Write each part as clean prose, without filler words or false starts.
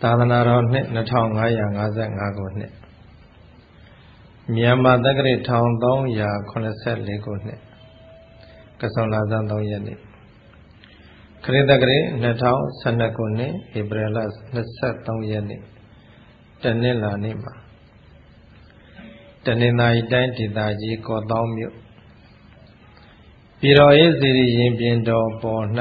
သာသနာတော်နှစ်2555ခုနှစ်မြန်မာတက္ကရာ1384ခုနှစ်ကဆုန်လဆန်း3ရက်နေ့ခရစ်တက္ကရာ2012ခုနှစ်ဧပြီလ23ရက်နေ့တနင်္လာနေ့မှာတနင်္သာရီတိုင်းဒေသကြီးကော့သောင်းမြို့ပြည်တော်ရေးစီရီရင်ပြင်တော်ပေါ်၌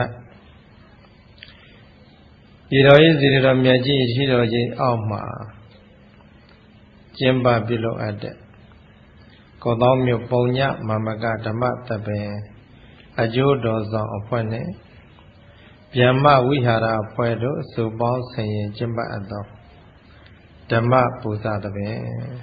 ပြည်တော်ရေးစီရီတော်မြတ်ကြီးရှိတော်ကြီးအောက်မှာကျင်းပပြုလုပ်အပ်တဲ့ကော့သောင်းမြို့ပုံညမမကဓမ္မသဘင်အကျိုးတော်ဆောင်အဖွဲ့နှင့်ဗျမ္မဝိဟာရအဖွဲ့တို့စုပေါင်းဆင်ရင်ကျင်းပအပ်သောဓမ္မပူဇာသဘင်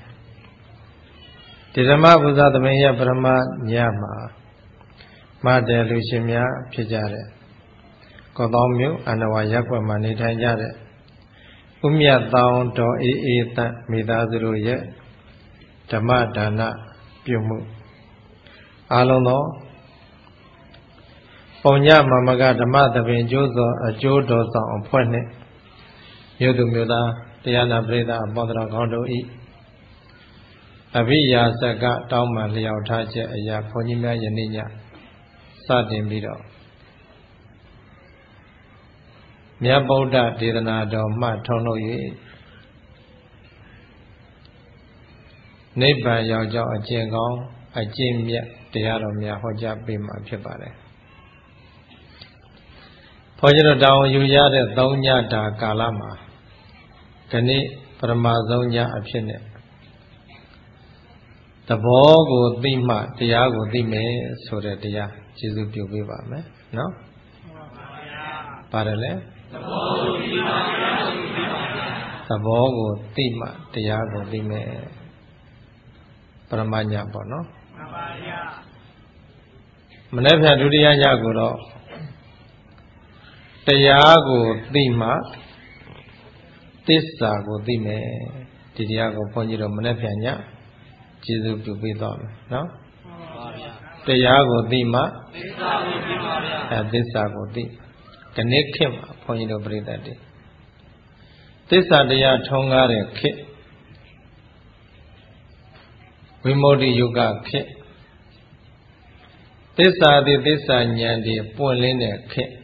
ဒီဓမ္မပူဇာသဘင်ရဲ့ပထမညမှာမတယ်လူရှင်များဖြစ်ကြတဲ့ကော့သောင်းမြို့အန္တဝါရပ်ကွက်မှာနေထိုင်ကြတဲ့ဥမြတ်သောင်းတော်အေးသန့်မိသားစုတို့ရဲ့ဓမ္မဒါနပြုမှုအားလုံးသောပုံညမမကဓမ္မသဘင်အကျိုးတော်ဆောင်အဖွဲ့နှင့်မြို့သူမြို့သားတရားနာပရိသတ်အပေါင်းတော်ကောင်းတို့ဤအဘိယာစကတောင်းပန်လျောက်ထားချက်အရာဘုန်းကြီးများယနေ့ညစတင်ပြီးတော့မြတ်ဗုဒ္ဓဒေသနာတော်မှထုံးလို့၍နိဗ္ဗာန်ရောက်ကြောင်းအကျင့်ကောင်းအကျင့်မြတ်တရားတော်များဟောကြားပေးမှာဖြစ်ပါတယ်။ဘုန်းကြီးတို့တောင်းယူရတဲ့3ညတာကာလမှာဒီနေ့ပထမဆုံးညအဖြစ်နဲ့သဘောကိုသိမှတရားကိုသိမယ်ဆိုတဲ့တရားကျေးဇူးပြုပေးပါမယ်နော်။ပါတယ်လေသဘောကိုသိမှတရားကိုသိမယ်ပရမညပေါ့နော်မှန်ပါဗျာမနေ့ဖြန်ဒုတိယညကိုတော့တရားကိုသိမှသစ္စာကိုသိမယ်ဒီတရားကိုဘုန်းကြီးတို့မနေ့ဖြန်ညကျေးဇူးပြုပေးသွားမယ်နော်မှန်ပါဗျာတရားကိုသိမှသစ္စာကိုသိပါဗျာသစ္စာကိုသိဒီနေ့ခေတ်မှာဘုန်းကြီးတို့ပြိဿတ်တွေသစ္စာတရားထုံးကားတဲ့ခေတ်ဝိမု ക്തി ယုဂခေတ်သစ္စာသည်သစ္စာဉာဏ်တွေပွင့်လင်းတဲ့ခေတ်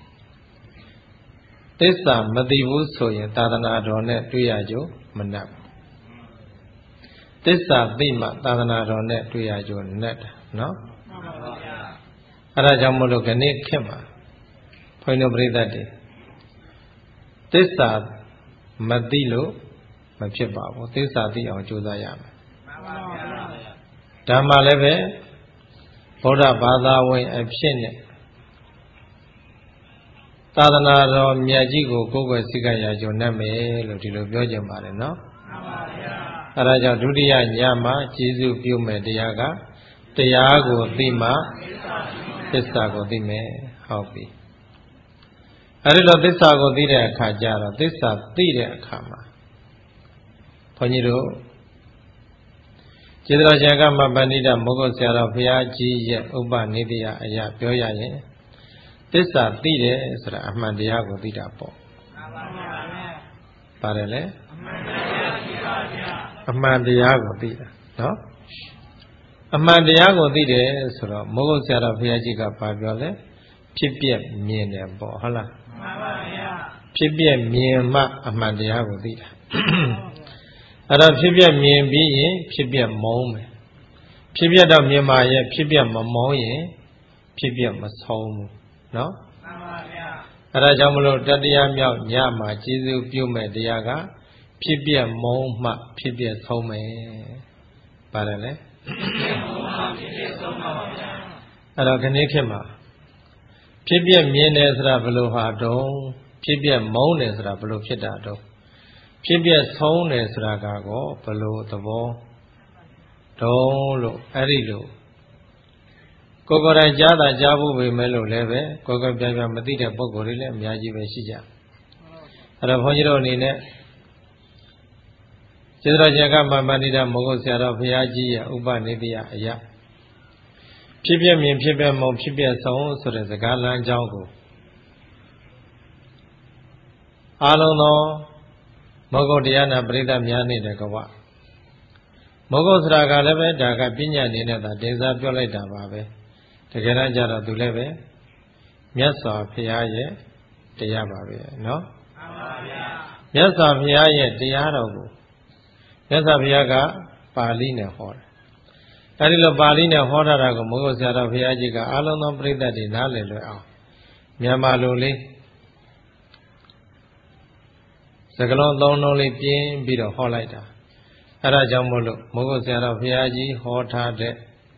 သစ္စာမသိဘူးဆိုရင်သာသနာတော်နဲ့တွေ့ရကြမနှက်သစ္စာသိမှသာသနာတော်နဲ့တွေ့ရကြနှက်တာနော်မှန်ပါဗျာအဲဒါကြောင့်မို့လို့ဒီနေ့ခေတ်မှာဘုန်းကြီးတို့ပြိဿတ်တွေသစ္စာမသိလို့မဖြစ်ပါဘူးသစ္စာသိအောင်ကြိုးစားရမယ်မှန်ပါဗျာဒါမှလည်းပဲဗုဒ္ဓဘာသာဝင်အဖြစ်နဲ့သာသနာတော်မြတ်ကြီးကိုကိုယ်ွယ်စိတ်ကရကြုံနဲ့မယ်လို့ဒီလိုပြောကြပါတယ်နော်မှန်ပါဗျာအဲဒါကြောင့်ဒုတိယညမှာကျေးဇူးပြုမယ်တရားကတရားကိုသိမှသစ္စာကိုသိမယ်ဟုတ်ပြီအဲဒီလိုသစ္စာကိုသိတဲ့အခါကျတော့သစ္စာသိတဲ့အခါမှာဘုန်းကြီးတို့ကျေးဇူးတော်ရှင်ကမပဏိတမောဂုတ်ဆရာတော်ဘုရားကြီးရဲ့ဥပနိဒေယအရာပြောရရင်သစ္စာသိတယ်ဆိုတာအမှန်တရားကိုသိတာပေါ့မှန်ပါဗျာပါတယ်လေအမှန်တရားသိပါဗျာအမှန်တရားကိုသိတာနော်အမှန်တရားကိုသိတယ်ဆိုတော့မောဂုတ်ဆရာတော်ဘုရားကြီးကပြောလဲဖြစ်ပြမြင်တယ်ပေါ့ဟုတ်လားမှန်ပါဗျာဖြစ်ပြမြင်မှအမှန်တရားကိုသိတာအဲ့တော့ဖြစ်ပြမြင်ပြီးရင်ဖြစ်ပြမုန်းမယ်ဖြစ်ပြတော့မြင်ပါရဲ့ဖြစ်ပြမမုန်းရင်ဖြစ်ပြမဆုံးဘူးနော်မှန်ပါဗျာအဲ့ဒါကြောင့်မလို့တတရားမြောက်ညမှာကျေးဇူးပြုမဲ့တရားကဖြစ်ပြမုန်းမှဖြစ်ပြဆုံးမယ်ပါတယ်လေဖြစ်ပြမုန်းမှဖြစ်ပြဆုံးပါဗျာအဲ့တော့ခဏခေတ်မှာဖြစ်ပြမြင်တယ်ဆိုတာဘယ်လိုဟာတုံးဖြစ်ပြမုန်းတယ်ဆိုတာဘယ်လိုဖြစ်တာတုံးဖြစ်ပြဆုံးတယ်ဆိုတာကောဘယ်လိုသဘောတုံးလို့အဲ့ဒီလိုကိုယ်တိုင်ကြားတာကြားဖို့ပဲမဲ့လို့လည်းပဲကိုယ်ပြပြမသိတဲ့ပုံကိုယ်တွေလည်းအများကြီးပဲရှိကြအဲ့တော့ဘုန်းကြီးတို့အနေနဲ့ကျေးဇူးတော်ရှင်ကမပဏိတမောဂုတ်ဆရာတော်ဘုရားကြီးရဲ့ဥပနိဒေယအရာဖြစ်ပြမြင်ဖြစ်ပြမုံဖြစ်ပြဆုံးဆိုတဲ့စကားလမ်းကြောင်းကိုအားလုံးသောမောဂုတ်တရားနာပရိသတ်များနေတဲ့ကဝမောဂုတ်စရာကလည်းပဲဒါကပညာနေနဲ့သာတင်စားပြောလိုက်တာပါပဲတကယ်တမ်းကျတော့သူလည်းပဲမြတ်စွာဘုရားရဲ့တရားပါပဲနော်မှန်ပါဗျာမြတ်စွာဘုရားရဲ့တရားတော်ကိုမြတ်စွာဘုရားကပါဠိနဲ့ဟောတယ်အဲဒီလိုပါဠိနဲ့ဟောထားတာကိုမောဂုတ်ဆရာတော်ဘုရားကြီးကအားလုံးသောပရိသတ်တွေနားလည်လွယ်အောင်မြန်မာလိုလေးစကလုံးသုံးလုံးလေးပြင်းပြီးတော့ဟောလိုက်တာအဲဒါကြောင့်မို့လို့မောဂုတ်ဆရာတော်ဘုရားကြီးဟောထားတဲ့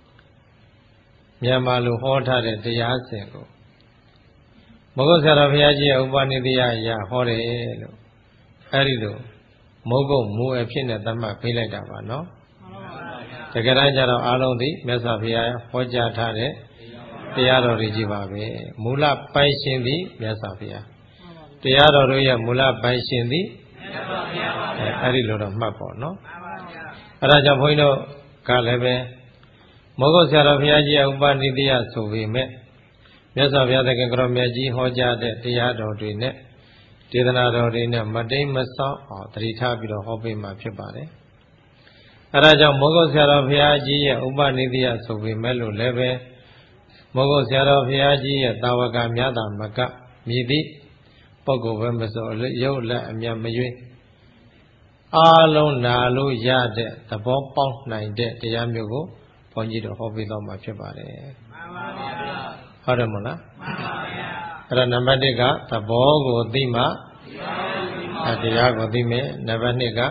မြန်မာလိုဟောထားတဲ့တရားစဉ်ကိုမောဂုတ်ဆရာတော်ဘုရားကြီးရဲ့ဥပနိဒေယအရာဟောတယ်လို့အဲဒီလိုမောဂုတ်မူအဖြစ်နဲ့သတ်မှတ်ပေးလိုက်တာပါနော်တကယ်တမ်းကျတော့အားလုံးသိမြတ်စွာဘုရားဟောကြားထားတဲ့တရားတော်တွေကြီးပါပဲမူလပိုင်ရှင်သည်မြတ်စွာဘုရားတရားတော်တို့ရဲ့မူလပိုင်ရှင်သည်မြတ်စွာဘုရားပါပဲအဲဒီလိုတော့မှတ်ပေါ့နော်အဲဒါကြောင့်ဘုန်းကြီးတို့ကလည်းပဲမောဂုတ်ဆရာတော်ဘုရားကြီးရဲ့ဥပနိဒေယဆိုပေမဲ့မြတ်စွာဘုရားသခင်ကတော်မြတ်ကြီးဟောကြားတဲ့တရားတော်တွေနဲ့ဒေသနာတော်တွေနဲ့မတိမ်မဆောက်အောင်သတိထားပြီးတော့ဟောပေးမှာဖြစ်ပါတယ်အဲဒါကြောင့်မောဂုတ်ဆရာတော်ဘုရားကြီးရဲ့ဥပနိဒေယဆိုပေမဲ့လို့လည်းပဲမောဂုတ်ဆရာတော်ဘုရားကြီးရဲ့တာဝကများတာမကမြည်သည့်ပုဂ္ဂိုလ်ပဲမဆိုရုပ်လက်အမြတ်မရွေးအားလုံးနာလို့ရတဲ့သဘောပေါက်နိုင်တဲ့တရားမျိုးကိုဘုန်းကြီးတို့ဟောပေးတော့မှာဖြစ်ပါတယ်မှန်ပါဗျာဟုတ်တယ်မလားမှန်ပါဗျာအဲ့ဒါနံပါတ်1ကသဘောကိုသိမှတရားကိုသိမယ်နံပါတ်2က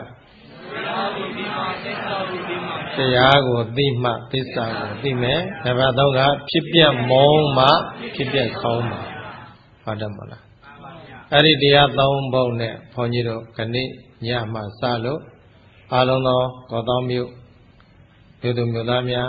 တရားကိုသိမှသစ္စာကိုသိမယ်နံပါတ်3ကဖြစ်ပြမုံမှဖြစ်ပြကောင်းမှဟုတ်တယ်မလားအဲ့ဒီတရား3ဘုံနဲ့ဘုန်းကြီးတို့ခဏညမှစလို့အားလုံးသောကောသောမြို့မြို့သူမြို့သားများ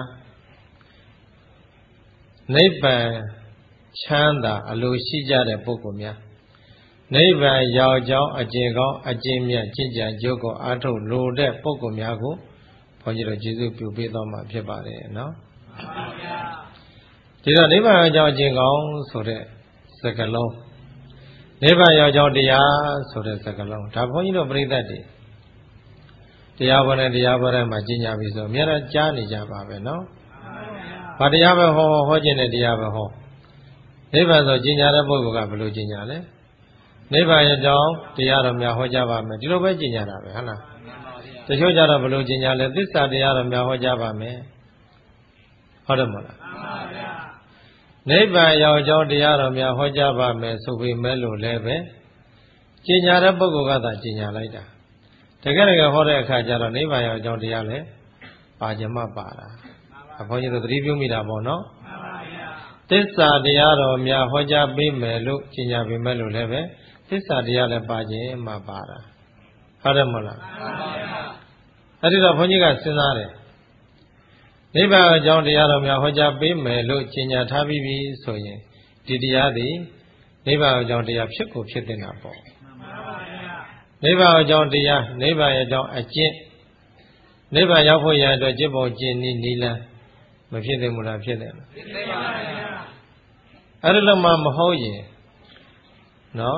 နိဗ္ဗာန်ချမ်းသာအလိုရှိကြတဲ့ပုဂ္ဂိုလ်များနိဗ္ဗာန်ရောက်ကြောင်းအကျင့်ကောင်းအကျင့်မြတ်ကျင့်ကြံကြိုးကိုအားထုတ်လိုတဲ့ပုဂ္ဂိုလ်များကိုဘုန်းကြီးတို့ကျေးဇူးပြုပေးတော်မှာဖြစ်ပါတယ်နော်မှန်ပါဗျာဒီတော့နိဗ္ဗာန်ရောက်ကြောင်းအကျင့်ကောင်းဆိုတဲ့စကားလုံးနိဗ္ဗာန်ရောက်ကြောင်းတရားဆိုတဲ့စကားလုံးဒါဘုန်းကြီးတို့ပြိဿတ်တွေတရားပေါ်နဲ့တရားပေါ်တိုင်းမှာကျင့်ကြပြီဆိုအများအားကြားနေကြပါပဲနော်ဘာတရားပဲဟောခြင်းနဲ့တရားပဲဟောနိဗ္ဗာန်ဆိုကျင့်ကြတဲ့ပုဂ္ဂိုလ်ကဘယ်လိုကျင့်ကြလဲနိဗ္ဗာန်ရဲ့ကြောင်းတရားတော်များဟောကြားပါမယ်ဒီလိုပဲကျင့်ကြတာပဲဟုတ်လားတချို့ကြတော့ဘယ်လိုကျင့်ကြလဲသစ္စာတရားတော်များဟောကြားပါမယ်ဟုတ်တယ်မဟုတ်လားမှန်ပါဗျာနိဗ္ဗာန်ရောက်ကြောင်းတရားတော်များဟောကြားပါမယ်ဆိုပေမဲ့လို့လည်းပဲကျင့်ကြတဲ့ပုဂ္ဂိုလ်ကသာကျင့်ကြလိုက်တာတကယ်ဟောတဲ့အခါကျတော့နိဗ္ဗာန်ရောက်ကြောင်းတရားလည်းပါကြမပါတာဘုန်းကြီးတို့သတိပြုမိတာပေါ့နော်မှန်ပါဗျာသစ္စာတရားတော်များဟောကြားပေးမယ်လို့ကျင့်ကြပေမဲ့လို့လည်းပဲသစ္စာတရားလည်းပါခြင်းမှပါတာဟုတ်တယ်မဟုတ်လားမှန်ပါဗျာအဲ့ဒီတော့ဘုန်းကြီးကစဉ်းစားတယ်နိဗ္ဗာန်အကြောင်းတရားတော်များဟောကြားပေးမယ်လို့ကျင့်ကြထားပြီးပြီဆိုရင်ဒီတရားသည်နိဗ္ဗာန်အကြောင်းတရားဖြစ်ကိုဖြစ်တင်တာပေါ့မှန်ပါဗျာနိဗ္ဗာန်အကြောင်းတရားနိဗ္ဗာန်အကြောင်းအကျင့်နိဗ္ဗာန်ရောက်ဖို့ရအတွက်ကျင့်ပုံကျင့်နည်းနိလန်းမဖြစ်သင့်ဘူးလားဖြစ်တယ်လားဖြစ်သင့်ပါဗျာအဲ့ဒါလည်းမဟုတ်ရင်နော်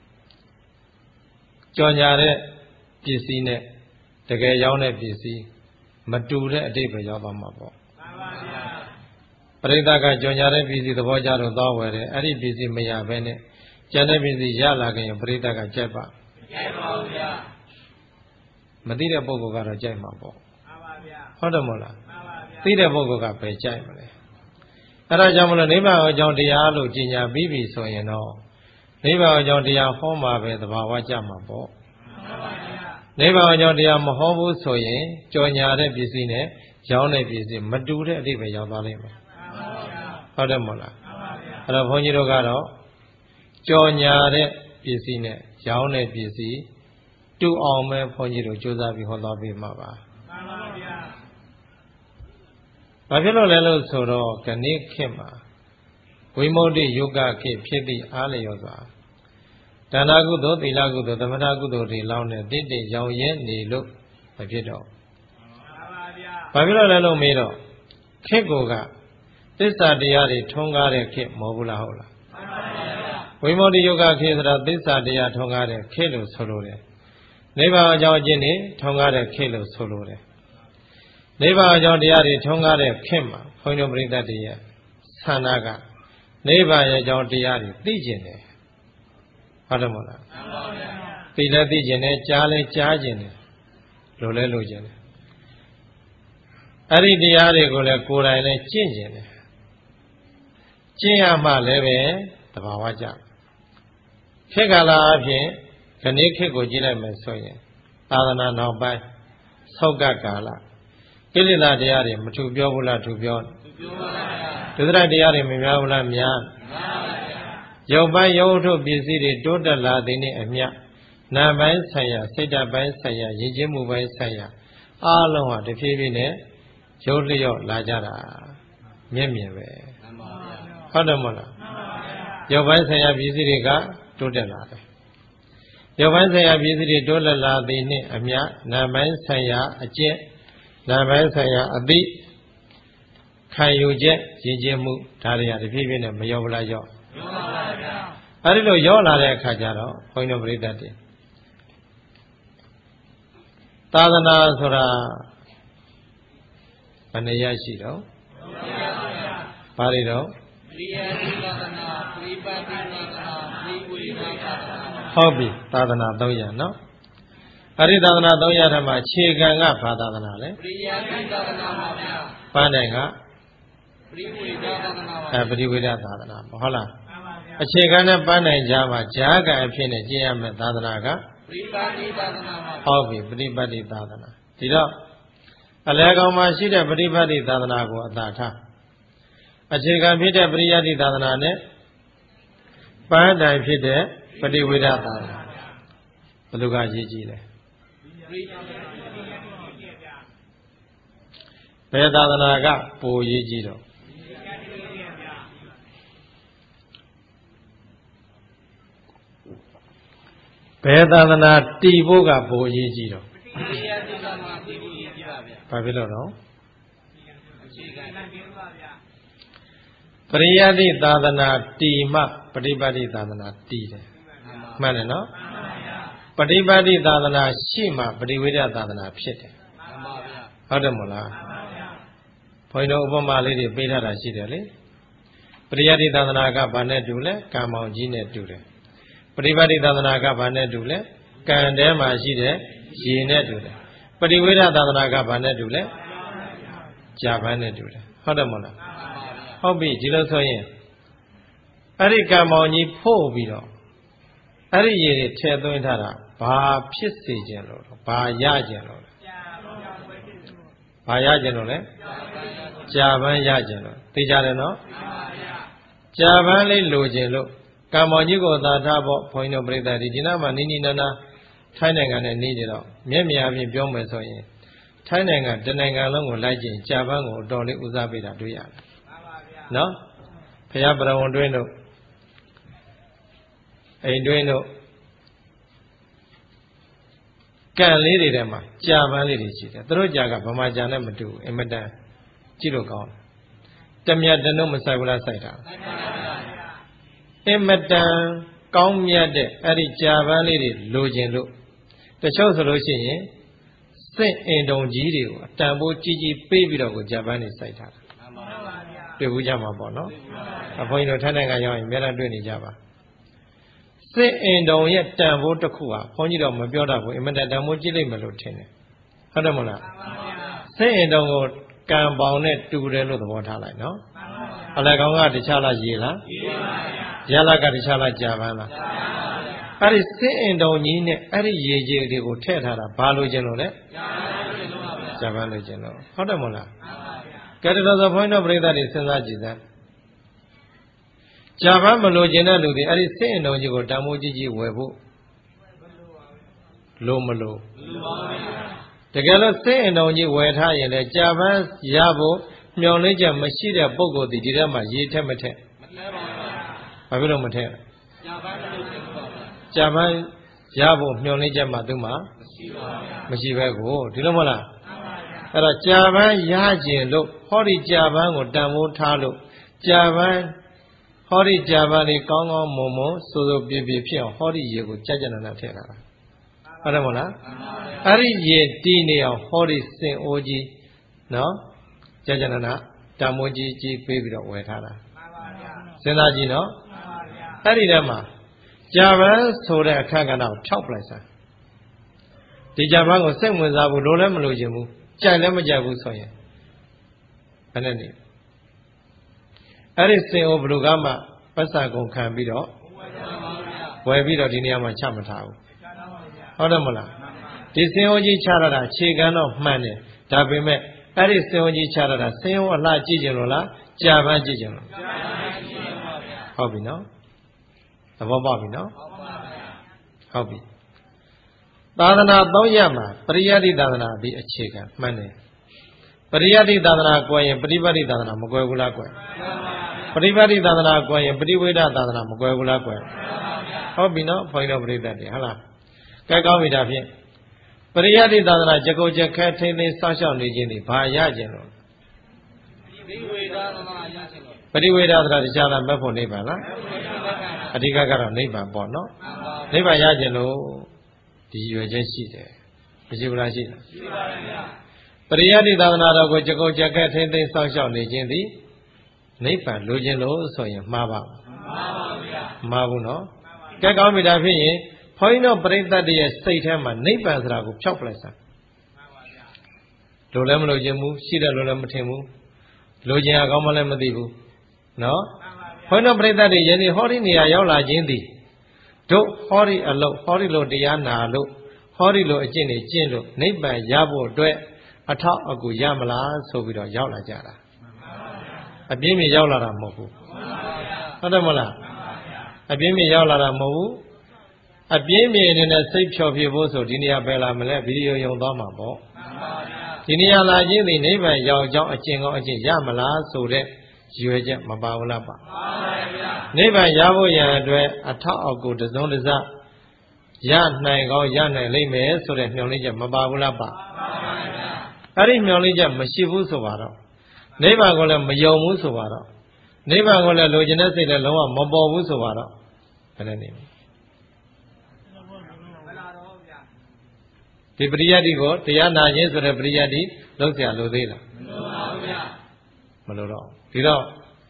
ကြော်ညာတဲ့ပစ္စည်းနဲ့တကယ်ရောင်းတဲ့ပစ္စည်းမတူတဲ့အတိတ်ပဲရောက်သွားမှာပေါ့မှန်ပါဗျာပရိသတ်ကကြော်ညာတဲ့ပစ္စည်းသဘောကျတော့သွားဝယ်တယ်အဲ့ဒီပစ္စည်းမရဘဲနဲ့ကျန်တဲ့ပစ္စည်းရလာခင်ပရိသတ်ကကြိုက်ပါကြိုက်ပါဘူးဗျာမသိတဲ့ပုဂ္ဂိုလ်ကတော့ကြိုက်မှာပေါ့မှန်ပါဗျာဟုတ်တယ်မဟုတ်လားမှန်ပါဗျာသိတဲ့ပုဂ္ဂိုလ်ကပဲကြိုက်မလဲအဲ့ဒါကြောင့်မလို့နိဗ္ဗာန်အကြောင်းတရားလို့ကျင့်ကြပြီးပြီဆိုရင်တော့နိဗ္ဗာန်အကြောင်းတရားဟောမှာပဲသဘာဝကျမှာပေါ့နိဗ္ဗာန်အကြောင်းတရားမဟောဘူးဆိုရင်ကြော်ညာတဲ့ပစ္စည်းနဲ့ရောင်းတဲ့ပစ္စည်းမတူတဲ့အဓိပ္ပာယ်ရောက်သွားလိမ့်မယ်ဟုတ်တယ်မဟုတ်လားအဲ့တော့ဘုန်းကြီးတို့ကတော့ကြော်ညာတဲ့ပစ္စည်းနဲ့ရောင်းတဲ့ပစ္စည်းတူအောင်ပဲဘုန်းကြီးတို့ကြိုးစားပြီးဟောသွားပေးမှာပါမှန်ပါဗျာဘာဖြစ်လို့လဲလို့ဆိုတော့ခဏခေတ်မှာဝိမု ക്തി ယုဂခေတ်ဖြစ်သည့်အားလျော်စွာဒါနကုသိုလ်သီလကုသိုလ်သမထကုသိုလ်တွေလောင်းတဲ့တိတိရောင်ရဲနေလို့မဖြစ်တော့ဘာဖြစ်လို့လဲလို့မေးတော့ခေတ်ကသစ္စာတရားတွေထွန်းကားတဲ့ခေတ်မဟုတ်ဘူးလားဟုတ်လားဝိမု ക്തി ယုဂခေတ်ဆိုတာသစ္စာတရားထွန်းကားတဲ့ခေတ်လို့ဆိုလိုတယ်နိဗ္ဗာန်အကြောင်းအကျင့်တွေထုံးကားတဲ့ခေတ်လို့ဆိုလိုတယ်နိဗ္ဗာန်အကြောင်းတရားတွေထုံးကားတဲ့ခေတ်မှာဘုန်းကြီးတို့ပြိဿတွေရဲ့ဆန္ဒကနိဗ္ဗာန်ရဲ့အကြောင်းတရားတွေသိကျင်တယ်ဟုတ်တယ်မဟုတ်လားမှန်ပါဗျာသိလည်းသိကျင်တယ်ကြားလည်းကြားကျင်တယ်လိုလည်းလိုကျင်တယ်အဲ့ဒီတရားတွေကိုလည်းကိုယ်တိုင်လည်းကျင့်ကျင်တယ်ကျင့်ရမှလည်းပဲသဘာဝကျခေတ်ကာလအဖြစ်ခဏခေတ်ကိုကြည့်လိုက်မယ်ဆိုရင်သာသနာနောက်ပိုင်းဆောက်ကကာလကိလေသာတရားတွေမထူပြောဘူးလားထူပြောဒုစရတရားတွေမများဘူးလားများရုပ်ပိုင်းရုပ်ထုပစ္စည်းတွေတိုးတက်လာတဲ့နေ့အမျှနာမ်ပိုင်းဆိုင်ရာစိတ်ဓာတ်ပိုင်းဆိုင်ရာရည်ကျင်းမှုပိုင်းဆိုင်ရာအားလုံးဟာတဖြည်းဖြည်းနဲ့ရုပ်လျော့လာကြတာမျက်မြင်ပဲဟုတ်တယ်မဟုတ်လားရုပ်ပိုင်းဆိုင်ရာပစ္စည်းတွေကတိုးတက်လာတယ်ရုပ်ပိုင်းဆိုင်ရာပစ္စည်းတွေတိုးတက်လာတဲ့နေ့အမျှနာမ်ပိုင်းဆိုင်ရာအကျင့်နာမ်ပိုင်းဆိုင်ရာအသိခံယူချက်ရည်ကျင်းမှုဒါတွေကတဖြည်းဖြည်းနဲ့မရောဘူးလားရော့ပါဗျာအဲ့ဒီလိုရော့လာတဲ့အခါကျတော့ဘုန်းကြီးတို့ပြိဿတွေသာသနာဆိုတာဘယ်နှရရှိတော့ဘာတွေတော့ပရိယတိသာသနာပရိပတ်တိသာသနာပရိဝေဒသာသနာဟုတ်ပြီသာသနာ300နော်အဲ့ဒီသာသနာ300ထဲမှာခြေခံကဘာသာသနာလဲပရိယတိသာသနာပါဗျာပန်းတိုင်ကပရိဝေဒသာသနာပါပရိဝေဒသာသနာဟုတ်လားအခြေခံနဲ့ပန်းတိုင်ကြားမှာဈာကံအဖြစ်နဲ့ကျင့်ရမယ့်သာသနာကပရိပတ်တိသာသနာပါဟုတ်ပြီပရိပတ်တိသာသနာဒီတော့အလယ်ကောင်မှာရှိတဲ့ပရိပတ်တိသာသနာကိုအသာထားအခြေခံဖြစ်တဲ့ပရိယတိသာသနာနဲ့ပန်းတိုင်ဖြစ်တဲ့ပရိဝေဒသာသနာဘယ်လိုကရေးကြည့်လဲဘယ်သာသနာကပိုရေးကြည့်တော့ဘယ်သာသနာတည်ဖို့ကပိုရေးကြည့်တော့ဘာဖြစ်လို့တော့ပရိယတိသာသနာတည်မှပฏิပတ်တိသာသနာတည်တယ်မှန်တယ်နော်ပฏิပတ်တိသာသနာရှိမှပရိဝေဒသာသနာဖြစ်တယ်ဟုတ်တယ်မဟုတ်လားဘုန်းကြီးတို့ဥပမာလေးတွေပေးထားတာရှိတယ်လေပရိယတိသာသနာကဘာနဲ့တူလဲကံမောင်ကြီးနဲ့တူတယ်ပฏิပတ်တိသာသနာကဘာနဲ့တူလဲကံထဲမှာရှိတဲ့ရေနဲ့တူတယ်ပရိဝေဒသာသနာကဘာနဲ့တူလဲကြာပန်းနဲ့တူတယ်ဟုတ်တယ်မဟုတ်လားဟုတ်ပြီဒီလိုဆိုရင်အဲ့ဒီကံမောင်ကြီးဖို့ပြီးတော့အဲ့ဒီရေတွေထည့်သွင်းထားတာဘာဖြစ်စေခြင်းလို့ဘာရခြင်းလို့ဘာရခြင်းလို့လဲကြာပန်းရခြင်းလို့သိကြတယ်နော်ကြာပန်းလေးလိုခြင်းလို့ကံမောင်ကြီးကိုသာထားဖို့ဘုန်းကြီးတို့ပြိဿဒီနားမှာနီးနားနားထိုင်းနိုင်ငံနဲ့နေနေတော့မျက်မြင်အပြင်ပြောမယ်ဆိုရင်ထိုင်းနိုင်ငံတနိုင်ငံလုံးကိုလိုက်ကျင်ကြာပန်းကိုအတော်လေးဦးစားပေးတာတွေ့ရတယ်နော်ဖယားပရဝဏ်တွင်းတို့အိမ်တွင်းတို့ကံလေးတွေထဲမှာကြာပန်းလေးတွေရှိတယ်သူတို့ကြာကဗမာကြာနဲ့မတူဘူးအင်မတန်ကြည့်လို့ကောင်းတယ်တမြတ်တနုမဆိုင်ဘူးလားဆိုင်တာအင်မတန်ကောင်းမြတ်တဲ့အဲ့ဒီကြာပန်းလေးတွေလိုချင်လို့တချို့ဆိုလို့ရှိရင်စစ်အင်တုံကြီးတွေကိုအတန်ဖိုးကြီးကြီးပေးပြီးတော့ကိုကြာပန်းတွေစိုက်ထားတာတွေ့ဘူးကြမှာပေါ့နော်ဘုန်းကြီးတို့ထိုင်းနိုင်ငံရောက်ရင်အများအားတွေ့နေကြပါစစ်အင်တုံရဲ့တန်ဖိုးတစ်ခုဟာဘုန်းကြီးတို့မပြောတတ်ဘူးအင်မတန်တန်ဖိုးကြီးလိမ့်မယ်လို့ထင်တယ်ဟုတ်တယ်မဟုတ်လားစစ်အင်တုံကိုကံပေါင်နဲ့တူတယ်လို့သဘောထားလိုက်နော်အလကောင်ကတခြားလားရေလားရလကတခြားလားကြာပန်းလားအဲ့ဒီစစ်အင်တုံကြီးနဲ့အဲ့ဒီရေကြီးတွေကိုထည့်ထားတာဘာလို့ကျင်လို့လဲကြာပန်းလို့ကျင်လို့ဟုတ်တယ်မဟုတ်လားကဲတော်ဆိုဘုန်းကြီးတို့ပြိဿတွေစဉ်းစားကြည့်စမ်းကြာပန်းမလို့ကျင်တဲ့လူတွေအဲ့ဒီစစ်အင်တုံကြီးကိုတန်ဖိုးကြီးကြီးဝယ်ဖို့လို့မလို့တကယ်လို့စစ်အင်တုံကြီးဝယ်ထားရင်လည်းကြာပန်းရဖို့မျှော်လင့်ချက်မရှိတဲ့ပုဂ္ဂိုလ်ဒီထဲမှာရေထက်မထက်ဘာဖြစ်လို့မထက်ကြာပန်းရဖို့မျှော်လင့်ချက်မှသူ့မှာမရှိပဲကိုဒီလိုမဟုတ်လားအဲ့တော့ကြာပန်းရခြင်းလို့ဟောဒီကြာပန်းကိုတန်ဖိုးထားလို့ကြာပန်းဟောဒီကြာပန်းလေးကောင်းကောင်းမွန်မွန်စိုးစိုးပြည့်ပြည့်ဖြစ်အောင်ဟောဒီရေကိုကြက်ကြက်နာနာထည့်ထားတာဟုတ်တယ်မဟုတ်လားအဲ့ဒီရေတီးနေအောင်ဟောဒီစင်အိုးကြီးနော်ကြာကြာနာတံမိုးကြီးကြီးပေးပြီးတော့ဝယ်ထားတာစဉ်းစားကြည့်နော်အဲ့ဒီထဲမှာကြာပန်းဆိုတဲ့အခန့်ကဏ္ဍကိုဖြောက်ပလိုက်စမ်းဒီကြာပန်းကိုစိတ်ဝင်စားဘူးလိုလည်းမလိုချင်ဘူးကြိုက်လည်းမကြိုက်ဘူးဆိုရင်ဘယ်နဲ့နေအဲ့ဒီစင်အိုဘလူကမှပတ်စံကုန်ခံပြီးတော့ဝယ်ပြီးတော့ဒီနေရာမှာချမထားဘူးဟုတ်တယ်မလားဒီစင်အိုကြီးချရတာအခြေခံတော့မှန်တယ်ဒါပေမဲ့အဲ့ဒီစင်အိုကြီးချရတာစင်အိုအလှကြည့်ကြလို့လားကြာပန်းကြည့်ကြလို့ဟုတ်ပြီနော်သဘောပေါက်ပြီနော်ဟုတ်ပြီသာသနာ၃ရပ်မှာပရိယတ္တိသာသနာဒီအခြေခံမှန်တယ်ပရိယတ္တိသာသနာကွယ်ရင်ပฏิပတ်တိသာသနာမကွယ်ဘူးလားကွယ်ပฏิပတ်တိသာသနာကွယ်ရင်ပฏิဝေဒသာသနာမကွယ်ဘူးလားကွယ်ဟုတ်ပြီနော်ဘုန်းကြီးတို့ပရိသတ်တွေဟုတ်လားကဲကောင်းပြီဒါဖြင့်ပရိယတ္တိသာသနာကြကိုကြက်ခဲထိမ့်သိမ်းစောင့်ရှောက်နေခြင်းဒီဘာရခြင်းလို့ပฏิဝေဒသာသနာရခြင်းလို့ပฏิဝေဒသာသနာတရားသာမဲ့ဖို့နိဗ္ဗာန်လားအဓိကကတော့နိဗ္ဗာန်ပေါ့နော်နိဗ္ဗာန်ရခြင်းလို့ဒီရွယ်ချက်ရှိတယ်မရှိဘူးလားရှိလားရှိပါတယ်ဗျာပရိယတ္တိသာသနာတော်ကိုကြကိုကြက်ကဲထိမ့်သိမ်းစောင့်ရှောက်နေခြင်းသည်နိဗ္ဗာန်လိုခြင်းလို့ဆိုရင်မှားပါမှားပါဗျာမှားဘူးနော်ကဲကောင်းပြီဒါဖြစ်ရင်ဘုန်းကြီးတို့ပရိသတ်တွေရဲ့စိတ်ထဲမှာနိဗ္ဗာန်ဆိုတာကိုဖြောက်ပလိုက်စမ်းမှားပါဗျာလိုလည်းမလိုခြင်းဘူးရှိတယ်လို့လည်းမထင်ဘူးလိုခြင်းအကောင်းမလည်းမသိဘူးနော်ဘုန်းကြီးတို့ပရိသတ်တွေယနေ့ဟောဒီနေရာရောက်လာခြင်းသည်တို့ဟောဒီအလုပ်ဟောဒီလိုတရားနာလို့ဟောဒီလိုအကျင့်တွေကျင့်လို့နိဗ္ဗာန်ရဖို့အတွက်အထောက်အကူရမလားဆိုပြီးတော့ရောက်လာကြတာအပြင်းပြရောက်လာတာမဟုတ်ဘူးဟုတ်တယ်မလားအပြင်းပြရောက်လာတာမဟုတ်ဘူးအပြင်းပြနေတဲ့စိတ်ဖြော်ပြဖို့ဆိုဒီနေရာပဲလာမလဲဗီဒီယိုယုံသွားမှာပေါ့ဒီနေရာလာခြင်းဒီနိဗ္ဗာန်ရောက်ကြောင်းအကျင့်ကောင်းအကျင့်ရမလားဆိုတဲ့ရွယ်ချက်မပါဘူးလားပါနိဗ္ဗာန်ရဖို့ရန်အတွက်အထောက်အကူတစုံတစရနိုင်ကောင်းရနိုင်လိမ့်မယ်ဆိုတဲ့မျှော်လင့်ချက်မပါဘူးလားပါအဲ့ဒီမျှော်လင့်ချက်မရှိဘူးဆိုပါတော့နိဗ္ဗာန်ကိုလည်းမယုံဘူးဆိုပါတော့နိဗ္ဗာန်ကိုလည်းလိုချင်တဲ့စိတ်လည်းလုံးဝမပေါ်ဘူးဆိုပါတော့ဘယ်နဲ့နေဒီပရိယတ္တိကိုတရားနာခြင်းဆိုတဲ့ပရိယတ္တိလောက်เสียလိုသေးလားမလိုပါဘူးဗျာမလိုတော့ဒီတော့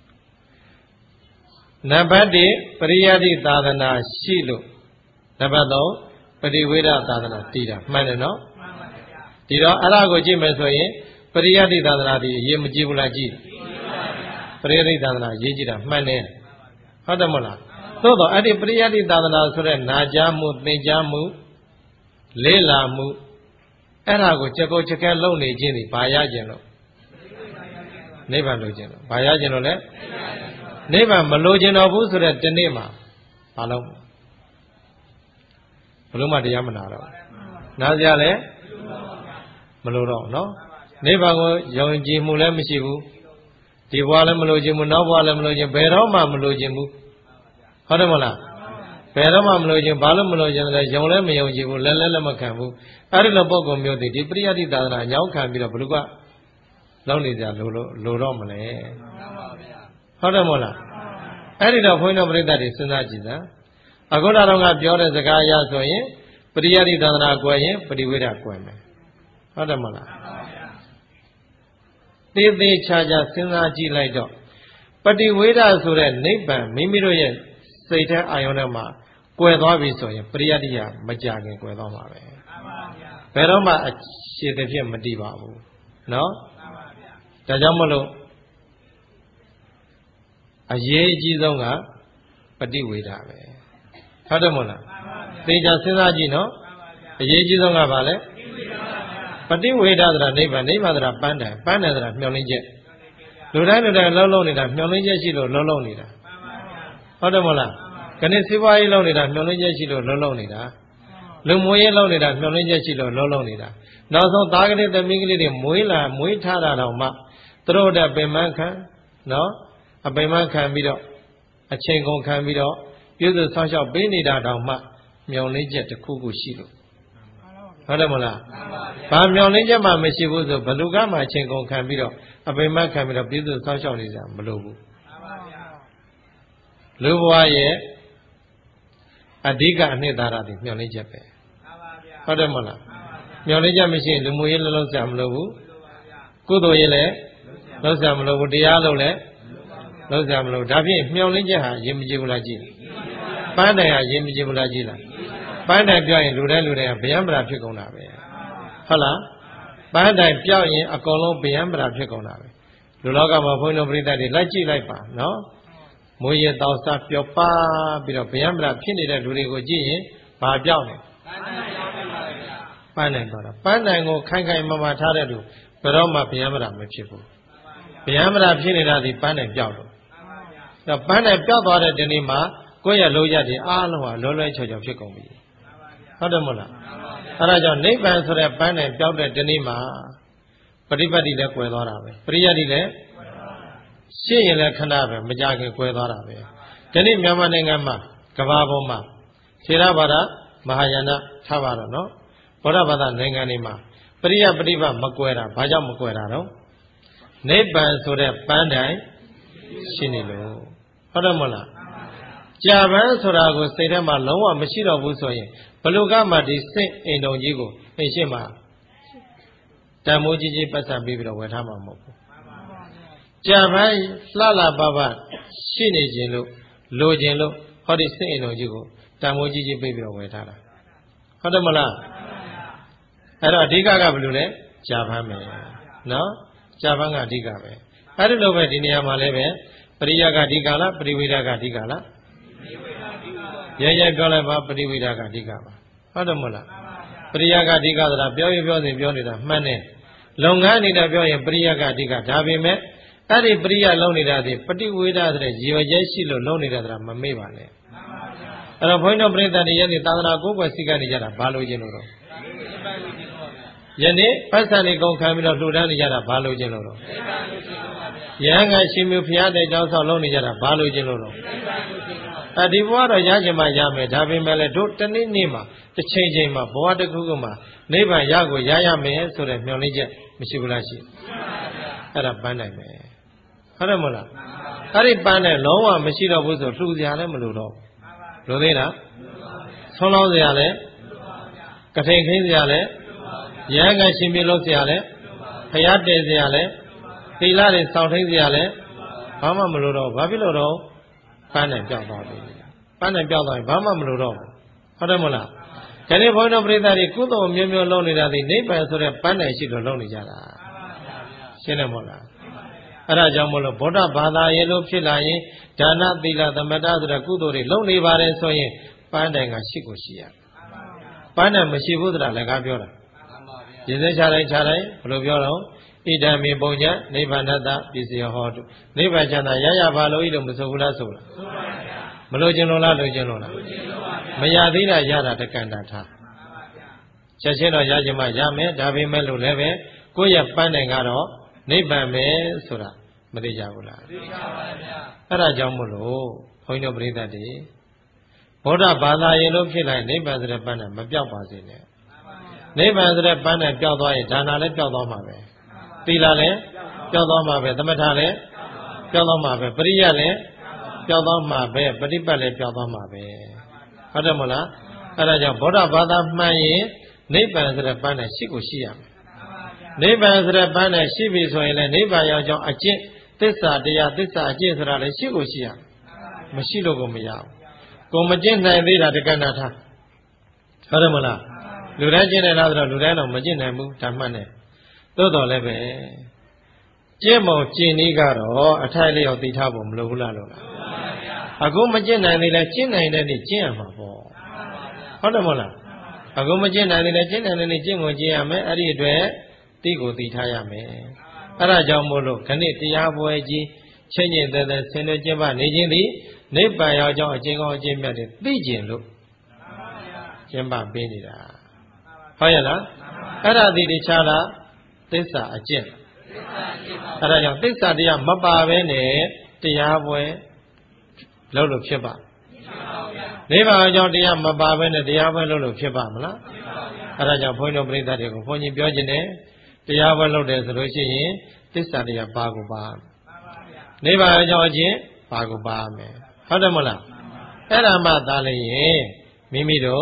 နံပါတ်1ပရိယတ္တိသာသနာရှိလို့နံပါတ်3ပฏิဝေဒသာသနာတည်တာမှန်တယ်နော်မှန်ပါဗျာဒီတော့အဲ့ဒါကိုကြည့်မယ်ဆိုရင်ပရိယတ္တိသာသနာဒီအရေးမကြီးဘူးလားကြည့်ပရိယတ္တိသာသနာရေးကြည့်တာမှန်တယ်ဟုတ်တယ်မဟုတ်လားသို့တော့အဲ့ဒီပရိယတ္တိသာသနာဆိုတဲ့နာကြားမှုသင်ကြားမှုလေးလာမှုအဲ့ဒါကိုချက်ကိုချက်ကဲလုံနေခြင်းဒီဘာရခြင်းလို့နိဗ္ဗာန်လိုခြင်းလို့ဘာရခြင်းလို့လဲနိဗ္ဗာန်မလိုခြင်းတော့ဘူးဆိုတဲ့ဒီနေ့မှာဘာလို့ဘလို့မှတရားမနာတော့နားကြလဲမလိုတော့နော်နိဗ္ဗာန်ကိုယုံကြည်မှုလည်းမရှိဘူးဒီဘဝလည်းမလိုခြင်းဘူးနောက်ဘဝလည်းမလိုခြင်းဘယ်တော့မှမလိုခြင်းဘူးဟုတ်တယ်မလားဘယ်တော့မှမလိုခြင်းဘာလို့မလိုခြင်းလဲယုံလည်းမယုံကြည်ဘူးလဲလည်းမခံဘူးအဲ့ဒီလိုပုံကောင်မျိုးဒီပရိယတ္တိသာသနာအကြောင်းခံပြီးတော့ဘလို့ကလောက်နေကြလိုတော့မလဲဟုတ်တယ်မဟုတ်လားအဲ့ဒီတော့ဘုန်းကြီးတို့ပြိဿတွေစဉ်းစားကြည့်စမ်းအခုတော့ကပြောတဲ့စကားအရဆိုရင်ပရိယတ္တိသာသနာကွယ်ရင်ပฏิဝေဒကွယ်မယ်ဟုတ်တယ်မဟုတ်လားသေးသေးချာချာစဉ်းစားကြည့်လိုက်တော့ပฏิဝေဒဆိုတဲ့နိဗ္ဗာန်မိမိတို့ရဲ့စိတ်ထဲအာရုံထဲမှာကွယ်သွားပြီဆိုရင်ပရိယတ္တိကမကြခင်ကွယ်သွားမှာပဲဘယ်တော့မှအခြေတစ်ဖြစ်မတည်ပါဘူးနော်ဒါကြောင့်မလို့အရေးအကြီးဆုံးကပฏิဝေဒပဲဟုတ်တယ်မဟုတ်လားသေချာစဉ်းစားကြည့်နော်အရေးကြီးဆုံးကဘာလဲပฏิဝေဒဆိုတာနိဗ္ဗာန်နိဗ္ဗာန်ဆိုတာပန်းတယ်ဆိုတာမျှော်လင့်ချက်လူတိုင်းလုံးနေတာမျှော်လင့်ချက်ရှိလို့လုံးနေတာဟုတ်တယ်မဟုတ်လားခဏစီးပွားရေးလုံးနေတာမျှော်လင့်ချက်ရှိလို့လုံးနေတာလူမွေးရေးလုံးနေတာမျှော်လင့်ချက်ရှိလို့လုံးနေတာနောက်ဆုံးသားကလေးသမီးကလေးတွေမွေးထားတာတော့မှသူတို့တဲ့ပင်မခံနော်အပင်မခံပြီးတော့အချိန်ကုန်ခံပြီးတော့ပြုစုဆောင်းလျှောက်ပေးနေတာတောင်မှမျောလင်းချက်တစ်ခုခုရှိလို့ဟုတ်တယ်မလားဘာမျောလင်းချက်မှမရှိဘူးဆိုဘလူကမှအချိန်ကုန်ခံပြီးတော့အပင်မခံပြီးတော့ပြုစုဆောင်းလျှောက်နေကြမလို့ဘူးလူဘဝရဲ့အဓိကအနှစ်သာရတွေမျောလင်းချက်ပဲဟုတ်တယ်မဟုတ်လားမျောလင်းချက်မရှိရင်လူမှုရေးလုံးစရာမလိုဘူးကုသိုလ်ရေးလည်းလုံးစရာမလိုဘူးတရားလုံးလည်းလုံးစရာမလိုဒါဖြင့်မျောလင်းချက်ဟာရင်မကြည့်ဘူးလားကြည့်ပန်းတိုင်ဟာရင်မကြည့်ဘူးလားကြည့်လားပန်းတိုင်ပြောရင်လူတိုင်းကဗျံပရာဖြစ်ကုန်တာပဲဟုတ်လားပန်းတိုင်ပြောရင်အကုန်လုံးဗျံပရာဖြစ်ကုန်တာပဲလူလောကမှာဘုန်းတော်ပရိသတ်တွေလိုက်ကြည့်လိုက်ပါနော်မွေးရတောက်စားပျော်ပါပြီးတော့ဗျံပရာဖြစ်နေတဲ့လူတွေကိုကြည့်ရင်ဘာပြောက်လဲပန်းတိုင်ပါတော့ပန်းတိုင်ကိုခိုင်ခိုင်မာထားတဲ့လူဘယ်တော့မှဗျံပရာမဖြစ်ဘူးဗျံပရာဖြစ်နေတာဒီပန်းတိုင်ပြောက်တော့ပန်းတိုင်ပြောက်သွားတဲ့ဒီနေ့မှာကိုယ့်ရဲ့လုံးရက်တွေအားလုံးဟာလွယ်လွယ်ချော်ချော်ဖြစ်ကုန်ပြီဟုတ်တယ်မဟုတ်လားအဲဒါကြောင့်နိဗ္ဗာန်ဆိုတဲ့ပန်းတိုင်ပြောက်တဲ့ဒီနေ့မှာပฏิပတ်တိလည်းကွယ်သွားတာပဲပရိယတ်တိလည်းရှင်းရင်လည်းခဏပဲမကြခင်ကွယ်သွားတာပဲဒီနေ့မြန်မာနိုင်ငံမှာကမ္ဘာပေါ်မှာထေရဘာသာမဟာယာနထားပါတော့နော်ဗုဒ္ဓဘာသာနိုင်ငံတွေမှာပရိယတ်ပฏิပတ်မကွယ်တာဘာကြောင့်မကွယ်တာတော့နိဗ္ဗာန်ဆိုတဲ့ပန်းတိုင်ရှင်းနေလို့ဟုတ်တယ်မဟုတ်လားကြာပန်းဆိုတာကိုစိတ်ထဲမှာလုံးဝမရှိတော့ဘူးဆိုရင်ဘလူကမှဒီစိတ်အိမ်တော်ကြီးကိုအိမ်ရှိမှာတန်မိုးကြီးကြီးပတ်စံပြီးတော့ဝယ်ထားမှာမဟုတ်ဘူးကြာပန်းလှလှပပရှိနေခြင်းလို့လိုခြင်းလို့ဟောဒီစိတ်အိမ်တော်ကြီးကိုတန်မိုးကြီးကြီးပြီးတော့ဝယ်ထားတာဟုတ်တယ်မလားအဲ့တော့အဓိကကဘယ်လိုလဲကြာပန်းပဲနော်ကြာပန်းကအဓိကပဲအဲ့ဒီလိုပဲဒီနေရာမှာလည်းပဲပရိယတ်ကအဓိကလားပရိဝေဒကအဓိကလားရဲပြောလိုက်ပါပရိဝေဒကအဓိကပါဟုတ်တယ်မဟုတ်လားပရိယတ်ကအဓိကဆိုတာပြောရင်ပြောနေတာမှန်တယ်လုပ်ငန်းအနေနဲ့ပြောရင်ပရိယတ်ကအဓိကဒါပေမဲ့အဲ့ဒီပရိယတ်လုံးနေတာဒီပฏิဝေဒဆိုတဲ့ရည်ရွယ်ချက်ရှိလို့လုံးနေတာဆိုတာမမေ့ပါနဲ့အဲ့တော့ဘုန်းတော်ပြိဿတွေယနေ့သာသနာကိုယ်ွယ်စိတ်ကနေကြတာဘာလို့ခြင်းလို့တော့ယနေ့ပတ်စံလေးကုန်ခံပြီးတော့လှူဒန်းနေကြတာဘာလို့ခြင်းလို့တော့ရဟန်းကရှင်မြတ်ဖျားတဲ့ကြောင်းဆောက်လုံးနေကြတာဘာလို့ခြင်းလို့တော့ဒီဘဝတော့ရခြင်းမှရမယ်ဒါပေမဲ့လည်းတို့တနေ့နေ့မှာတစ်ချိန်မှာဘဝတစ်ခုခုမှာနိဗ္ဗာန်ရကိုရရမယ်ဆိုတဲ့မျှော်လင့်ချက်မရှိဘူးလားရှိအဲ့ဒါပန်းနိုင်မယ်ဟုတ်တယ်မဟုတ်လားအဲ့ဒီပန်းနဲ့လုံးဝမရှိတော့ဘူးဆိုလှူစရာလည်းမလိုတော့လိုသေးလားဆုံးလောင်းစရာလည်းကထိန်ခင်းစရာလည်းရဟန်းကရှင်မြတ်လို့စရာလည်းဖျားတည်စရာလည်းသီလတွေစောင့်ထိန်စရာလည်းဘာမှမလိုတော့ဘာဖြစ်လို့တော့ပန်းနဲ့ပြောက်သွားပြီပန်းနဲ့ပြောက်သွားရင်ဘာမှမလိုတော့ဘူးဟုတ်တယ်မဟုတ်လားဒီနေ့ဘုန်းတော်ပရိသတ်တွေကုသိုလ်မျိုးမျိုးလုပ်နေတာဒီနိဗ္ဗာန်ဆိုတဲ့ပန်းနဲ့ရှိလို့လုပ်နေကြတာရှင်းတယ်မဟုတ်လားအဲ့ဒါကြောင့်မို့လို့ဗုဒ္ဓဘာသာရေးလို့ဖြစ်လာရင်ဒါနသီလသမထဆိုတဲ့ကုသိုလ်တွေလုပ်နေပါတယ်ဆိုရင်ပန်းတိုင်ကရှိကိုရှိရပန်းနဲ့မရှိဘူးဆိုတာလည်းကားပြောတာရည်စဲချတိုင်းဘယ်လိုပြောတော့ဣဒံမေပုံညနိဗ္ဗာန်တပစ္စယဟောတုနိဗ္ဗာန်ချမ်းသာရပါလို့ဤလို့မဆိုဘူးလားဆိုလားဆိုပါဗျာမလို့ခြင်းလို့လားလို့ခြင်းလို့လားမရသေးတာရတာတက္ကန္တထားချက်ချင်းတော့ရခြင်းမှရမယ်ဒါပေမဲ့လို့လည်းပဲကိုယ့်ရဲ့ပန်းတိုင်ကတော့နိဗ္ဗာန်ပဲဆိုတာမသိကြဘူးလားသိကြပါဗျာအဲ့ဒါကြောင့်မို့လို့ဘုန်းကြီးတို့ပရိသတ်တွေဗုဒ္ဓဘာသာရေးလို့ဖြစ်လိုက်နိဗ္ဗာန်ဆိုတဲ့ပန်းတိုင်မပြောက်ပါစေနဲ့နိဗ္ဗာန်ဆိုတဲ့ပန်းတိုင်ပြောက်သွားရင်ဒါနလည်းပြောက်သွားမှာပဲသီလလည်းပြောက်သွားမှာပဲသမထလည်းပြောက်သွားမှာပဲပရိယတ်လည်းပြောက်သွားမှာပဲပฏิပတ်လည်းပြောက်သွားမှာပဲဟုတ်တယ်မဟုတ်လားအဲ့ဒါကြောင့်ဗုဒ္ဓဘာသာမှန်ရင်နိဗ္ဗာန်ဆိုတဲ့ပန်းတိုင်ရှိကိုရှိရမယ်နိဗ္ဗာန်ဆိုတဲ့ပန်းတိုင်ရှိပြီဆိုရင်လည်းနိဗ္ဗာန်ရောက်ကြောင်းအကျင့်သစ္စာတရားသစ္စာအကျင့်ဆိုတာလည်းရှိကိုရှိရမယ်မရှိလို့ကိုမရဘူးကိုမကျင့်နိုင်သေးတာတက္ကနာထားဟုတ်တယ်မလားလူတိုင်းကျင့်နိုင်လားဆိုတော့လူတိုင်းတော့မကျင့်နိုင်ဘူးဓမ္မနဲ့သို့တော်လည်းပဲကျင့်ပုံကျင့်နည်းကတော့အထိုက်လျောက်သိထားဖို့မလိုဘူးလားလို့လားအခုမကျင့်နိုင်သေးလဲကျင့်နိုင်တဲ့နေ့ကျင့်ရမှာပေါ့ဟုတ်တယ်မဟုတ်လားအခုမကျင့်နိုင်သေးလဲကျင့်နိုင်တဲ့နေ့ကျင့်ကိုကျင့်ရမယ်အဲ့ဒီအတွက်သိကိုသိထားရမယ်အဲ့ဒါကြောင့်မို့လို့ခဏတရားပွဲကြီးချင်းချင်းသက်သက်ဆင်းရဲကျင့်ပနေခြင်းသည်နိဗ္ဗာန်ရောက်ကြောင်းအကျဉ်းကောင်းအကျဉ်းမြတ်တွေသိကျင်လို့ကျင့်ပပေးနေတာဟုတ်ရဲ့လားအဲ့ဒါဒီတခြားလားသစ္စာအကျင့်အဲ့ဒါကြောင့်သစ္စာတရားမပါဘဲနဲ့တရားပွဲလုပ်လို့ဖြစ်ပါနိဗ္ဗာန်အကြောင်းတရားမပါဘဲနဲ့တရားပွဲလုပ်လို့ဖြစ်ပါမလားအဲ့ဒါကြောင့်ဘုန်းကြီးတို့ပရိသတ်တွေကိုဘုန်းကြီးပြောခြင်းနဲ့တရားပွဲလုပ်တယ်ဆိုလို့ရှိရင်သစ္စာတရားပါကိုပါနိဗ္ဗာန်အကြောင်းအကျင့်ပါကိုပါမယ်ဟုတ်တယ်မဟုတ်လားအဲ့ဒါမှသာလေရင်မိမိတို့ဟ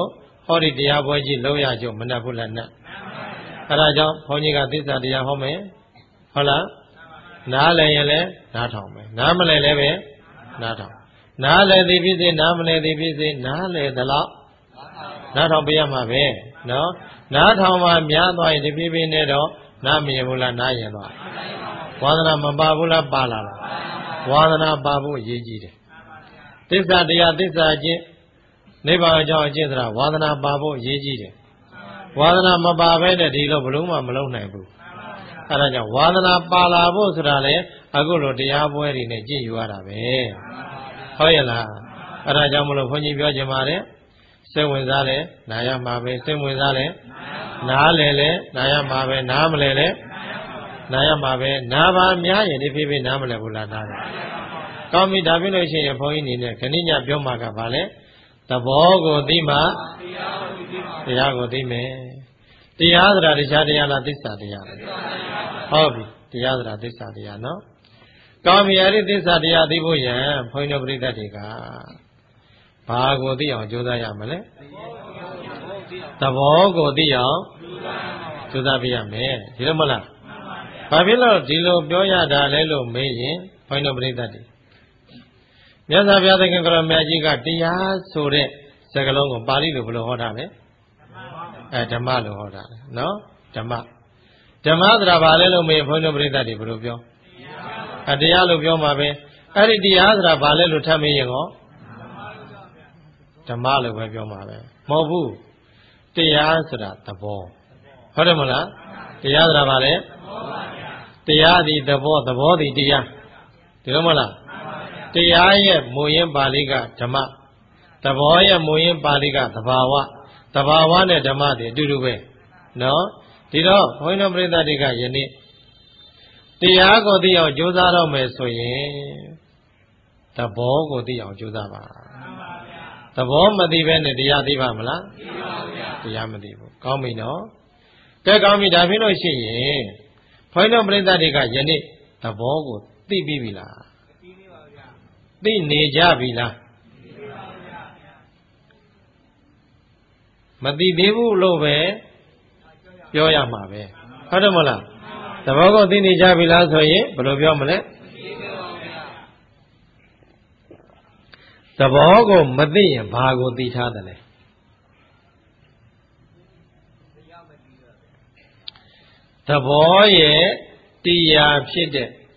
ဟောဒီတရားပွဲကြီးလုံးရကြမနှက်ဘူးလားနှက်အဲ့ဒါကြောင့်ဘုန်းကြီးကသစ္စာတရားဟောမယ်ဟုတ်လားနားလည်ရင်လည်းနားထောင်မယ်နားမလည်လည်းပဲနားထောင်နားလည်သည်ဖြစ်စေနားမလည်သည်ဖြစ်စေနားလည်သလောက်နားထောင်ပေးရမှာပဲနော်နားထောင်မှများသွားရင်တဖြည်းဖြည်းနဲ့တော့နားမရင်ဘူးလားနားရင်သွားဝါဒနာမပါဘူးလားပါလာလားဝါဒနာပါဖို့အရေးကြီးတယ်သစ္စာတရားသစ္စာချင်းနိဗ္ဗာန်အကြောင်းအကျင့်ဆိုတာဝါဒနာပါဖို့အရေးကြီးတယ်ဝါဒနာမပါဘဲနဲ့ဒီလိုဘလို့မှမလုပ်နိုင်ဘူးအဲဒါကြောင့်ဝါဒနာပါလာဖို့ဆိုတာလေအခုလိုတရားပွဲတွေနဲ့ကြည့်ယူရတာပဲဟုတ်ရဲ့လားအဲဒါကြောင့်မလို့ခွန်ကြီးပြောချင်ပါတယ်စိတ်ဝင်စားလဲနာရမှာပဲစိတ်ဝင်စားလဲနားလဲလဲနာရမှာပဲနားမလဲလဲနာရမှာပဲနာပါများရင်ဒီဖြည်းဖြည်းနားမလဲဘူးလားနားတယ်ကောင်းပြီဒါပြလို့ရှိရင်ဘုန်းကြီးအနေနဲ့ခဏညပြောမှာကဘာလဲသဘောကိုသိမှတရားကိုသိမယ်တရားဆိုတာတရားတရားလားသစ္စာတရားလားဟုတ်ပြီတရားဆိုတာသစ္စာတရားနော်ကောင်းပြီအဲ့ဒီသစ္စာတရားသိဖို့ရန်ဘုန်းကြီးတို့ပြိဿတွေကဘာကိုသိအောင်ကြိုးစားရမလဲသဘောကိုသိအောင်ကြိုးစားပြရမယ်ဒီလိုမလားဘာဖြစ်လို့ဒီလိုပြောရတာလဲလို့မေးရင်ဘုန်းကြီးတို့ပြိဿတွေမြတ်စွာဘုရားသခင်ကတော်မြတ်ကြီးကတရားဆိုတဲ့စကားလုံးကိုပါဠိလိုဘယ်လိုဟောတာလဲဓမ္မလိုဟောတာလေနော်ဓမ္မဆိုတာဘာလဲလို့မေးဘုန်းကြီးတို့ပြိဿတွေဘယ်လိုပြောတရားလို့ပြောမှာပဲအဲ့ဒီတရားဆိုတာဘာလဲလို့ထပ်မေးရင်ကောဓမ္မလို့ပဲပြောမှာပဲမဟုတ်ဘူးတရားဆိုတာသဘောဟုတ်တယ်မလားတရားဆိုတာဘာလဲတရားသည်သဘောသဘောသည်တရားဒီလိုမလားတရားရဲ့မူရင်းပါဠိကဓမ္မသဘောရဲ့မူရင်းပါဠိကသဘာဝသဘာဝနဲ့ဓမ္မတွေအတူတူပဲနော်ဒီတော့ဘုန်းကြီးတို့ပြိဿတွေကယနေ့တရားကိုသိအောင်ကြိုးစားတော့မယ်ဆိုရင်သဘောကိုသိအောင်ကြိုးစားပါသဘောမသိဘဲနဲ့တရားသိပါမလားသိပါဗျာတရားမသိဘူးကောင်းပြီနော်ကဲကောင်းပြီဒါဖြစ်လို့ရှိရင်ဘုန်းကြီးတို့ပြိဿတွေကယနေ့သဘောကိုသိပြီးပြီလားသိနေကြပြီလားမသိသေးဘူးလို့ပဲပြောရမှာပဲဟုတ်တယ်မလားသဘောကိုသိနေကြပြီလားဆိုရင်ဘယ်လိုပြောမလဲသဘောကိုမသိရင်ဘာကိုသိထားတယ်လဲသဘောရဲ့တရားဖြစ်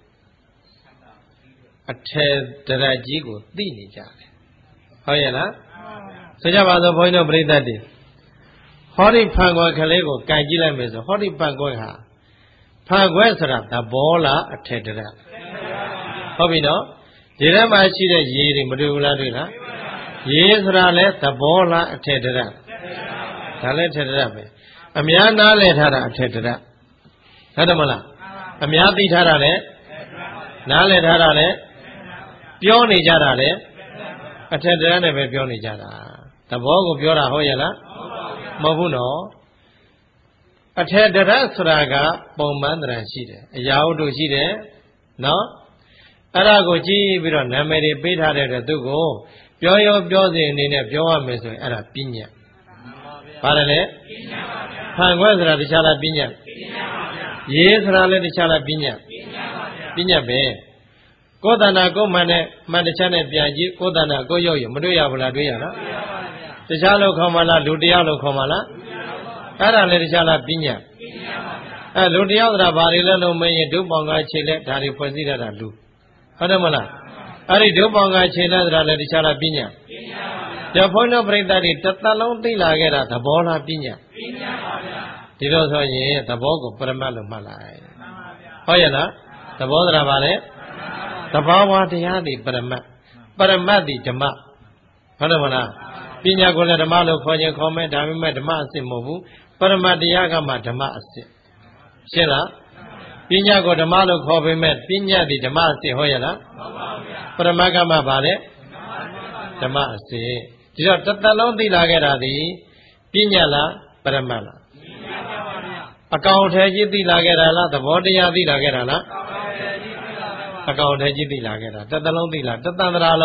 တဲ့အထက်တရကြီးကိုသိနေကြတယ်ဟုတ်ရဲ့လားဆိုကြပါစို့ဘုန်းကြီးတို့ပြိဿတွေဟောဒီဖန်ခွက်ကလေးကိုကြိုက်ကြည့်လိုက်မယ်ဆိုဟောဒီဖန်ခွက်ဟာဖန်ခွက်ဆိုတာသဘောလားအထက်တရဟုတ်ပြီနော်ဒီထဲမှာရှိတဲ့ရေတွေမတွေ့ဘူးလားတွေ့လားရေဆိုတာလဲသဘောလားအထက်တရဒါလည်းအထက်တရပဲအများနားလည်ထားတာအထက်တရဟုတ်တယ်မလားအများသိထားတာလဲနားလည်ထားတာလဲပြောနေကြတာလေအထက်တရနဲ့ပဲပြောနေကြတာသဘောကိုပြောတာဟုတ်ရဲ့လားမဟုတ်ဘူးနော်အထက်တရဆိုတာကပုံမှန်တရရှိတယ်အရာဝတ္ထုရှိတယ်နော်အဲ့ဒါကိုကြည့်ပြီးတော့နာမည်တွေပေးထားတဲ့အတွက်သူ့ကိုပြောရောပြောစဉ်အနေနဲ့ပြောရမယ်ဆိုရင်အဲ့ဒါပညာပါတယ်လေပညာပါဗျာဖန်ခွက်ဆိုတာတခြားလားပညာပညာပါဗျာရေးဆိုတာလည်းတခြားလားပညာပညာပါဗျာပညာပဲကိုယ်တဏ္ဍာကိုယ်မှန်နဲ့မှန်တခြားနဲ့ပြန်ကြည့်ကိုယ်တဏ္ဍာကိုယ်ရုပ်ရမတွေ့ရဘူးလားတွေ့ရလားတွေ့ရပါဗျာတခြားလို့ခေါ်မှလားလူတရားလို့ခေါ်မှလားအဲ့ဒါလည်းတခြားလားပညာပါဗျာလူတရားဆိုတာဘာတွေလဲလို့မင်းရင်ဒုပေါင်ကခြေလက်ဒါတွေဖွဲ့စည်းတတ်တာလူဟုတ်တယ်မလားအဲ့ဒီဒုပေါင်ကခြေလက်ဆိုတာလည်းတခြားလားပညာပါဗျာဘုန်းတော်ပြိဿတွေတစ်သက်လုံးသိလာခဲ့တာသဘောလားပညာပါဗျာဒီလိုဆိုရင်သဘောကိုပရမတ်လို့မှတ်လိုက်ဟုတ်ရဲ့လားသဘောဆိုတာဘာလဲသဘာဝတရားတွေပရမတ်ဒီဓမ္မဟုတ်တယ်မလားပညာကိုလည်းဓမ္မလို့ခေါ်ခြင်းခေါ်မယ်ဒါပေမဲ့ဓမ္မအစစ်မဟုတ်ဘူးပရမတ်တရားကမှဓမ္မအစစ်ရှင်းလားပညာကိုဓမ္မလို့ခေါ်ပေမဲ့ပညာဒီဓမ္မအစစ်ဟုတ်ရဲ့လားဟုတ်ပါဗျာပရမတ်ကမှဘာလဲဓမ္မအစစ်ဒီတော့တစ်သက်လုံးသိလာခဲ့တာဒီပညာလားပရမတ်လားပညာပါဗျာအကောင်အထည်ကြီးသိလာခဲ့တာလားသဘောတရားသိလာခဲ့တာလားအကောင်အထည်ကြီးသိလာခဲ့တာတစ်သက်လုံးသိလာတစ်သန္တရာလုံး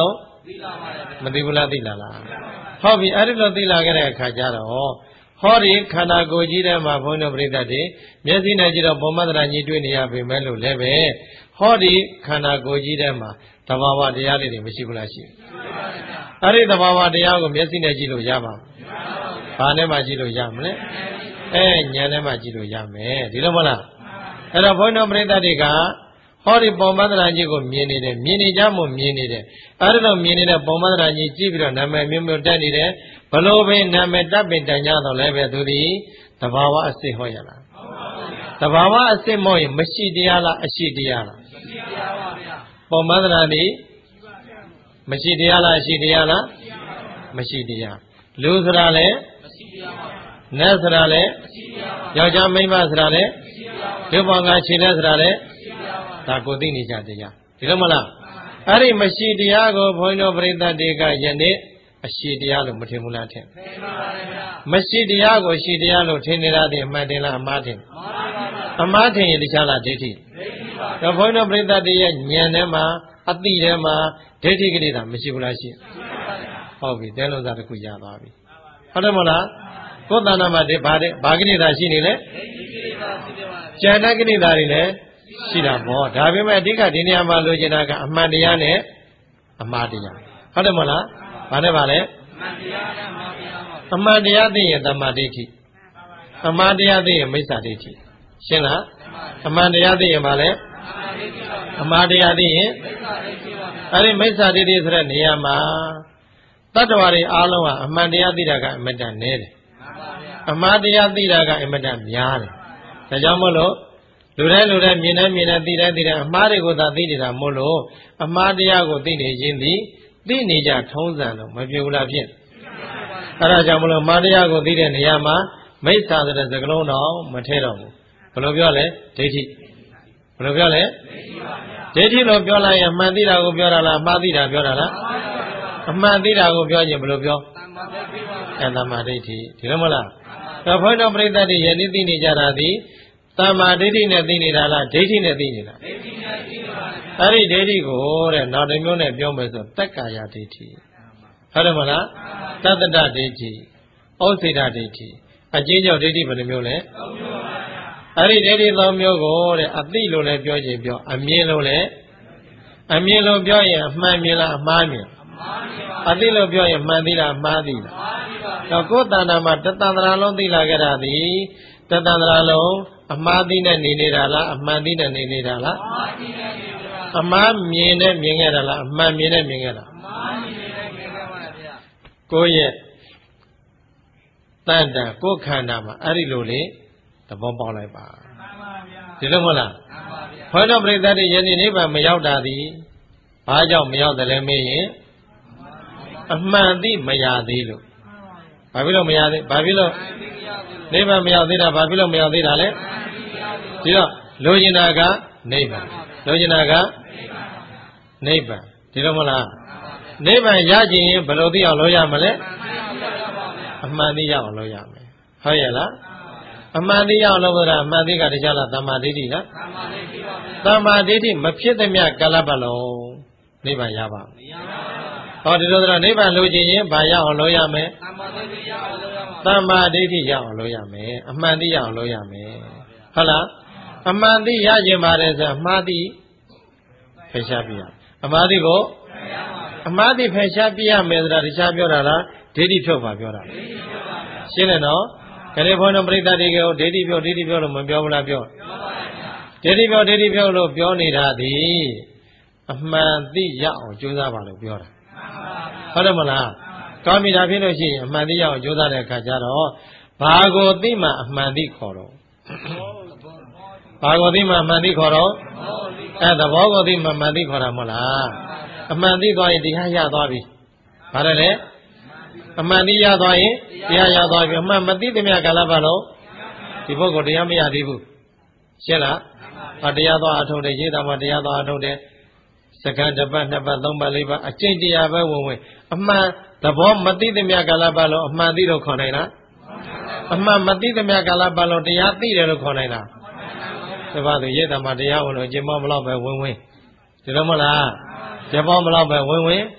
မသိဘူးလားသိလားဟုတ်ပြီအဲ့ဒီလိုသိလာခဲ့တဲ့အခါကျတော့ဟောဒီခန္ဓာကိုယ်ကြီးထဲမှာဘုန်းတော်ပြိဿတွေမျက်စိနဲ့ကြည့်တော့ပုံမှန်တရားကြီးတွေ့နေရပေမဲ့လို့လည်းပဲဟောဒီခန္ဓာကိုယ်ကြီးထဲမှာသဘာဝတရားလေးတွေမရှိဘူးလားရှိအဲ့ဒီသဘာဝတရားကိုမျက်စိနဲ့ကြည့်လို့ရပါဘာနဲ့မှကြည့်လို့ရမလဲဉာဏ်နဲ့မှကြည့်လို့ရမယ်ဒီလိုမဟုတ်လားအဲ့တော့ဘုန်းတော်ပြိဿတွေကဟောဒီပုံမှန်တရားကြီးကိုမြင်နေတယ်မြင်နေကြမို့မြင်နေတယ်အဲ့ဒါတော့မြင်နေတဲ့ပုံမှန်တရားကြီးကြည့်ပြီးတော့နာမည်မျိုးမျိုးတက်နေတယ်ဘလို့ပဲနာမည်တပ်ပင်တန်ကြတော့လည်းပဲသူဒီသဘာဝအစစ်ဟောရလားသဘာဝအစစ်မို့ရင်မရှိတရားလားအရှိတရားလားမရှိတရားပါဗျာပုံမှန်တရားဒီမရှိတရားလားအရှိတရားလားမရှိတရားလူဆိုတာလည်းမရှိတရားပါနတ်ဆိုတာလည်းမရှိတရားပါယောက်ျားမိန်းမဆိုတာလည်းမရှိတရားပါဒီဘောင်ကခြေလက်ဆိုတာလည်းမရှိတရားပါဒါကိုသိနေကြတရားဒီလိုမလားအဲ့ဒီမရှိတရားကိုဘုန်းတော်ပရိသတ်တွေကယနေ့အရှိတရားလို့မထင်ဘူးလားထင်ပါပါဗျာမရှိတရားကိုရှိတရားလို့ထင်နေတာဒီအမှန်တင်လားအမှားတင်အမှားထင်ရင်တခြားလားဒိဋ္ဌိပါဘုန်းတော်ပရိသတ်တွေရဲ့ဉာဏ်ထဲမှာအတိထဲမှာဒိဋ္ဌိကိလေသာမရှိဘူးလားရှိဟုတ်ပြီတဲလုံးစားတစ်ခုရသွားပြီဟုတ်တယ်မလားကိုယ်တဏ္ဍာမှာဒီဘာကိလေသာရှိနေလဲဉာဏ်ကိလေသာတွေလည်းရှိတာပေါ့ဒါပေမဲ့အဓိကဒီနေရာမှာလိုချင်တာကအမှန်တရားနဲ့အမှားတရားဟုတ်တယ်မလားဘာနဲ့ပါလဲအမှန်တရားသိရင်သမ္မာဒိဋ္ဌိအမှားတရားသိရင်မိစ္ဆာဒိဋ္ဌိရှင်းလားအမှန်တရားသိရင်ဘာလဲအမှားတရားသိရင်အဲ့ဒီမိစ္ဆာဒိဋ္ဌိဆိုတဲ့နေရာမှာတတ္တဝါတွေအားလုံးဟာအမှန်တရားသိတာကအမတ္တနည်းတယ်အမှားတရားသိတာကအမတ္တများတယ်ဒါကြောင့်မို့လို့လူတိုင်းမြင်တိုင်းသိတိုင်းအမှားတွေကိုသာသိနေတာမို့လို့အမှားတရားကိုသိနေခြင်းသည်သိနေကြထုံးစံလို့မပြေဘူးလားဖြစ်အဲ့ဒါကြောင့်မလို့မာတရားကိုသိတဲ့နေရာမှာမိစ္ဆာဆိုတဲ့စကားလုံးတော့မထဲတော့ဘူးဘယ်လိုပြောလဲဒိဋ္ဌိဘယ်လိုပြောလဲဒိဋ္ဌိလို့ပြောလိုက်ရင်မှန်သိတာကိုပြောတာလားမှားသိတာပြောတာလားအမှန်သိတာကိုပြောရင်ဘယ်လိုပြောသမ္မာဒိဋ္ဌိဒီလိုမလားတော့ဘုန်းတော်ပရိသတ်တွေယနေ့သိနေကြတာဒီသမ္မာဒိဋ္ဌိနဲ့သိနေတာလားဒိဋ္ဌိနဲ့သိနေတာဒိဋ္ဌိနဲ့သိပါပါအဲ့ဒီဒိဋ္ဌိကိုတဲ့နောက်တစ်မျိုးနဲ့ပြောမယ်ဆိုတက္ကာယဒိဋ္ဌိဟုတ်တယ်မလားတတ္တဒဒိဋ္ဌိဩစေတဒိဋ္ဌိအကျဉ်းချုပ်ဒိဋ္ဌိဘယ်နှမျိုးလဲ၃မျိုးပါဗျာအဲ့ဒီဒိဋ္ဌိ၃မျိုးကိုတဲ့အသိလို့လည်းပြောခြင်းပြောအမြင်လို့လည်းအမြင်လို့ပြောရင်အမှန်မြင်လားအမှားမြင်အသိလို့ပြောရင်မှန်သိလားမှားသိလားတော့ကိုယ်တဏ္ဍာမှာတသန္တရာလုံးသိလာကြတာဒီတသန္တရာလုံးအမှားသိနဲ့နေနေတာလားအမှန်သိနဲ့နေနေတာလားအမှားမြင်နဲ့မြင်ခဲ့တာလားအမှန်မြင်နဲ့မြင်ခဲ့တာအမှားမြင်နဲ့မြင်ခဲ့ပါဗျာကိုယ့်ရဲ့တဏ္ဍာကိုယ်ခန္ဓာမှာအဲ့ဒီလိုလေသဘောပေါက်လိုက်ပါဒီလိုမဟုတ်လားဘုန်းတော်ပရိသတ်တွေယနေ့နိဗ္ဗာန်မရောက်တာဒီဘာကြောင့်မရောက်တယ်လဲမေးရင်အမှန်သိမရသေးလို့ဘာဖြစ်လို့မရသေးဘာဖြစ်လို့နိဗ္ဗာန်မရောက်သေးတာဘာဖြစ်လို့မရောက်သေးတာလဲဒီတော့လိုချင်တာကနိဗ္ဗာန်လိုချင်တာကနိဗ္ဗာန်ဒီလိုမလားနိဗ္ဗာန်ရကြရင်ဘယ်လိုသိအောင်လုပ်ရမလဲအမှန်သိရအောင်လုပ်ရမယ်ဟုတ်ရဲ့လားအမှန်သိရအောင်လုပ်တာအမှန်သိကတခြားလားသမ္မာဒိဋ္ဌိလားသမ္မာဒိဋ္ဌိမဖြစ်သမျှကာလပတ်လုံးနိဗ္ဗာန်ရပါ့မလားဟောဒီလိုဆိုတော့နိဗ္ဗာန်လိုချင်ရင်ဘာရအောင်လုပ်ရမလဲသမ္မာဒိဋ္ဌိရအောင်လုပ်ရမယ်အမှန်သိရအောင်လုပ်ရမယ်ဟုတ်လားအမှန်သိရခြင်းပါတယ်ဆိုအမှားသိဖယ်ရှားပြရအမှားသိကိုအမှားသိဖယ်ရှားပြရမယ်ဆိုတာတခြားပြောတာလားဒိဋ္ဌိဖြုတ်ပါပြောတာရှင်းတယ်နော်ခရီးဘုန်းတော်ပရိသတ်တွေကိုဒိဋ္ဌိဖြုတ်လို့မပြောဘူးလားပြောဒိဋ္ဌိဖြုတ်လို့ပြောနေတာဒီအမှန်သိရအောင်ကြိုးစားပါလို့ပြောတာဟုတ်တယ်မလားကောင်းပြီဒါဖြစ်လို့ရှိရင်အမှန်သိရအောင်ကြိုးစားတဲ့အခါကျတော့ဘာကိုသိမှအမှန်သိခေါ်တော့ဘာကိုသိမှအမှန်သိခေါ်တော့သဘောကိုသိမှအမှန်သိခေါ်တာမဟုတ်လားအမှန်သိသွားရင်တရားရသွားပြီဘာလဲလဲအမှန်သိရသွားရင်တရားရသွားပြီအမှန်မသိသမျှကာလပတ်လုံးဒီပုဂ္ဂိုလ်တရားမရသေးဘူးရှင်းလားတရားသွားအထုတ်တယ်ရေးတာမှတရားသွားအထုတ်တယ်စက္ကန့်တစ်ပတ်နှစ်ပတ်သုံးပတ်လေးပတ်အကျင့်တရားပဲဝင်အမှန်သဘောမသိသမျှကာလပတ်လုံးအမှန်သိလို့ခေါ်နိုင်လားအမှန်မသိသမျှကာလပတ်လုံးတရားသိတယ်လို့ခေါ်နိုင်လားဒီပါသူရေးတာမှတရားဝင်လို့ကျင့်မောမလို့ပဲဝင်ဒီလိုမဟုတ်လားကျင့်မောမလို့ပဲဝင်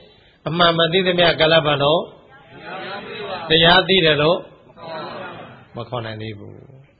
အမှန်မသိသမျှကာလပတ်လုံးတရားသိတယ်လို့မခေါ်နိုင်သေးဘူး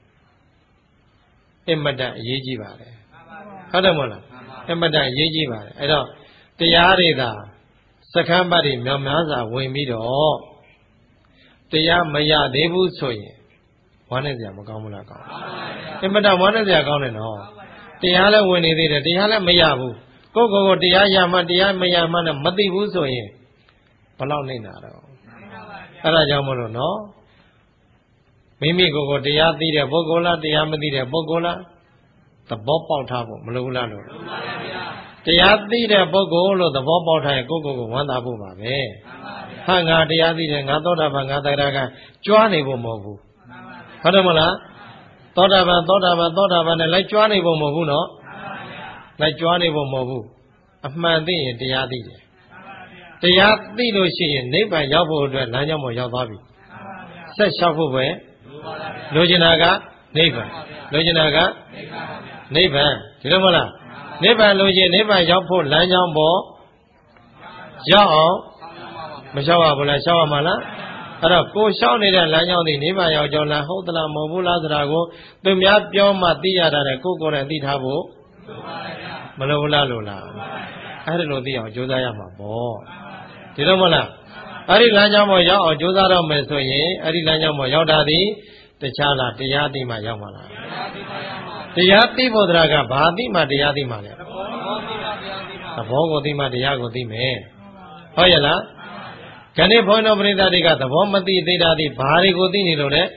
အမတန်အရေးကြီးပါတယ်ဟုတ်တယ်မဟုတ်လားအမတန်အရေးကြီးပါတယ်အဲ့တော့တရားတွေသာစခန်းပတ်တွေမြောင်များစွာဝင်ပြီးတော့တရားမရသေးဘူးဆိုရင်ဝမ်းနဲ့စရာမကောင်းဘူးလားကောင်းအမတန်ဝမ်းနဲ့စရာကောင်းတယ်နော်တရားလည်းဝင်နေသေးတယ်တရားလည်းမရဘူးကိုယ်တရားရမှတရားမရမှနဲ့မသိဘူးဆိုရင်ဘယ်လောက်နေတာတော့အဲ့ဒါကြောင့်မလို့နော်မိမိကိုယ်တရားသိတဲ့ပုဂ္ဂိုလ်လားတရားမသိတဲ့ပုဂ္ဂိုလ်လားသဘောပေါက်ထားဖို့မလိုဘူးလားလို့တရားသိတဲ့ပုဂ္ဂိုလ်လို့သဘောပေါက်ထားရင်ကိုယ်ဝမ်းသာဖို့ပါပဲဟာငါတရားသိတယ်ငါသောတာပန်ငါသရဂံကြွားနေဖို့မဟုတ်ဘူးဟုတ်တယ်မလားသောတာပန်နဲ့လိုက်ကြွားနေဖို့မဟုတ်ဘူးနော်လိုက်ကြွားနေဖို့မဟုတ်ဘူးအမှန်သိရင်တရားသိတယ်တရားသိလို့ရှိရင်နိဗ္ဗာန်ရောက်ဖို့အတွက်လမ်းကြောင်းပေါ်ရောက်သွားပြီဆက်လျှောက်ဖို့ပဲလိုချင်တာကနိဗ္ဗာန်လိုချင်တာကနိဗ္ဗာန်ဒီလိုမလားနိဗ္ဗာန်လိုချင်နိဗ္ဗာန်ရောက်ဖို့လမ်းကြောင်းပေါ်ရောက်အောင်မလျှောက်ရဘူးလားလျှောက်ရမှာလားအဲ့တော့ကိုလျှောက်နေတဲ့လမ်းကြောင်းဒီနိဗ္ဗာန်ရောက်ကြောင်းလားဟုတ်သလားမဟုတ်ဘူးလားဆိုတာကိုသူများပြောမှသိရတာနဲ့ကိုယ်နဲ့သိထားဖို့မလိုဘူးလားလို့လားအဲ့ဒါလိုသိအောင်ကြိုးစားရမှာပေါ့ဒီလိုမလားအဲ့ဒီလမ်းကြောင်းပေါ်ရောက်အောင်ကြိုးစားတော့မယ်ဆိုရင်အဲ့ဒီလမ်းကြောင်းပေါ်ရောက်တာဒီတခြားလားတရားသိမှရောက်မှာလားတရားသိဖို့တရားကဘာသိမှတရားသိမှလဲသဘောကိုသိမှတရားကိုသိမယ်ဟုတ်ရဲ့လားခဏဘုန်းတော်ပရိသတ်တွေကသဘောမသိသေးတာဒီဘာတွေကိုသိနေလို့လဲ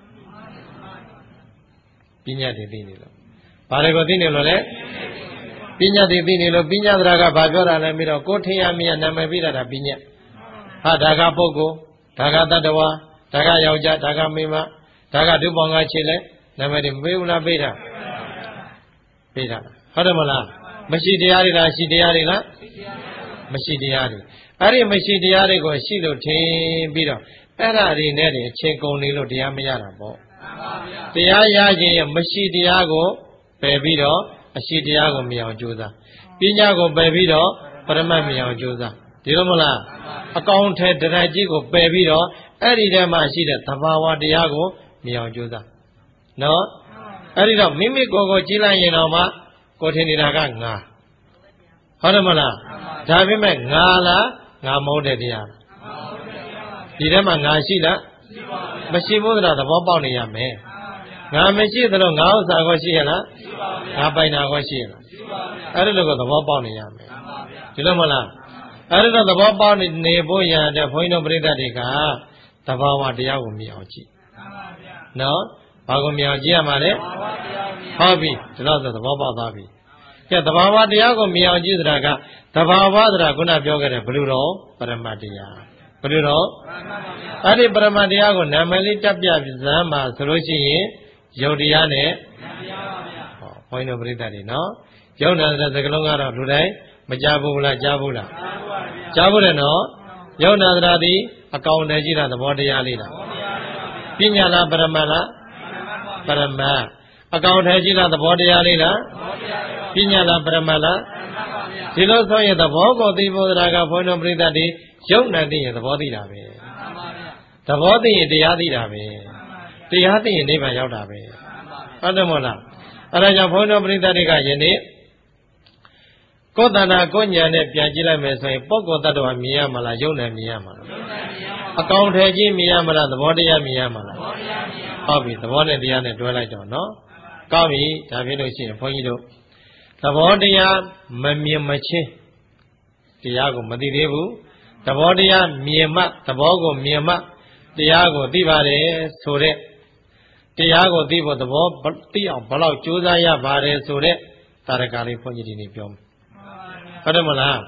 ပညာတွေသိနေလို့ဘာတွေကိုသိနေလို့လဲပညာတွေသိနေလို့ပညာတရားကဘာပြောတာလဲပြီးတော့ကိုထင်ရမြင်နာမည်ပြတာပညာဟာဒါကပုဂ္ဂိုလ်ဒါကတတ္တဝါဒါကယောက်ျားဒါကမိန်းမဒါကဒုပေါင်းကခြေလဲနာမည်တွေမပေးဘူးလားပေးတာပေးတာဟုတ်တယ်မလားမရှိတရားတွေလားရှိတရားတွေလားမရှိတရားတွေအဲ့ဒီမရှိတရားတွေကိုရှိလို့ထင်ပြီးတော့အဲ့ဒါတွေနဲ့အချိန်ကုန်နေလို့တရားမရတာပေါ့တရားရခြင်းရဲ့မရှိတရားကိုပယ်ပြီးတော့အရှိတရားကိုမြင်အောင်ကြိုးစားပညာကိုပယ်ပြီးတော့ပရမတ်မြင်အောင်ကြိုးစားဒီလိုမလားအကောင်ထဲတရားကြီးကိုပယ်ပြီးတော့အဲ့ဒီထဲမှာရှိတဲ့သဘာဝတရားကိုမြင်အောင်ကြိုးစားနော်အဲ့ဒီတော့မိမိကိုယ်ကိုကြည့်လိုက်ရင်တော့မှကိုယ်ထင်နေတာကငါဟုတ်တယ်မလားဒါပေမဲ့ငါလားငါမဟုတ်တဲ့တရားဒီထဲမှာငါရှိလားမရှိဘူးဆိုတာသဘောပေါက်နေရမယ်ငါမရှိသလိုငါဥစ္စာကိုရှိရလားငါပိုင်တာကိုရှိရလားအဲ့ဒီလိုကိုသဘောပေါက်နေရမယ်ဒီလိုမလားအဲ့ဒီတော့သဘောပေါက်နေဖို့ရတဲ့ဘုန်းကြီးတို့ပြိဿတွေကသဘာဝတရားကိုမြင်အောင်ကြည့်နော်ဘာကိုမြင်အောင်ကြည့်ရမှာလဲဟုတ်ပြီဒီတော့သဘောပေါက်သွားပြီကဲသဘာဝတရားကိုမြင်အောင်ကြည့်ဆိုတာကသဘာဝဆိုတာခုနပြောခဲ့တဲ့ဘယ်လိုတော့ပရမတ်တရားဘယ်လိုတော့အဲ့ဒီပရမတ်တရားကိုနာမည်လေးတက်ပြစမ်းပါဆိုလို့ရှိရင်ယုတ်တရားနဲ့ဟောဘုန်းကြီးတို့ပြိဿတွေနော်ယုတ်နာတဲ့စကလုံးကတော့လူတိုင်းမကြဘူးလားကြားဘူးလားကြားဘူးတယ်နော်ယုတ်နာသရာသည်အကောင်တည်းရှိတာသဘောတရားလေးလားပညာလားပရမတ်လားပရမတ်အကောင်တည်းရှိတာသဘောတရားလေးလားပညာလားပရမတ်လားဒီလိုဆိုရင်သဘောကိုသိဖို့တရားကဘုန်းတော်ပြိဿတွေယုတ်နာသိရင်သဘောသိတာပဲသဘောသိရင်တရားသိတာပဲတရားသိရင်နိဗ္ဗာန်ရောက်တာပဲဟုတ်တယ်မဟုတ်လားအဲဒါကြောင့်ဘုန်းတော်ပြိဿတွေကယနေ့ကိုယ်တဏ္ဍာကိုဉာဏ်နဲ့ပြန်ကြည့်လိုက်မယ်ဆိုရင်ပုဂ္ဂိုလ်တ attva မြင်ရမလားယုံနဲ့မြင်ရမလားအကောင်ထဲကြီးမြင်ရမလားသဘောတရားမြင်ရမလားဟုတ်ပြီသဘောနဲ့တရားနဲ့တွဲလိုက်တော့နော်ကောင်းပြီဒါဖြစ်လို့ရှိရင်ဘုန်းကြီးတို့သဘောတရားမမြင်မချင်းတရားကိုမသိသေးဘူးသဘောတရားမြင်မှသဘောကိုမြင်မှတရားကိုသိပါတယ်ဆိုတဲ့တရားကိုသိဖို့သဘောသိအောင်ဘယ်လောက်ကြိုးစားရပါတယ်ဆိုတဲ့တာရကလေးဘုန်းကြီးဒီနေ့ပြောဟုတ်တယ်မလား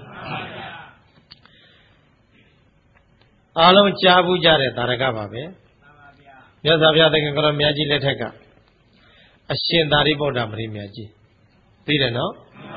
အားလုံးကြားဘူးကြတဲ့တာရကပါပဲမြတ်စွာဘုရားသခင်ကတော်မြတ်ကြီးလက်ထက်ကအရှင်သာရိပုတ္တမထေရမြတ်ကြီးသိတယ်နော်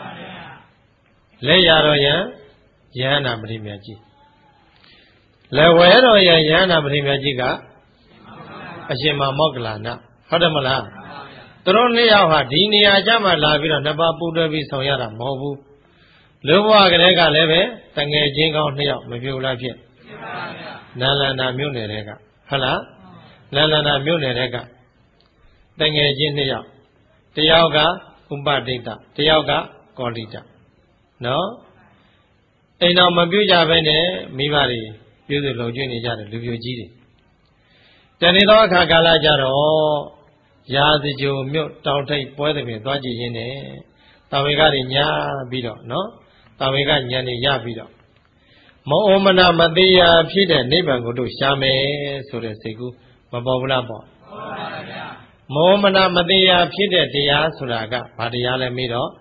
လက်ရတော်ယံယဟန္တာမထေရမြတ်ကြီးလက်ဝဲတော်ယံယဟန္တာမထေရမြတ်ကြီးကအရှင်မောက္ကလနာဟုတ်တယ်မလားသူတို့နှစ်ယောက်ဟာဒီနေရာကျမှလာပြီးတော့နှစ်ပါးပူးတွဲပြီးဆောင်ရတာမဟုတ်ဘူးလူဘဝကလေးကလည်းပဲတငယ်ချင်းကောင်း2ယောက်မပြုတ်လားဖြစ်နန္လန္ဒာမြို့နယ်တဲ့ကဟုတ်လားနန္လန္ဒာမြို့နယ်တဲ့ကတငယ်ချင်း2ယောက်တယောက်ကဥပဒိတတယောက်ကကောလိတနော်အိမ်တော်မပြုတ်ကြဘဲနဲ့မိဘတွေပြုစုလုံကျွေးနေကြတယ်လူပြိုကြီးတွေတနေ့သောအခါကာလကြတော့ရာဇကြိုမြို့တောင်ထိပ်ပွဲသည်ဖြင့်သွားကြည့်ရင်းနဲ့တာဝေကတွေညာပြီးတော့နော်တာဝေကညာနေရပြီးတော့မောမနာမတိယာဖြစ်တဲ့နိဗ္ဗာန်ကိုတို့ရှာမယ်ဆိုတဲ့စိတ်ကူးမပေါ်ဘူးလားပေါ့မောမနာမတိယာဖြစ်တဲ့တရားဆိုတာကဘာတရားလဲမေးတော့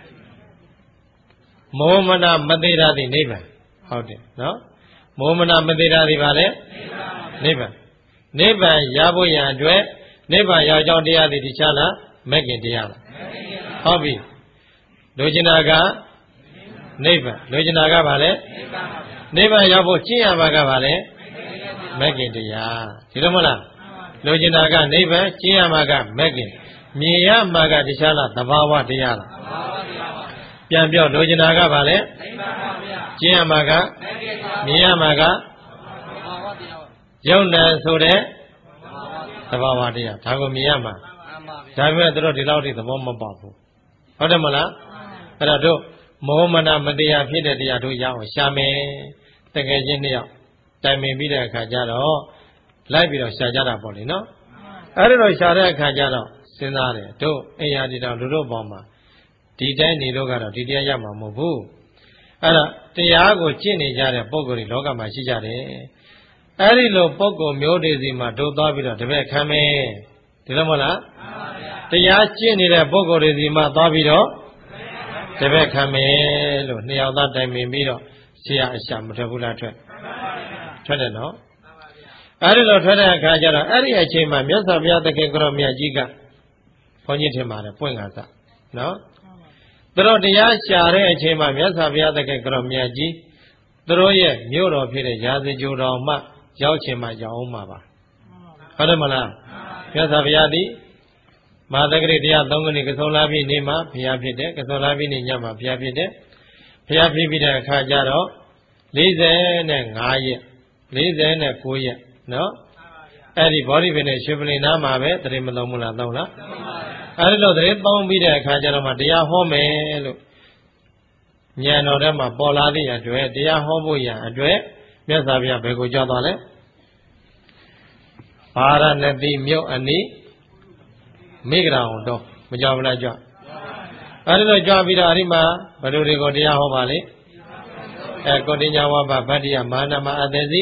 မောမနာမတိရာတိနိဗ္ဗာန်ဟုတ်တယ်နော်မောမနာမတိရာတိဘာလဲနိဗ္ဗာန်နိဗ္ဗာန်ရဖို့ရန်အတွက်နိဗ္ဗာန်ရောက်ကြောင်းတရားတွေတခြားလားမဲ့ခင်တရားလားဟုတ်ပြီလိုချင်တာကနိဗ္ဗာန်လိုချင်တာကဘာလဲနိဗ္ဗာန်ရောက်ဖို့ကျင့်ရမှာကဘာလဲမဲ့ခင်တရားဒီလိုမဟုတ်လားလိုချင်တာကနိဗ္ဗာန်ကျင့်ရမှာကမဲ့ခင်မြင်ရမှာကတခြားလားသဘာဝတရားလားပြန်ပြောလိုချင်တာကဘာလဲကျင့်ရမှာကမြင်ရမှာကယုံနာဆိုတဲ့သဘာဝတရားဒါကိုမြင်ရမှာဒါပေမဲ့တို့ဒီလောက်ထိသဘောမပေါက်ဘူးဟုတ်တယ်မလားအဲ့ဒါတို့မောမနာမတရားဖြစ်တဲ့တရားတို့ရအောင်ရှာမယ်တကယ်ချင်း2ယောက်တိုင်ပင်ပြီးတဲ့အခါကျတော့လိုက်ပြီးတော့ရှာကြတာပေါ့လေနော်အဲ့ဒါတော့ရှာတဲ့အခါကျတော့စဉ်းစားတယ်တို့အိမ်ယာဒီတော်လူတို့ပေါင်းမှာဒီတိုင်းနေလို့ကတော့ဒီတရားရမှာမဟုတ်ဘူးအဲ့ဒါတရားကိုကျင့်နေကြတဲ့ပုဂ္ဂိုလ်တွေလောကမှာရှိကြတယ်အဲ့ဒီလိုပုဂ္ဂိုလ်မျိုးတွေစီမှာတို့သွားပြီးတော့တပည့်ခံမယ်ဒီလိုမဟုတ်လားတရားကျင့်နေတဲ့ပုဂ္ဂိုလ်တွေစီမှာသွားပြီးတော့တပည့်ခံမယ်လို့2ယောက်သားတိုင်ပင်ပြီးတော့ဆရာအရှာမထွက်ဘူးလားထွက်တယ်နော်အဲ့ဒီလိုထွက်တဲ့အခါကျတော့အဲ့ဒီအချိန်မှာမြတ်စွာဘုရားသခင်ကိုရောမြတ်ကြီးကဘုန်းကြီးထင်ပါတယ်ပွင့်ကားစနော်သူတို့တရားရှာတဲ့အချိန်မှာမြတ်စွာဘုရားသခင်ကိုရောမြတ်ကြီးသူတို့ရဲ့မြို့တော်ဖြစ်တဲ့ရာဇကြိုတော်မှရောက်ချင်မှရောက်အောင်မှာပါဟုတ်တယ်မလားမြတ်စွာဘုရားသည်မဟာသက္ကရိတရား3ခုနှစ်ကဆုံလာပြီနေမှာဘုရားဖြစ်တယ်ကဆုံလာပြီနေညမှာဘုရားဖြစ်တယ်ဘုရားဖြစ်ပြီးတဲ့အခါကျတော့45ရက်49ရက်နော်အဲ့ဒီဘောဓိပင်နဲ့ရွှေပလင်နားမှာပဲတရင်မသုံးဘူးလားသုံးလားအဲ့ဒီလိုတရင်သုံးပြီးတဲ့အခါကျတော့မှတရားဟောမယ်လို့ဉာဏ်တော်ထဲမှာပေါ်လာသည့်အတွက်တရားဟောဖို့ရန်အတွက်မြတ်စွာဘုရားဘယ်ကိုကြွသွားလဲဗာရဏသီမြို့အနီးမိဂရာအောင်တော့မကြောက်ဘူးလားကြွအဲ့ဒီလိုကြွပြီးတော့အဲ့ဒီမှာဘယ်လိုတွေကိုတရားဟောပါလဲကိုတိညာဝဘဗတ္တိယမာနမအသေစီ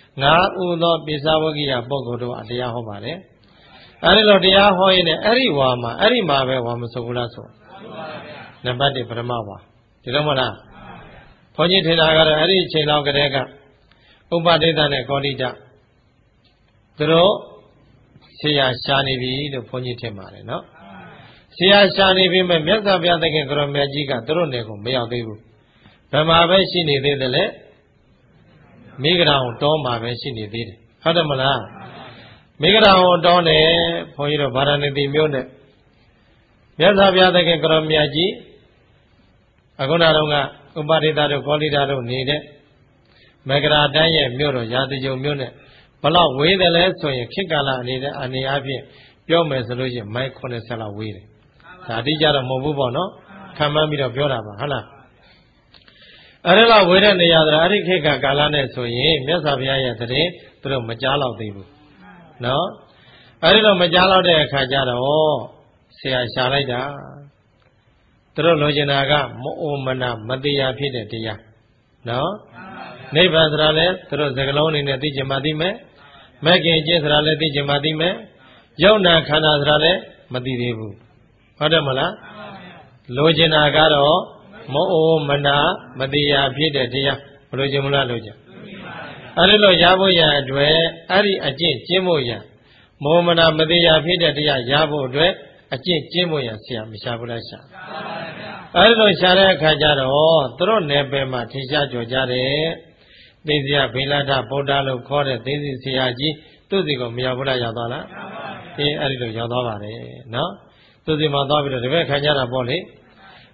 5ဦးသောပိဿဝဂိယပုဂ္ဂိုလ်တို့အတရားဟောပါတယ်အဲ့ဒီလိုတရားဟောရင်လည်းအဲ့ဒီဝါမှာအဲ့ဒီမှာပဲဝါမဆိုဘူးလားဆိုနံပါတ်1ပထမဝါဒီလိုမဟုတ်လားဘုန်းကြီးထေတာကတော့အဲ့ဒီအချိန်လောက်ကတည်းကဥပဒိတနဲ့ကောဋိတသူတို့ဆရာရှာနေပြီလို့ဘုန်းကြီးထင်ပါတယ်နော်ဆရာရှာနေပြီမဲ့မြတ်စွာဘုရားသခင်ကိုရောမြတ်ကြီးကသူတို့နယ်ကိုမရောက်သေးဘူးဘယ်မှာပဲရှိနေသေးတယ်လဲမိဂရာအောင်တောမှာပဲရှိနေသေးတယ်ဟုတ်တယ်မလားမိဂရာအောင်တောနဲ့ဘုန်းကြီးတို့ဗာရာဏသီမြို့နဲ့မြတ်စွာဘုရားသခင်ကိုရောမြတ်ကြီးအခုနတော့ကဥပဒိတတို့ကောဋိတတို့နေတဲ့မဂရာတိုင်းရဲ့မြို့တော်ရာဇကြုံမြို့နဲ့ဘလောက်ဝေးတယ်လဲဆိုရင်ခေတ်ကာလအနေအချင်းပြောမယ်ဆိုလို့ရှိရင်မိုင်80လောက်ဝေးတယ်ဒါအတိကျတော့မဟုတ်ဘူးပေါ့နော်ခံမှန်းပြီးတော့ပြောတာပါဟုတ်လားအဲ့ဒါလောက်ဝေးတဲ့နေရာဆိုအဲ့ဒီခေတ်ကာလနဲ့ဆိုရင်မြတ်စွာဘုရားရဲ့တရင်သူတို့မကြားတော့သေးဘူးနော်အဲ့ဒီတော့မကြားတော့တဲ့အခါကျတော့ဆရာရှာလိုက်တာသူတို့လိုချင်တာကမအိုမနာမတရားဖြစ်တဲ့တရားနော်နိဗ္ဗာန်ဆိုတာလည်းသူတို့စကလုံးအနေနဲ့သိချင်မှသိမယ်မဲ့ခင်ကျင့်ဆိုတာလည်းသိချင်မှသိမယ်ယုံနာခန္ဓာဆိုတာလည်းမသိသေးဘူးဟုတ်တယ်မလားလိုချင်တာကတော့မအိုမနာမတရားဖြစ်တဲ့တရားဘယ်လိုချင်မလားလို့ကြအဲ့ဒီလိုရဖို့ရအတွက်အဲ့ဒီအကျင့်ကျင့်ဖို့ရမောမနာမတရားဖြစ်တဲ့တရားရဖို့အတွက်အကျင့်ကျင့်ဖို့ရဆရာမရှာဘူးလားရှာအဲ့ဒီလိုရှာတဲ့အခါကျတော့သူတို့နယ်ပယ်မှာထင်ရှားကြော်ကြတယ်သိစရာဘိလာထဗုဒ္ဓလို့ခေါ်တဲ့သိစီဆရာကြီးသူ့စီကိုမရောက်ဘူးလားရောက်သွားလားအဲ့ဒီလိုရောက်သွားပါတယ်နော်သူ့စီမှာသွားပြီးတော့တပည့်ခံကြတာပေါ့လေ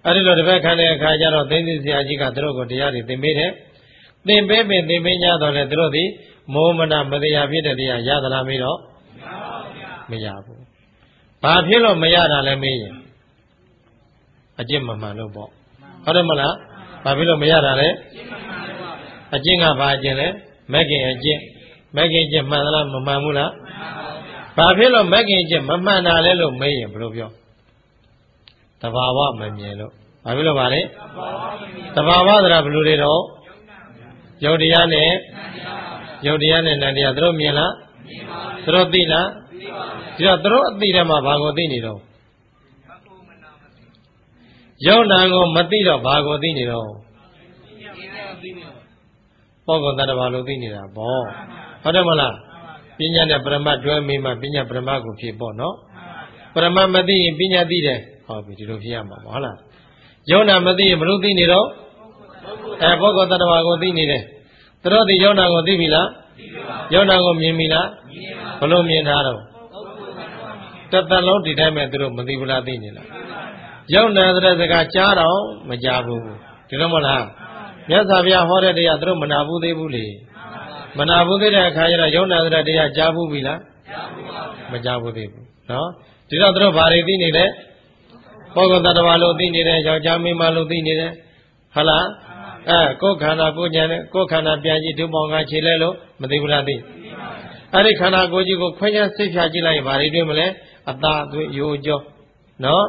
အဲ့ဒီလိုတစ်ပတ်ခါတဲ့အခါကျတော့သိသိဆရာကြီးကသူတို့ကိုတရားတွေသင်ပေးတယ်သင်ပေးပင်သင်ပေးကြတော့လေသူတို့သည်မောမနာမတရားဖြစ်တဲ့တရားရသလားမေးတော့မရဘူးဘာဖြစ်လို့မရတာလဲမေးရင်အကျင့်မမှန်လို့ပေါ့ဟုတ်တယ်မလားဘာဖြစ်လို့မရတာလဲအကျင့်ကဘာအကျင့်လဲမဂ္ဂင်အကျင့်မဂ္ဂင်အကျင့်မှန်သလားမမှန်ဘူးလားဘာဖြစ်လို့မဂ္ဂင်အကျင့်မမှန်တာလဲလို့မေးရင်ဘယ်လိုပြောတဘာဝမမြင်လို့ဘာဖြစ်လို့ပါလဲတဘာဝဆိုတာဘယ်လိုတွေတော့ယုတ်တရားနဲ့နံတရားသူတို့မြင်လားသူတို့သိလားဒီတော့သူတို့အသိတယ်မှာဘာကိုသိနေတော့ယုတ်နံကိုမသိတော့ဘာကိုသိနေတော့ပုဂ္ဂိုလ်တ attva လို့သိနေတာပေါ့ဟုတ်တယ်မလားပညာနဲ့ပရမတ်တွဲမိမှပညာပရမတ်ကိုဖြစ်ပေါ့နော်ပရမတ်မသိရင်ပညာသိတယ်ဟုတ်ပြီဒီလိုဖြစ်ရမှာပေါ့ဟုတ်လားယုတ်နံမသိရင်ဘယ်လိုသိနေတော့ပုဂ္ဂိုလ်တ attva ကိုသိနေတယ်သူတို့ဒီယုတ်နံကိုသိပြီလားယုတ်နံကိုမြင်ပြီလားဘယ်လိုမြင်တာတော့တသက်လုံးဒီတိုင်းပဲသူတို့မသိဘူးလားသိနေလားယုတ်နံတဲ့စကားကြားတော့မကြားဘူးဒီလိုမလားမြတ်စွာဘုရားဟောတဲ့တရားသူတို့မနာဘူးသေးဘူးလေမနာဘူးသေးတဲ့အခါကျတော့ယုတ်နံတဲ့တရားကြားဘူးပြီလားမကြားဘူးသေးဘူးနော်ဒီတော့သူတို့ဘာတွေသိနေလဲပုဂ္ဂိုလ်တ attva လို့သိနေတယ်ယောက်ျားမိန်းမလို့သိနေတယ်ဟုတ်လားကိုယ်ခန္ဓာကိုယ်ဉာဏ်နဲ့ကိုယ်ခန္ဓာပြန်ကြည့်ဒုပေါင်းကခြေလဲလို့မသိဘူးလားသိအဲ့ဒီခန္ဓာကိုယ်ကြီးကိုခွဲခြားစိတ်ဖြာကြည့်လိုက်ရင်ဘာတွေတွေ့မလဲအသာအသွေးရိုးကြောနော်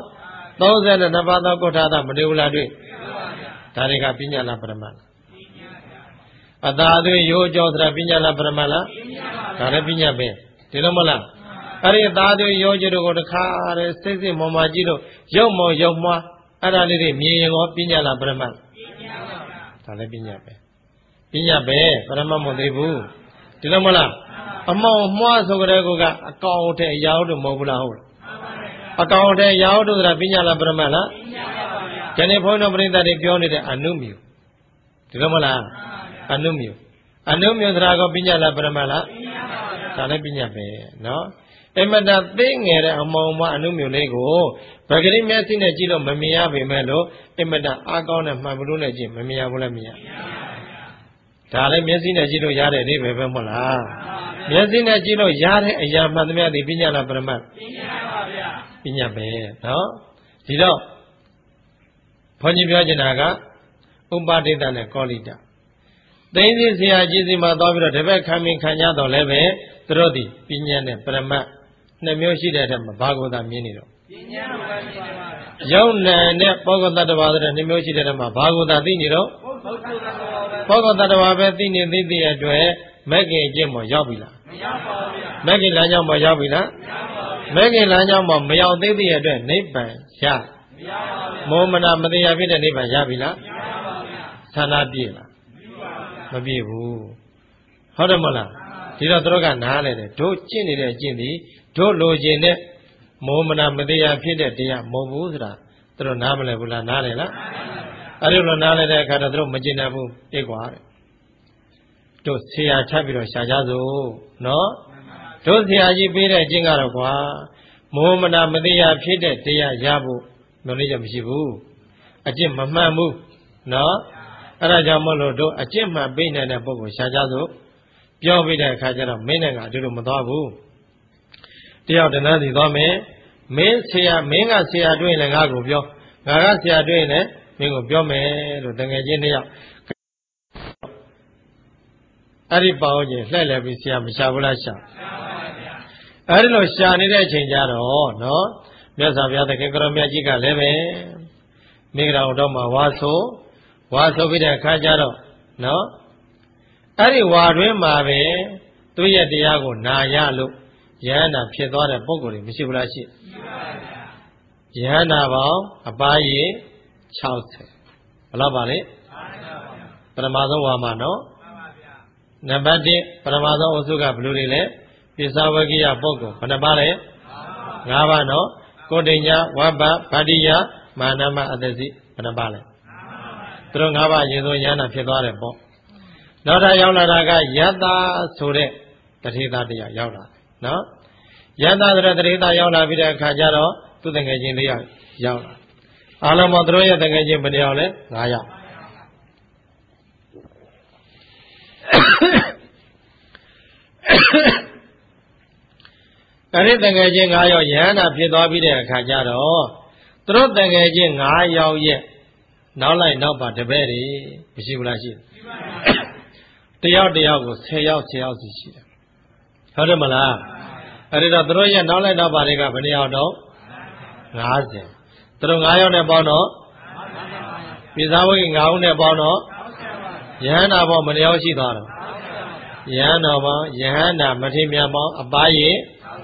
32ပါးသောကုဋ္ဌာသမတွေ့ဘူးလားတွေ့ဒါတွေကပညာလားပရမတ်လားအသာအသွေးရိုးကြောဆိုတာပညာလားပရမတ်လားဒါလည်းပညာပဲဒီလိုမလားအဲ့ဒီအသာအသွေးရိုးကြောတို့ကိုတခါတည်းစိတ်စိတ်မောမာကြည့်လို့ရုပ်မောရုပ်မွားအဲ့ဒါလေးတွေမြင်ရင်ရောပညာလားပရမတ်ဒါလည်းပညာပဲပညာပဲပရမတ်မသိဘူးဒီလိုမလားအမောင်မွားဆိုကြတဲ့ကောကအကောင်အထက်ရာဟုတ်မဟုတ်ဘူးလားဟုတ်လားအကောင်အထက်ရာဟုတ်ဆိုတာပညာလားပရမတ်လားပညာပါဗျာဒီနေ့ဘုန်းတော်ပရိသတ်တွေပြောနေတဲ့အနုမြူဒီလိုမလားအနုမြူဆိုတာကပညာလားပရမတ်လားဒါလည်းပညာပဲနော်အမတသိငယ်တဲ့အမောင်မွားအနုမြူလေးကိုဗဂရိမျက်စိနဲ့ကြည့်လို့မမြင်ရပေမဲ့လို့အမတအားကောင်းတဲ့မှန်ဘလို့နဲ့ကြည့်မမြင်ရဘူးလားမြင်ရဒါလည်းမျက်စိနဲ့ကြည့်လို့ရတဲ့အိဗယ်ပဲမဟုတ်လားမျက်စိနဲ့ကြည့်လို့ရတဲ့အရာမှန်သမျှဒီပညာလားပရမတ်ပညာပါဗျာပညာပဲနော်ဒီတော့ဘုန်းကြီးပြောချင်တာကဥပဒိတနဲ့ကောလိတသိသိဆရာကြီးစီမှာသွားပြီးတော့တပည့်ခံမင်ခံကြတော့လည်းပဲသူတို့ဒီပညာနဲ့ပရမတ်နှစ်မျိုးရှိတဲ့အတွက်ဘာကိုသာမြင်နေတော့ပညာကိုသာမြင်နေပါဗျာယုံနံနဲ့ပုဂ္ဂိုလ်တ attva ဆိုတဲ့နှစ်မျိုးရှိတဲ့အတွက်ဘာကိုသာသိနေတော့ပုဂ္ဂိုလ်တ attva ပဲသိနေသိတဲ့အတွက်မဂ္ဂင်အကျင့်ပေါ်ရောက်ပြီလားမရောက်ပါဘူးဗျာမဂ္ဂင်လမ်းကြောင်းပေါ်ရောက်ပြီလားမရောက်ပါဘူးမဂ္ဂင်လမ်းကြောင်းပေါ်မရောက်သေးတဲ့အတွက်နိဗ္ဗာန်ရမရပါဘူးမောမနာမတရားဖြစ်တဲ့နိဗ္ဗာန်ရပြီလားမရပါဘူးဗျာသန္တာပြည့်လားမပြည့်ဘူးဟုတ်တယ်မလားဒီတော့တို့ကနားလဲတယ်တို့ကျင့်နေတဲ့အကျင့်ဒီတို့လိုချင်တဲ့မောမနာမတရားဖြစ်တဲ့တရားမဟုတ်ဘူးဆိုတာတို့နားမလဲဘူးလားနားလဲလားအဲ့ဒီလိုနားလဲတဲ့အခါတော့တို့မကျင့်တတ်ဘူးအေးကွာတဲ့တို့ဆရာချပြီးတော့ရှာကြစို့နော်တို့ဆရာကြီးပေးတဲ့အကျင့်ကတော့ကွာမောမနာမတရားဖြစ်တဲ့တရားရဖို့မျှော်လင့်ချက်မရှိဘူးအကျင့်မမှန်ဘူးနော်အဲ့ဒါကြောင့်မလို့တို့အကျင့်မှန်ပေးနိုင်တဲ့ပုဂ္ဂိုလ်ရှာကြစို့ပြောပြီးတဲ့အခါကျတော့မင်းနဲ့ကအတူတူမသွားဘူးတယောက်တန်းစီသွားမယ်မင်းကဆရာတွေ့ရင်လည်းငါ့ကိုပြောငါကဆရာတွေ့ရင်လည်းမင်းကိုပြောမယ်လို့တကယ်ချင်းတယောက်အဲ့ဒီပေါင်းချင်းလှည့်လည်ပြီးဆရာမရှာဘူးလားရှာအဲ့ဒီလိုရှာနေတဲ့အချိန်ကျတော့နော်မြတ်စွာဘုရားသခင်ကရောမြတ်ကြီးကလည်းပဲမိဂရာတော်မှာဝါဆိုပြီးတဲ့အခါကျတော့နော်အဲ့ဒီဝါတွင်းမှာပဲသူရဲ့တရားကိုနာရလို့ယဟန္တာဖြစ်သွားတဲ့ပုဂ္ဂိုလ်တွေမရှိဘူးလားရှိယဟန္တာပေါင်းအပါးရေ60ဘယ်လောက်ပါလဲပထမဆုံးဝါမှာနော်နံပါတ်1ပထမဆုံးအုပ်စုကဘယ်လိုတွေလဲပိဿဝကိယပုဂ္ဂိုလ်ဘယ်နှပါလဲ5ပါးနော်ကိုဋ္ဌိညာဝဘ္ဗဗတ္တိယမာနမအတ္တစီဘယ်နှပါလဲသူတို့5ပါးရေစိုးယဟန္တာဖြစ်သွားတယ်ပေါ့နောက်ထပ်ရောက်လာတာကယတ္တာဆိုတဲ့တထေသာတရားရောက်လာနော်ယတ္တာဆိုတဲ့တထေသာရောက်လာပြီးတဲ့အခါကျတော့သူတငယ်ချင်းလေးရောက်လာအားလုံးမတို့ရဲ့တကယ်ချင်းဘယ်နှယောက်လဲ9ယောက်အဲ့ဒီတကယ်ချင်း9ယောက်ယဟန္တာဖြစ်သွားပြီးတဲ့အခါကျတော့သူတို့တကယ်ချင်း9ယောက်ရဲ့နောက်လိုက်နောက်ပါတပည့်တွေမရှိဘူးလားရှိတယ်တယောက်တယောက်ကို10ယောက်10ယောက်စီရှိတယ်ဟုတ်တယ်မလားအဲ့ဒီတော့သူတို့ရဲ့နောက်လိုက်နောက်ပါတွေကဘယ်နှယောက်တော့50သူတို့9ယောက်နဲ့ပေါင်းတော့ပိဿာဝဂိ9ဦးနဲ့ပေါင်းတော့ယဟန္တာပေါင်းဘယ်နှယောက်ရှိသွားတော့ယဟန္တာပေါင်းယဟန္တာမထေရများပေါင်းအပါးရေ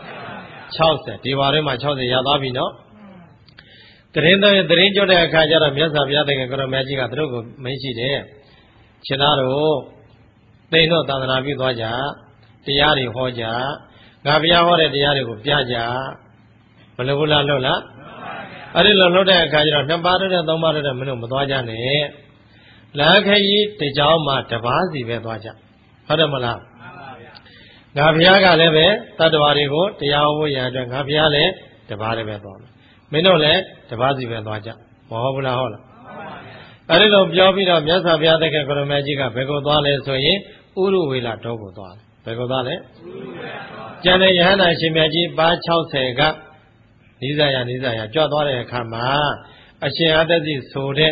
60ဒီဝါထဲမှာ60ရသွားပြီနော်တရင်ကြွတဲ့အခါကျတော့မြတ်စွာဘုရားသခင်ကိုရမကြီးကသူတို့ကိုမင်းရှိတယ်ရှင်သားတို့သိတော့သာသနာပြုသွားကြတရားတွေဟောကြငါဘုရားဟောတဲ့တရားတွေကိုပြကြဘယ်လိုဘူးလားလို့လားအဲ့ဒီလိုလုပ်တဲ့အခါကျတော့2ပါးတဲ့3ပါးတဲ့မင်းတို့မသွားကြနဲ့လမ်းခရီးတကြောင်မှတပါးစီပဲသွားကြဟုတ်တယ်မလားငါဘုရားကလည်းပဲတတ္တဝါတွေကိုတရားဟောရတဲ့ငါဘုရားလည်းတပါးလည်းပဲသွားမယ်မင်းတို့လည်းတပါးစီပဲသွားကြမဟုတ်ဘူးလားဟုတ်လားအဲ့ဒီလိုပြောပြီးတော့မြတ်စွာဘုရားသခင်ကိုရမကြီးကဘယ်ကိုသွားလဲဆိုရင်ဥရဝေလတောကိုသွားတယ်ဘယ်ကိုသွားလဲကျန်တဲ့ယဟန္တာရှင်မြတ်ကြီးပါ60ကနိစ္စရကြွသွားတဲ့အခါမှာအရှင်အတ္တသိဆိုတဲ့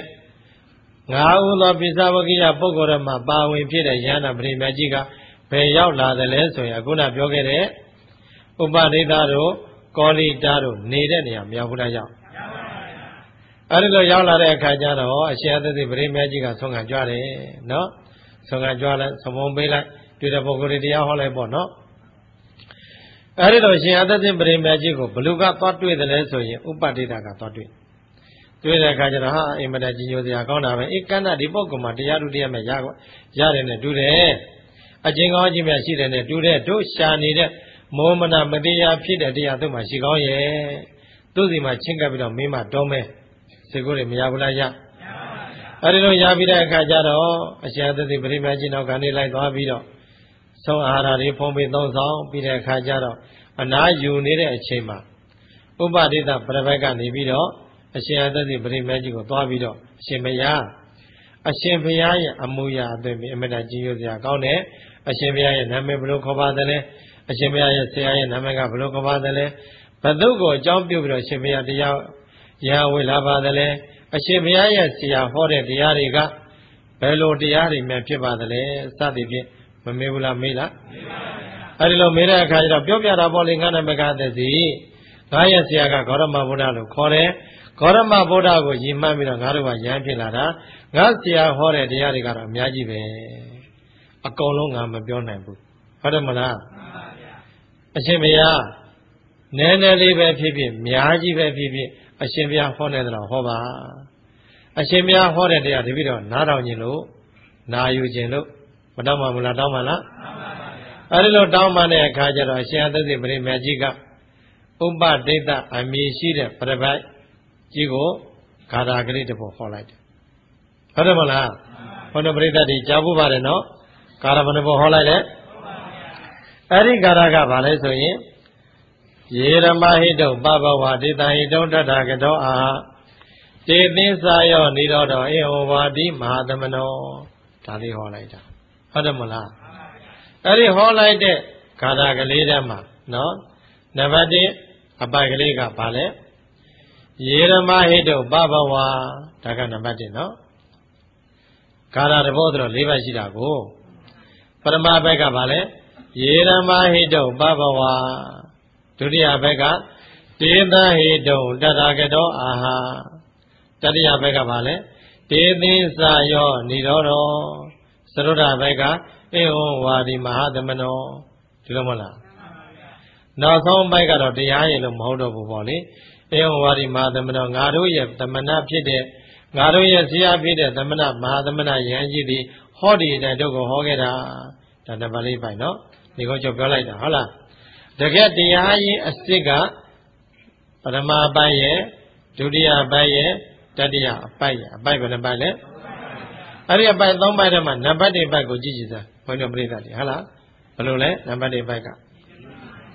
9ဦးသောပိဿဝဂိယပုဂ္ဂိုလ်မှာပါဝင်ဖြစ်တဲ့ယဟန္တာပရိမြတ်ကြီးကဘယ်ရောက်လာတယ်လဲဆိုရင်အခုနပြောခဲ့တဲ့ဥပဒိတာတို့ကောလိတာတို့နေတဲ့နေရာမြောက်ဘူးလားရောက်အဲဒီလိုရောက်လာတဲ့အခါကျတော့အရှင်အတ္တသိပရိမြတ်ကြီးကဆုံးခံကြွတယ်နော်ဆုံးခံကြွလိုက်သမုံပေးလိုက်တွေ့တဲ့ပုဂ္ဂိုလ်တွေတရားဟောလိုက်ပေါ့နော်အဲဒီတော့ရှင်အတ္တသိပရိမြတ်ကြီးကိုဘလူကသွားတွေ့တယ်လဲဆိုရင်ဥပဒိတာကသွားတွေ့တဲ့အခါကျတော့ဟာအိမ်မတကြီးညိုစရာကောင်းတာပဲဧကန္တဒီပုဂ္ဂိုလ်မှာတရားလူတရားမဲ့ရတယ်နဲ့တူတယ်အကျဉ်းကောင်းအကျဉ်းမြတ်ရှိတယ်နဲ့တူတဲ့တို့ရှာနေတဲ့မောမနာမတရားဖြစ်တဲ့တရားသူ့မှာရှိကောင်းရဲ့သူ့စီမှာချင်းကပ်ပြီးတော့မင်းမတော်မဲစေကိုယ်တွေမရဘူးလားရအဲဒီလိုရပြီးတဲ့အခါကျတော့အရှင်အတ္တသိပရိမြတ်ကြီးနောက်ကနေလိုက်သွားပြီးတော့ဆုံးအာဟာရတွေဖုံးပေးသုံးဆောင်ပြီးတဲ့အခါကျတော့အနာယူနေတဲ့အချိန်မှာဥပဒိတပရဘက်ကနေပြီးတော့အရှင်အတ္တသိပရိမြတ်ကြီးကိုသွားပြီးတော့အရှင်ဘုရားရဲ့အမှုရာအသွင်ပြီးအမတကြီးရစရာကောင်းတယ်အရှင်ဘုရားရဲ့နာမည်ဘယ်လိုခေါ်ပါသလဲအရှင်ဘုရားရဲ့ဆရာရဲ့နာမည်ကဘယ်လိုခေါ်ပါသလဲဘသူကိုအကြောင်းပြုပြီးတော့အရှင်ဘုရားတရားရာဝေလာပါသလဲအရှင်ဘုရားရဲ့ဆရာဟောတဲ့တရားတွေကဘယ်လိုတရားတွေများဖြစ်ပါသလဲစသည်ဖြင့်မမေးဘူးလားမေးလားမေးပါဗျာအဲဒီလိုမေးတဲ့အခါကျတော့ပြောပြတာပေါ့လေငါနာမကသက်စီငါရဲ့ဆရာကဂေါရမဗုဒ္ဓလို့ခေါ်တယ်ဂေါရမဗုဒ္ဓကိုယဉ်မှန်းပြီးတော့ငါတို့ကရဟန်းဖြစ်လာတာငါဆရာဟောတဲ့တရားတွေကတော့အများကြီးပဲအကုန်လုံးငါမပြောနိုင်ဘူးဟုတ်တယ်မလားမှန်ပါဗျာအရှင်ဘုရားနည်းနည်းလေးပဲဖြစ်ဖြစ်များကြီးပဲဖြစ်ဖြစ်အရှင်ဘုရားဟောနေတယ်တော့ဟောပါအရှင်ဘုရားဟောတဲ့တရားတပည့်တော်နားထောင်ခြင်းလို့နာယူခြင်းလို့မတောင်းပါဘူးလားတောင်းပါလားမှန်ပါဗျာအဲဒီလိုတောင်းပါတဲ့အခါကျတော့အရှင်အတ္တသိပရိမြတ်ကြီးကဥပဒိတအမည်ရှိတဲ့ပရပိုက်ကြီးကိုဂါထာကလေးတစ်ပုဒ်ဟောလိုက်တယ်ဟုတ်တယ်မလားဘုန်းတော်ပရိသတ်တွေကြားဖို့ပါတယ်နော်ဂါထာဘယ်နှပုဒ်ဟောလိုက်လဲအဲ့ဒီဂါထာကဘာလဲဆိုရင်ယေရမဟိတုပပဝဒေတဟိတုတတ္ထာကတောအာတေသင်္စာယောနိရောဓဧဝဝါတိမဟာသမနောဒါလေးဟောလိုက်တာဟုတ်တယ်မလားအဲ့ဒီဟောလိုက်တဲ့ဂါထာကလေးထဲမှာနော်နံပါတ်1အပိုက်ကလေးကဘာလဲယေရမဟိတုပပဝဒါကနံပါတ်1နော်ဂါထာတစ်ပုဒ်ဆိုတော့၄ဘက်ရှိတာကိုပရမဘက်ကဘာလဲယေရမဟိတုပပဝဒုတိယဘက်ကတေသဟိတုတတ္ထာကတောအာဟာတတိယဘက်ကဘာလဲတေသင်္စာယောနိရောဓသရုဒ္ဓဘက်ကဧဝံဝါဒီမဟာသမနောဒီလိုမဟုတ်လားနောက်ဆုံးဘက်ကတော့တရားရည်လို့မဟုတ်တော့ဘူးပေါ့လေဧဝံဝါဒီမဟာသမနောငါတို့ရဲ့သမဏဖြစ်တဲ့ငါတို့ရဲ့ဇေယျဖြစ်တဲ့သမဏမဟာသမဏယဟန်ကြီးသည်ဟောဒီတဲ့တို့ကိုဟောခဲ့တာဒါနံပါတ်၄ပိုင်နော်ဒီကောကျော်ပြောလိုက်တာဟုတ်လားတကယ်တရားရည်အစစ်ကပရမအပိုက်ရဲ့ဒုတိယအပိုက်ရဲ့တတိယအပိုက်ရဲ့အပိုက်ဘယ်နှပိုက်လဲအဲ့ဒီအပိုက်၃ပိုက်ထဲမှာနံပါတ်1ပိုက်ကိုကြည့်ကြည့်စမ်းဘုန်းတော်ပြိဿတွေဟုတ်လားဘယ်လိုလဲနံပါတ်1ပိုက်က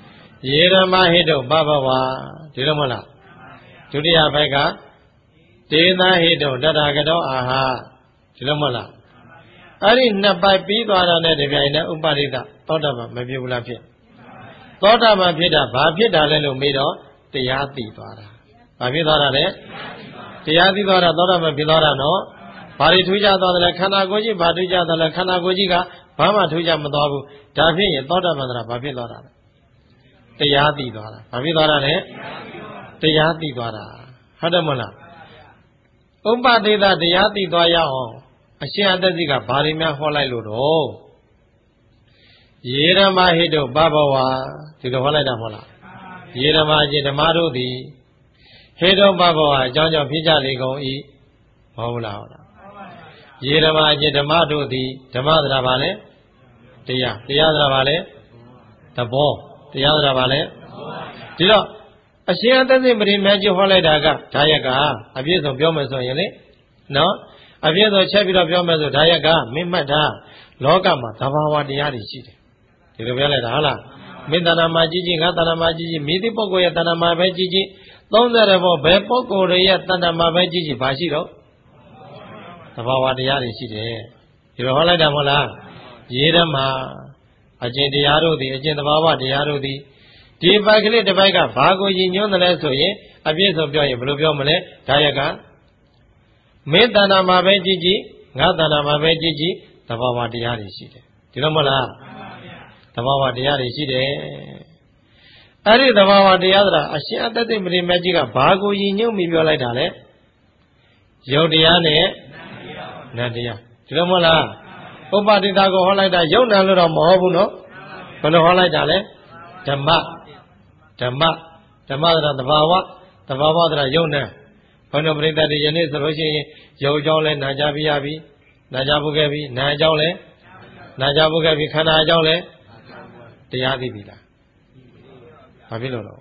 ယေရမဟိတုပပဝဒီလိုမဟုတ်လားဒုတိယပိုက်ကဒေနာဟိတောတထာဂတောအာဟာဒီလိုမဟုတ်လားအဲ့ဒီနှစ်ပိုက်ပြီးသွားတာနဲ့တပြိုင်နက်ဥပရိသသောတာပန်မဖြစ်ဘူးလားဖြစ်သောတာပန်ဖြစ်တာဘာဖြစ်တာလဲလို့မေးတော့တရားသိသွားတာဘာဖြစ်သွားတာလဲတရားသိသွားတာသောတာပန်ဖြစ်သွားတာနော်ဘာတွေထူးခြားသွားတယ်လဲခန္ဓာကိုယ်ကြီးဘာထူးခြားသွားလဲခန္ဓာကိုယ်ကြီးကဘာမှထူးခြားမသွားဘူးဒါဖြစ်ရင်သောတာပန်ဆိုတာဘာဖြစ်သွားတာလဲတရားသိသွားတာဘာဖြစ်သွားတာလဲတရားသိသွားတာဟုတ်တယ်မလားဥပဒေသတရားသိသွားရအောင်အရှင်အတ္တသိကဘာတွေများဟောလိုက်လို့တော့ယေရမဟိတုပဘဝဒီလိုဟောလိုက်တာမဟုတ်လားယေရမအရှင်ဓမ္မတို့သည်ဟိတုပဘဝအကြောင်းကြောင့်ဖြစ်ကြလေကုန်၏မဟုတ်လားဟုတ်လားယေရမအရှင်ဓမ္မတို့သည်ဓမ္မသရာပါလဲတရားသရာပါလဲသဘောတရားသရာပါလဲဒီတော့အရှင်အတ္တသိပရိမေကြီးဟောလိုက်တာကဒါရက်ကအပြည့်စုံပြောမယ်ဆိုရင်လေနော်အပြည့်စုံချက်ပြီးတော့ပြောမယ်ဆိုဒါရက်ကမင်းမှတ်တာလောကမှာသဘာဝတရားတွေရှိတယ်ဒီလိုပြောလိုက်တာဟုတ်လားမင်းတဏ္ဍာမှာကြီးကြီးငါတဏ္ဍာမှာကြီးကြီးမိသည့်ပုဂ္ဂိုလ်ရဲ့တဏ္ဍာမှာပဲကြီးကြီး30ဘောဘယ်ပုဂ္ဂိုလ်ရဲ့တဏ္ဍာမှာပဲကြီးကြီးဘာရှိတော့သဘာဝတရားတွေရှိတယ်ဒီလိုဟောလိုက်တာမဟုတ်လားရေးဓမ္မအကျင့်တရားတို့သည်အကျင့်သဘာဝတရားတို့သည်ဒီပိုက်ကလေးတစ်ပိုက်ကဘာကိုရည်ညွှန်းတယ်လဲဆိုရင်အပြည့်စုံပြောရင်ဘယ်လိုပြောမလဲဒါရက်ကမင်းတဏ္ဍာမှာပဲကြည့်ကြည့်ငါတဏ္ဍာမှာပဲကြည့်ကြည့်သဘာဝတရားတွေရှိတယ်ဒီလိုမဟုတ်လားသဘာဝတရားတွေရှိတယ်အဲ့ဒီသဘာဝတရားဆိုတာအရှင်အတ္တသိပရိမေကြီးကဘာကိုရည်ညွှန်းပြီးပြောလိုက်တာလဲယုတ်တရားနဲ့နတ်တရားဒီလိုမဟုတ်လားဥပတိတာကိုဟောလိုက်တာယုတ်နံလို့တော့မဟုတ်ဘူးနော်ဘယ်လိုဟောလိုက်တာလဲဓမ္မဆိုတာသဘာဝဆိုတာယုတ်နံဘုန်းတော်ပရိသတ်တွေယနေ့ဆိုလို့ရှိရင်ယုတ်အကြောင်းလဲနာကြပြရပြီနာကြဖို့ခဲ့ပြီနာအကြောင်းလဲနာကြဖို့ခဲ့ပြီခန္ဓာအကြောင်းလဲတရားသိပြီလားဘာဖြစ်လို့လဲ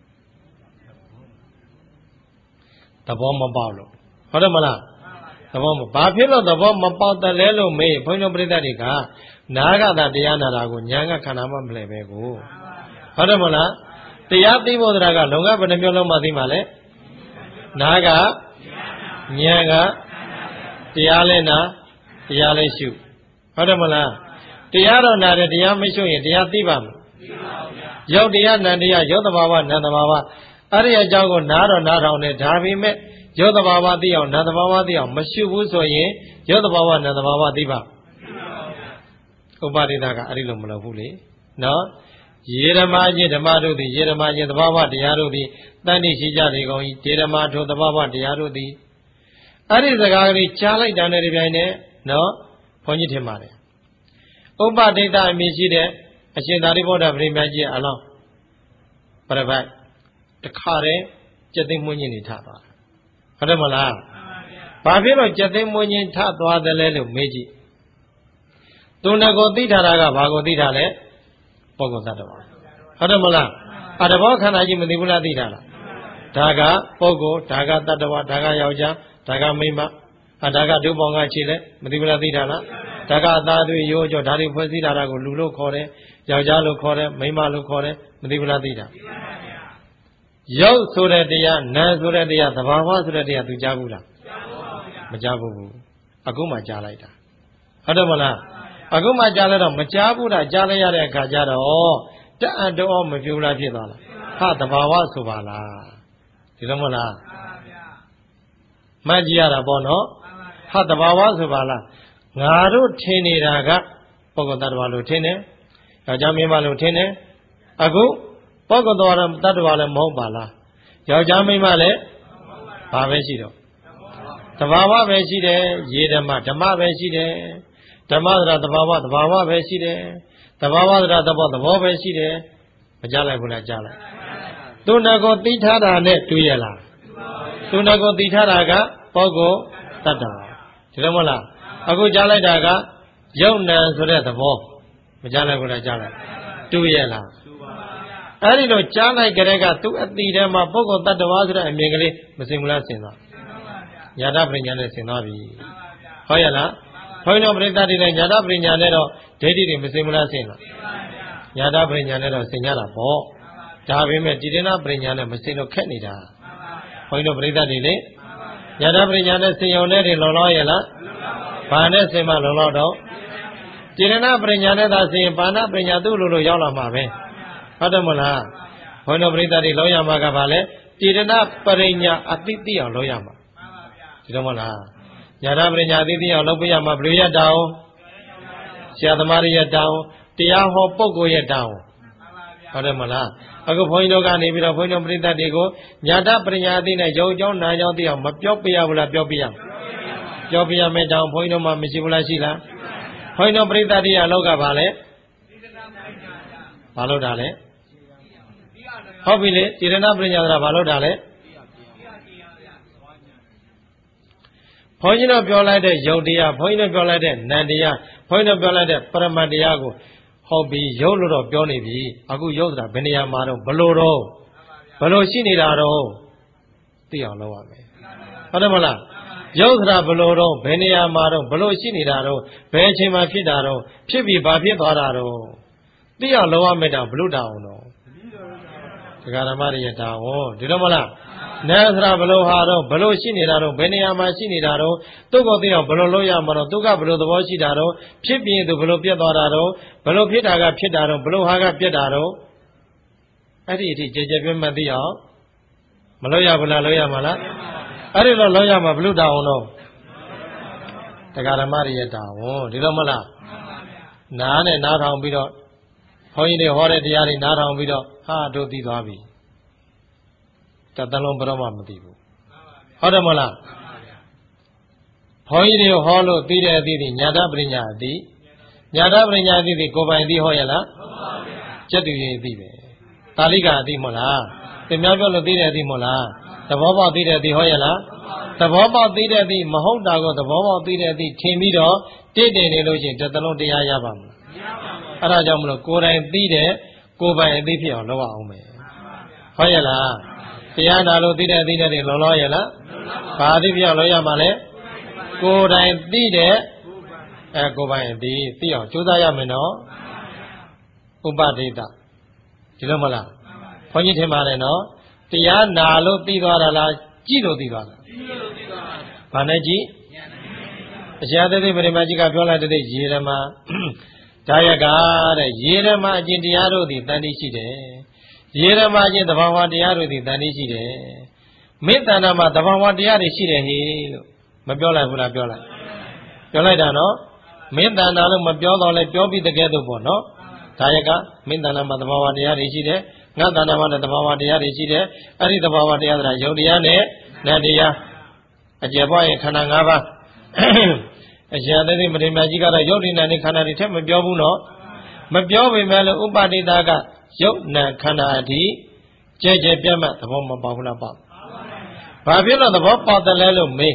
သဘောမပေါက်လို့ဟုတ်တယ်မလားသဘောမဘာဖြစ်လို့သဘောမပေါက်တယ်လဲလို့မေးဘုန်းတော်ပရိသတ်တွေကနာဂတာတရားနာတာကိုညာကခန္ဓာမှမလဲပဲကိုဟုတ်တယ်မလားတရားသိဖို့ဆိုတာကလုံငါဘယ်နှမျိုးလုံးမှသိမှာလဲနာကဉာဏ်ကတရားလဲနာတရားလဲရှုဟုတ်တယ်မလားတရားတော့နာတယ်တရားမရှုရင်တရားသိပါမလားရုပ်တရားနံတရားရုပ်တဘာဝနံတဘာဝအဲ့ဒီအကြောင်းကိုနားတော့နားထောင်တယ်ဒါပေမဲ့ရုပ်တဘာဝသိအောင်နံတဘာဝသိအောင်မရှုဘူးဆိုရင်ရုပ်တဘာဝနံတဘာဝသိပါဥပဒိတာကအဲ့ဒီလိုမလုပ်ဘူးလေနော်ယေရမချင်းဓမ္မတို့သည်ယေရမချင်းသဘာဝတရားတို့သည်တန်တိရှိကြလေကုန်၏ဒေရမထိုသဘာဝတရားတို့သည်အဲ့ဒီစကားကလေးကြားလိုက်တာနဲ့ဒီပြိုင်နဲ့နော်ဘုန်းကြီးထင်ပါတယ်ဥပဒိတအမည်ရှိတဲ့အရှင်သာရိပုတ္တဗိမာန်ကြီးအလောင်းပြပတ်တခါတည်းကျက်သိမ်းမွှင်းခြင်းနေထသွားတာဟုတ်တယ်မလားဘာဖြစ်လို့ကျက်သိမ်းမွှင်းခြင်းထသွားတယ်လဲလို့မေးကြည့်သူငကိုသိထားတာကဘာကိုသိထားလဲပုဂ္ဂိုလ်သတ္တဝါဟုတ်တယ်မလားအတဘောခန္ဓာကြီးမသိဘူးလားသိတာလားဒါကပုဂ္ဂိုလ်ဒါကသတ္တဝါဒါကယောက်ျားဒါကမိန်းမဒါကဒုပေါင်းကခြေလဲမသိဘူးလားသိတာလားဒါကအသားသွေးရိုးကြောဒါတွေဖွဲ့စည်းလာတာကိုလူလို့ခေါ်တယ်ယောက်ျားလို့ခေါ်တယ်မိန်းမလို့ခေါ်တယ်မသိဘူးလားသိတာရုပ်ဆိုတဲ့တရားနာမ်ဆိုတဲ့တရားသဘာဝဆိုတဲ့တရားသူကြားဘူးလားမကြားဘူးအခုမှကြားလိုက်တာဟုတ်တယ်မလားအခုမှကြားလိုက်တော့မကြားဘူးလားကြားလိုက်ရတဲ့အခါကျတော့တအံ့တော့မပြုလားဖြစ်သွားလားဟာသဘာဝဆိုပါလားဒီလိုမဟုတ်လားမှတ်ကြည့်ရတာပေါ့နော်ဟာသဘာဝဆိုပါလားငါတို့ထင်နေတာကပုဂ္ဂိုလ်တ attva လို့ထင်တယ်ယောက်ျားမင်းမလို့ထင်တယ်အခုပုဂ္ဂိုလ်တ attva လည်းမဟုတ်ပါလားယောက်ျားမင်းမလည်းဘာပဲရှိတော့သဘာဝပဲရှိတယ်ရေဓမ္မပဲရှိတယ်ဓမ္မသရသဘာဝပဲရှိတယ်သဘာဝသရသဘောပဲရှိတယ်မကြားလိုက်ဘူးလားကြားလိုက်သူငကိုသိထားတာနဲ့တွေ့ရလားသူငကိုသိထားတာကပုဂ္ဂိုလ်တ attva ဒီလိုမဟုတ်လားအခုကြားလိုက်တာကယုတ်နံဆိုတဲ့သဘောမကြားလိုက်ဘူးလားကြားလိုက်တွေ့ရလားအဲ့ဒီလိုကြားလိုက်ကြတဲ့ကသူအတိထဲမှာပုဂ္ဂိုလ်တ attva ဆိုတဲ့အမြင်ကလေးမစင်ဘူးလားစင်သွားညာတပညာနဲ့စင်သွားပြီဟုတ်ရလားဘုန်းတော်ပရိသတ်တွေလည်းညာတပညာနဲ့တော့ဒိဋ္ဌိတွေမစင်ဘူးလားစင်လားညာတပညာနဲ့တော့စင်ကြတာပေါ့ဒါပေမဲ့တိရဏပညာနဲ့မစင်တော့ခက်နေတာဘုန်းတော်ပရိသတ်တွေလေညာတပညာနဲ့စင်ယုံနဲ့တွေလုံလောက်ရဲ့လားဘာနဲ့စင်မလုံလောက်တော့จิรณပညာနဲ့သာစင်ဘာနာပညာသူ့လိုရောက်လာမှာပဲဟုတ်တယ်မလားဘုန်းတော်ပရိသတ်တွေလောက်ရမှာကဘာလဲจิรณပညာအတိတိအောင်လောက်ရမှာဒီတော့မလားညာတပညာအတိတိအောင်လောက်ပြရမှာဘယ်လိုရတောင်းဆရာသမားရဲ့တောင်းတရားဟောပုဂ္ဂိုလ်ရဲ့တောင်းဟုတ်တယ်မလားအခုဘုန်းကြီးတို့ကနေပြီးတော့ဘုန်းကြီးတို့ပရိသတ်တွေကိုညာတပညာအသိနဲ့ရုပ်ကြောင်းနာကြောင်းသိအောင်မပြောပြရဘူးလားပြောပြရပြောပြရမယ်တောင်းဘုန်းကြီးတို့မှမရှိဘူးလားရှိလားဘုန်းကြီးတို့ပရိသတ်တွေအလောက်ကဘာလဲဘာလို့တာလဲဟုတ်ပြီလေจิรณပညာဆိုတာဘာလို့တာလဲဘုန်းကြီးတို့ပြောလိုက်တဲ့ယုတ်တရားဘုန်းကြီးတို့ပြောလိုက်တဲ့နံတရားဘုန်းကြီးတို့ပြောလိုက်တဲ့ပရမတ်တရားကိုဟုတ်ပြီယုတ်လို့တော့ပြောနေပြီအခုယုတ်ဆိုတာဘယ်နေရာမှာတော့ဘလို့ရှိနေတာတော့သိအောင်လုပ်ရမယ်ဟုတ်တယ်မလားယုတ်ဆိုတာဘလို့ဘယ်နေရာမှာတော့ဘလို့ရှိနေတာတော့ဘယ်အချိန်မှာဖြစ်တာတော့ဖြစ်ပြီးဘာဖြစ်သွားတာတော့သိအောင်လုပ်ရမယ်တော့ဘလို့တောင်းတော့ဒကာဓမ္မတွေရဲ့တောင်းဒီတော့မလားနတ်ဆိုတာဘလို့ဟာတော့ဘလို့ရှိနေတာတော့ဘယ်နေရာမှာရှိနေတာတော့သူ့ကိုသိအောင်ဘလို့လုပ်ရမှာတော့သူကဘလို့သဘောရှိတာတော့ဖြစ်ပြီးသူဘလို့ပြတ်သွားတာတော့ဘလို့ဖြစ်တာကဖြစ်တာတော့ဘလို့ဟာကပြတ်တာတော့အဲ့ဒီအထိကြပြမှတ်သိအောင်မလုပ်ရဘူးလားလုပ်ရမှာလားအဲ့ဒီတော့လုပ်ရမှာဘလို့တောင်းတော့တရားဓမ္မတွေရဲ့တောင်းဒီတော့မလားနားနဲ့နားထောင်ပြီးတော့ဘုန်းကြီးတွေဟောတဲ့တရားတွေနားထောင်ပြီးတော့ဟာတို့သိသွားပြီတသက်လုံးဘယ်တော့မှမသိဘူးဟုတ်တယ်မလားဘုန်းကြီးတွေဟောလို့သိတဲ့အသည့်ဒီညာတပညာအသည့်ညာတပညာအသည့်ဒီကိုယ်ပိုင်သိဟောရလားကျက်တူရင်သိပဲတာလိကအသိမဟုတ်လားသင်များပြောလို့သိတဲ့အသည့်မဟုတ်လားသဘောပေါက်သိတဲ့အသည့်ဟောရလားသဘောပေါက်သိတဲ့အသည့်မဟုတ်တာကိုသဘောပေါက်သိတဲ့အသည့်ထင်ပြီးတော့တည်နေလို့ရှိရင်တသက်လုံးတရားရပါမလားအဲ့ဒါကြောင့်မလို့ကိုယ်တိုင်သိတဲ့ကိုယ်ပိုင်အသိဖြစ်အောင်လုပ်အောင်မယ်ဟုတ်ရဲ့လားတရားနာလို့သိတဲ့အသိနဲ့တွေလုံလောက်ရဲ့လားဘာအသိဖြစ်အောင်လုပ်ရမှာလဲကိုယ်တိုင်သိတဲ့ကိုယ်ပိုင်အသိအောင်ကြိုးစားရမယ်နော်ဥပဒိတဒီလိုမလားဘုန်းကြီးထင်ပါတယ်နော်တရားနာလို့သိသွားတာလားကြည့်လို့သိသွားတာဘာနဲ့ကြည့်အရှာသတိပရိမကြီးကပြောလိုက်တဲ့ရေဓမ္မဒါယကတဲ့ရေဓမ္မအကျင့်တရားတို့သည်တန်တိရှိတယ်ရေဓမ္မအကျင့်သဘာဝတရားတို့သည်တန်တိရှိတယ်မေတ္တာနာမှာသဘာဝတရားတွေရှိတယ်ဟေလို့မပြောလိုက်ဘူးလားပြောလိုက်တာနော်မေတ္တာနာလို့မပြောတော့လဲပြောပြီးတကယ်တော့ပေါ့နော်ဒါယကမေတ္တာနာမှာသဘာဝတရားတွေရှိတယ်ငါတဏ္ဍာမှာလည်းသဘာဝတရားတွေရှိတယ်အဲ့ဒီသဘာဝတရားဆိုတာယုတ်တရားနဲ့နတ်တရားအကျေပွားရင်ခန္ဓာ၅ပါးအရှင်သေသိမထေရကြီးကတော့ယုတ်ဒီနာနဲ့ခန္ဓာတွေထက်မပြောဘူးနော်မပြောပေမဲ့လို့ဥပဒိတာကယုတ်နာခန္ဓာအထိကျဲကျဲပြတ်မှတ်သဘောမပေါဘူးလားပေါ့ဘာဖြစ်လို့သဘောပေါတယ်လဲလို့မေး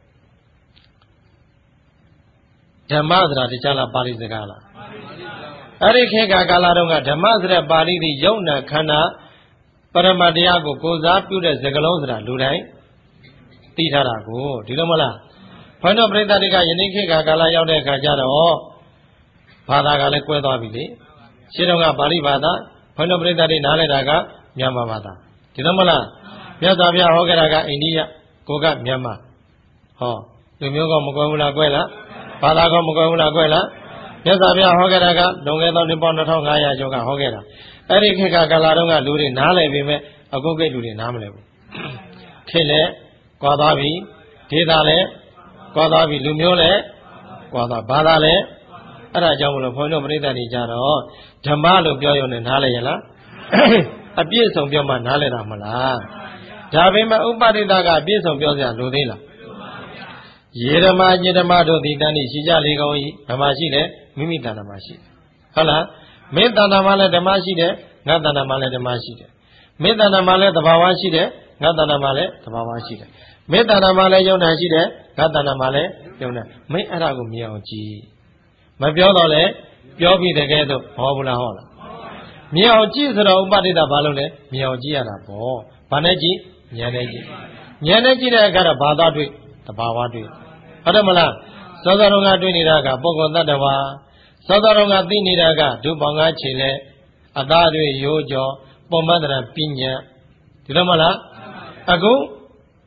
ဓမ္မဆိုတာတခြားလားပါဠိစကားလားအဲ့ဒီခေတ်ကာလတုန်းကဓမ္မဆိုတဲ့ပါဠိသည်ယုတ်နာခန္ဓာပရမတရားကိုကိုစားပြုတဲ့စကားလုံးဆိုတာလူတိုင်းသိထားတာကိုဒီလိုမလားဘုန်းတော်ပရိသတ်တွေကယနေ့ခေတ်ကာလရောက်တဲ့အခါကျတော့ဘာသာကလည်းကွဲသွားပြီလေရှင်းတော့ကပါဠိဘာသာဘုန်းတော်ပရိသတ်တွေနားလည်တာကမြန်မာဘာသာဒီလိုမလားမြတ်စွာဘုရားဟောခဲ့တာကအိန္ဒိယကိုကမြန်မာဟောလူမျိုးကမကွဲဘူးလားကွဲလားဘာသာကမကွဲဘူးလားကွဲလားမြတ်စွာဘုရားဟောခဲ့တာကလွန်ခဲ့သောနှစ်ပေါင်း2500ကျော်ကဟောခဲ့တာအဲ့ဒီခေတ်ကာလတုန်းကလူတွေနားလည်ပေမဲ့အခုကိလူတွေနားမလည်ဘူးခေတ်လည်းကွာသွားပြီဒေသလည်းကွာသွားပြီလူမျိုးလည်းကွာသွားဘာသာလည်းအဲ့ဒါကြောင့်မလို့ဘုန်းတော်ပရိသတ်တွေကြတော့ဓမ္မလို့ပြောရုံနဲ့နားလည်ရလားအပြည့်စုံပြောမှနားလည်တာမလားဒါပေမဲ့ဥပဒိတကအပြည့်စုံပြောစရာလိုသေးလားရေဓမ္မညဓမ္မတို့ဒီတန်တိရှိကြလေကောင်း၏ဓမ္မရှိတယ်မိမိတဏ္ဍာမရှိတယ်ဟုတ်လားမင်းတဏ္ဍာမှာလည်းဓမ္မရှိတယ်ငါတဏ္ဍာမှာလည်းဓမ္မရှိတယ်မင်းတဏ္ဍာမှာလည်းသဘာဝရှိတယ်ငါတဏ္ဍာမှာလည်းသဘာဝရှိတယ်မင်းတဏ္ဍာမှာလည်းယုံနာရှိတယ်ငါတဏ္ဍာမှာလည်းယုံနာမင်းအဲ့ဒါကိုမြင်အောင်ကြည့်မပြောတော့လဲပြောပြီးတကယ်တော့ဟောဘူးလားဟောလားမြင်အောင်ကြည့်ဆိုတော့ဥပဒိတဘာလို့လဲမြင်အောင်ကြည့်ရတာပေါ့ဘာနဲ့ကြည့်ဉာဏ်နဲ့ကြည့်ဉာဏ်နဲ့ကြည့်တဲ့အခါတော့ဘာသာတွေ့သဘာဝတွေ့ဟုတ်တယ်မလားသောတာတော်ကတွေ့နေတာကပုဂ္ဂိုလ်တ attva သောတာတော်ကသိနေတာကဒုပေါင်းကားခြေလက်အသားတွေရိုးကြောပုံမှန်တရပညာဒီလိုမလားအခု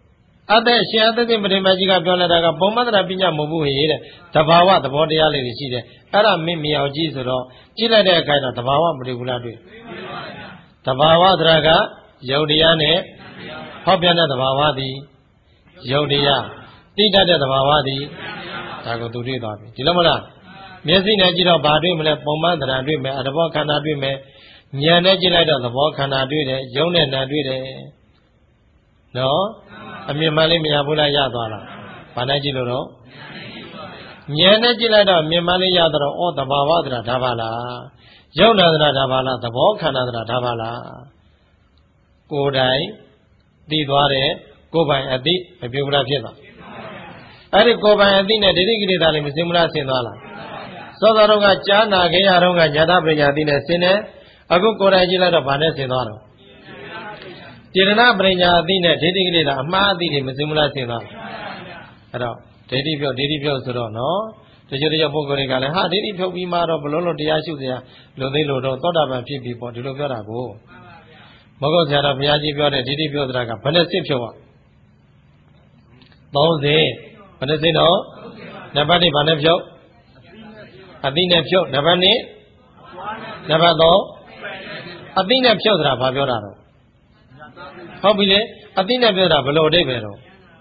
အသက်ရှင်အသက်ပရိမကြီးကပြောလိုက်တာကပုံမတ္တရာပညာမဟုတ်ဘူးဟေတဲ့တဘာဝသဘောတရားလေးတွေရှိတယ်အဲ့ဒါမင်းမြင်အောင်ကြည့်ဆိုတော့ကြည့်လိုက်တဲ့အခါကျတော့တဘာဝမတွေ့ဘူးလားတွေ့တဘာဝသရကယုတ်တရားနဲ့ဟောပြန်တဲ့တဘာဝသည်ယုတ်တရားတိတတ်တဲ့တဘာဝသည်ဒါကိုသူတွေ့သွားပြီဒီလိုမလားမျက်စိနဲ့ကြည့်တော့ဘာတွေ့မလဲပုံမှန်တရားတွေ့မယ်အတဘောခန္ဓာတွေ့မယ်ဉာဏ်နဲ့ကြည့်လိုက်တော့သဘောခန္ဓာတွေ့တယ်ယုံနဲ့နာတွေ့တယ်နော်အမြင်မှလေးမရဘူးလားရသွားလားဘာနဲ့ကြည့်လို့တော့ဉာဏ်နဲ့ကြည့်လိုက်တော့မြင်မှလေးရတော့ဩသဘာဝတရားဒါပါလားယုံနာတရားဒါပါလားသဘောခန္ဓာတရားဒါပါလားကိုယ်တိုင်သိသွားတယ်ကိုယ်ပိုင်အသိမပြုတ်လားဖြစ်သွားအဲ့ဒီကိုယ်ပိုင်အသိနဲ့ဒိဋ္ဌိကိလေသာလေးမစင်မလားဆင်သွားလားသောသောတော့ကကြားနာခဲ့ရတော့ကညာတပညာသိနဲ့ဆင်တယ်အခုကိုယ်တိုင်ကြည့်လိုက်တော့ဘာနဲ့ဆင်သွားတော့တေရဏပညာအသိနဲ့ဒိဋ္ဌိကိလေသာအမှားအသိတွေမစင်မလားဆင်သွားအဲ့တော့ဒိဋ္ဌိပြုတ်ဆိုတော့နော်တချို့ပုဂ္ဂိုလ်တွေကလည်းဟာဒိဋ္ဌိဖြုတ်ပြီးမှတော့ဘလို့တရားရှုစရာလိုသေးလို့တော့သောတာပန်ဖြစ်ပြီပေါ့ဒီလိုပြောတာကိုမဟုတ်ဆရာတော်ဘုရားကြီးပြောတဲ့ဒိဋ္ဌိဖြုတ်တာကဘယ်နဲ့စစ်ဖြုတ်อ่ะ30ဘယ်နဲ့စစ်တော့နံပါတ်1ဘာနဲ့ဖြုတ်အသိနဲ့ဖြုတ်နံပါတ်2နံပါတ်3အသိနဲ့ဖြုတ်တာဘာပြောတာတော့ဟုတ်ပြီလေအသိနဲ့ပြောတာဘယ်လိုအဓိပ္ပာယ်တော့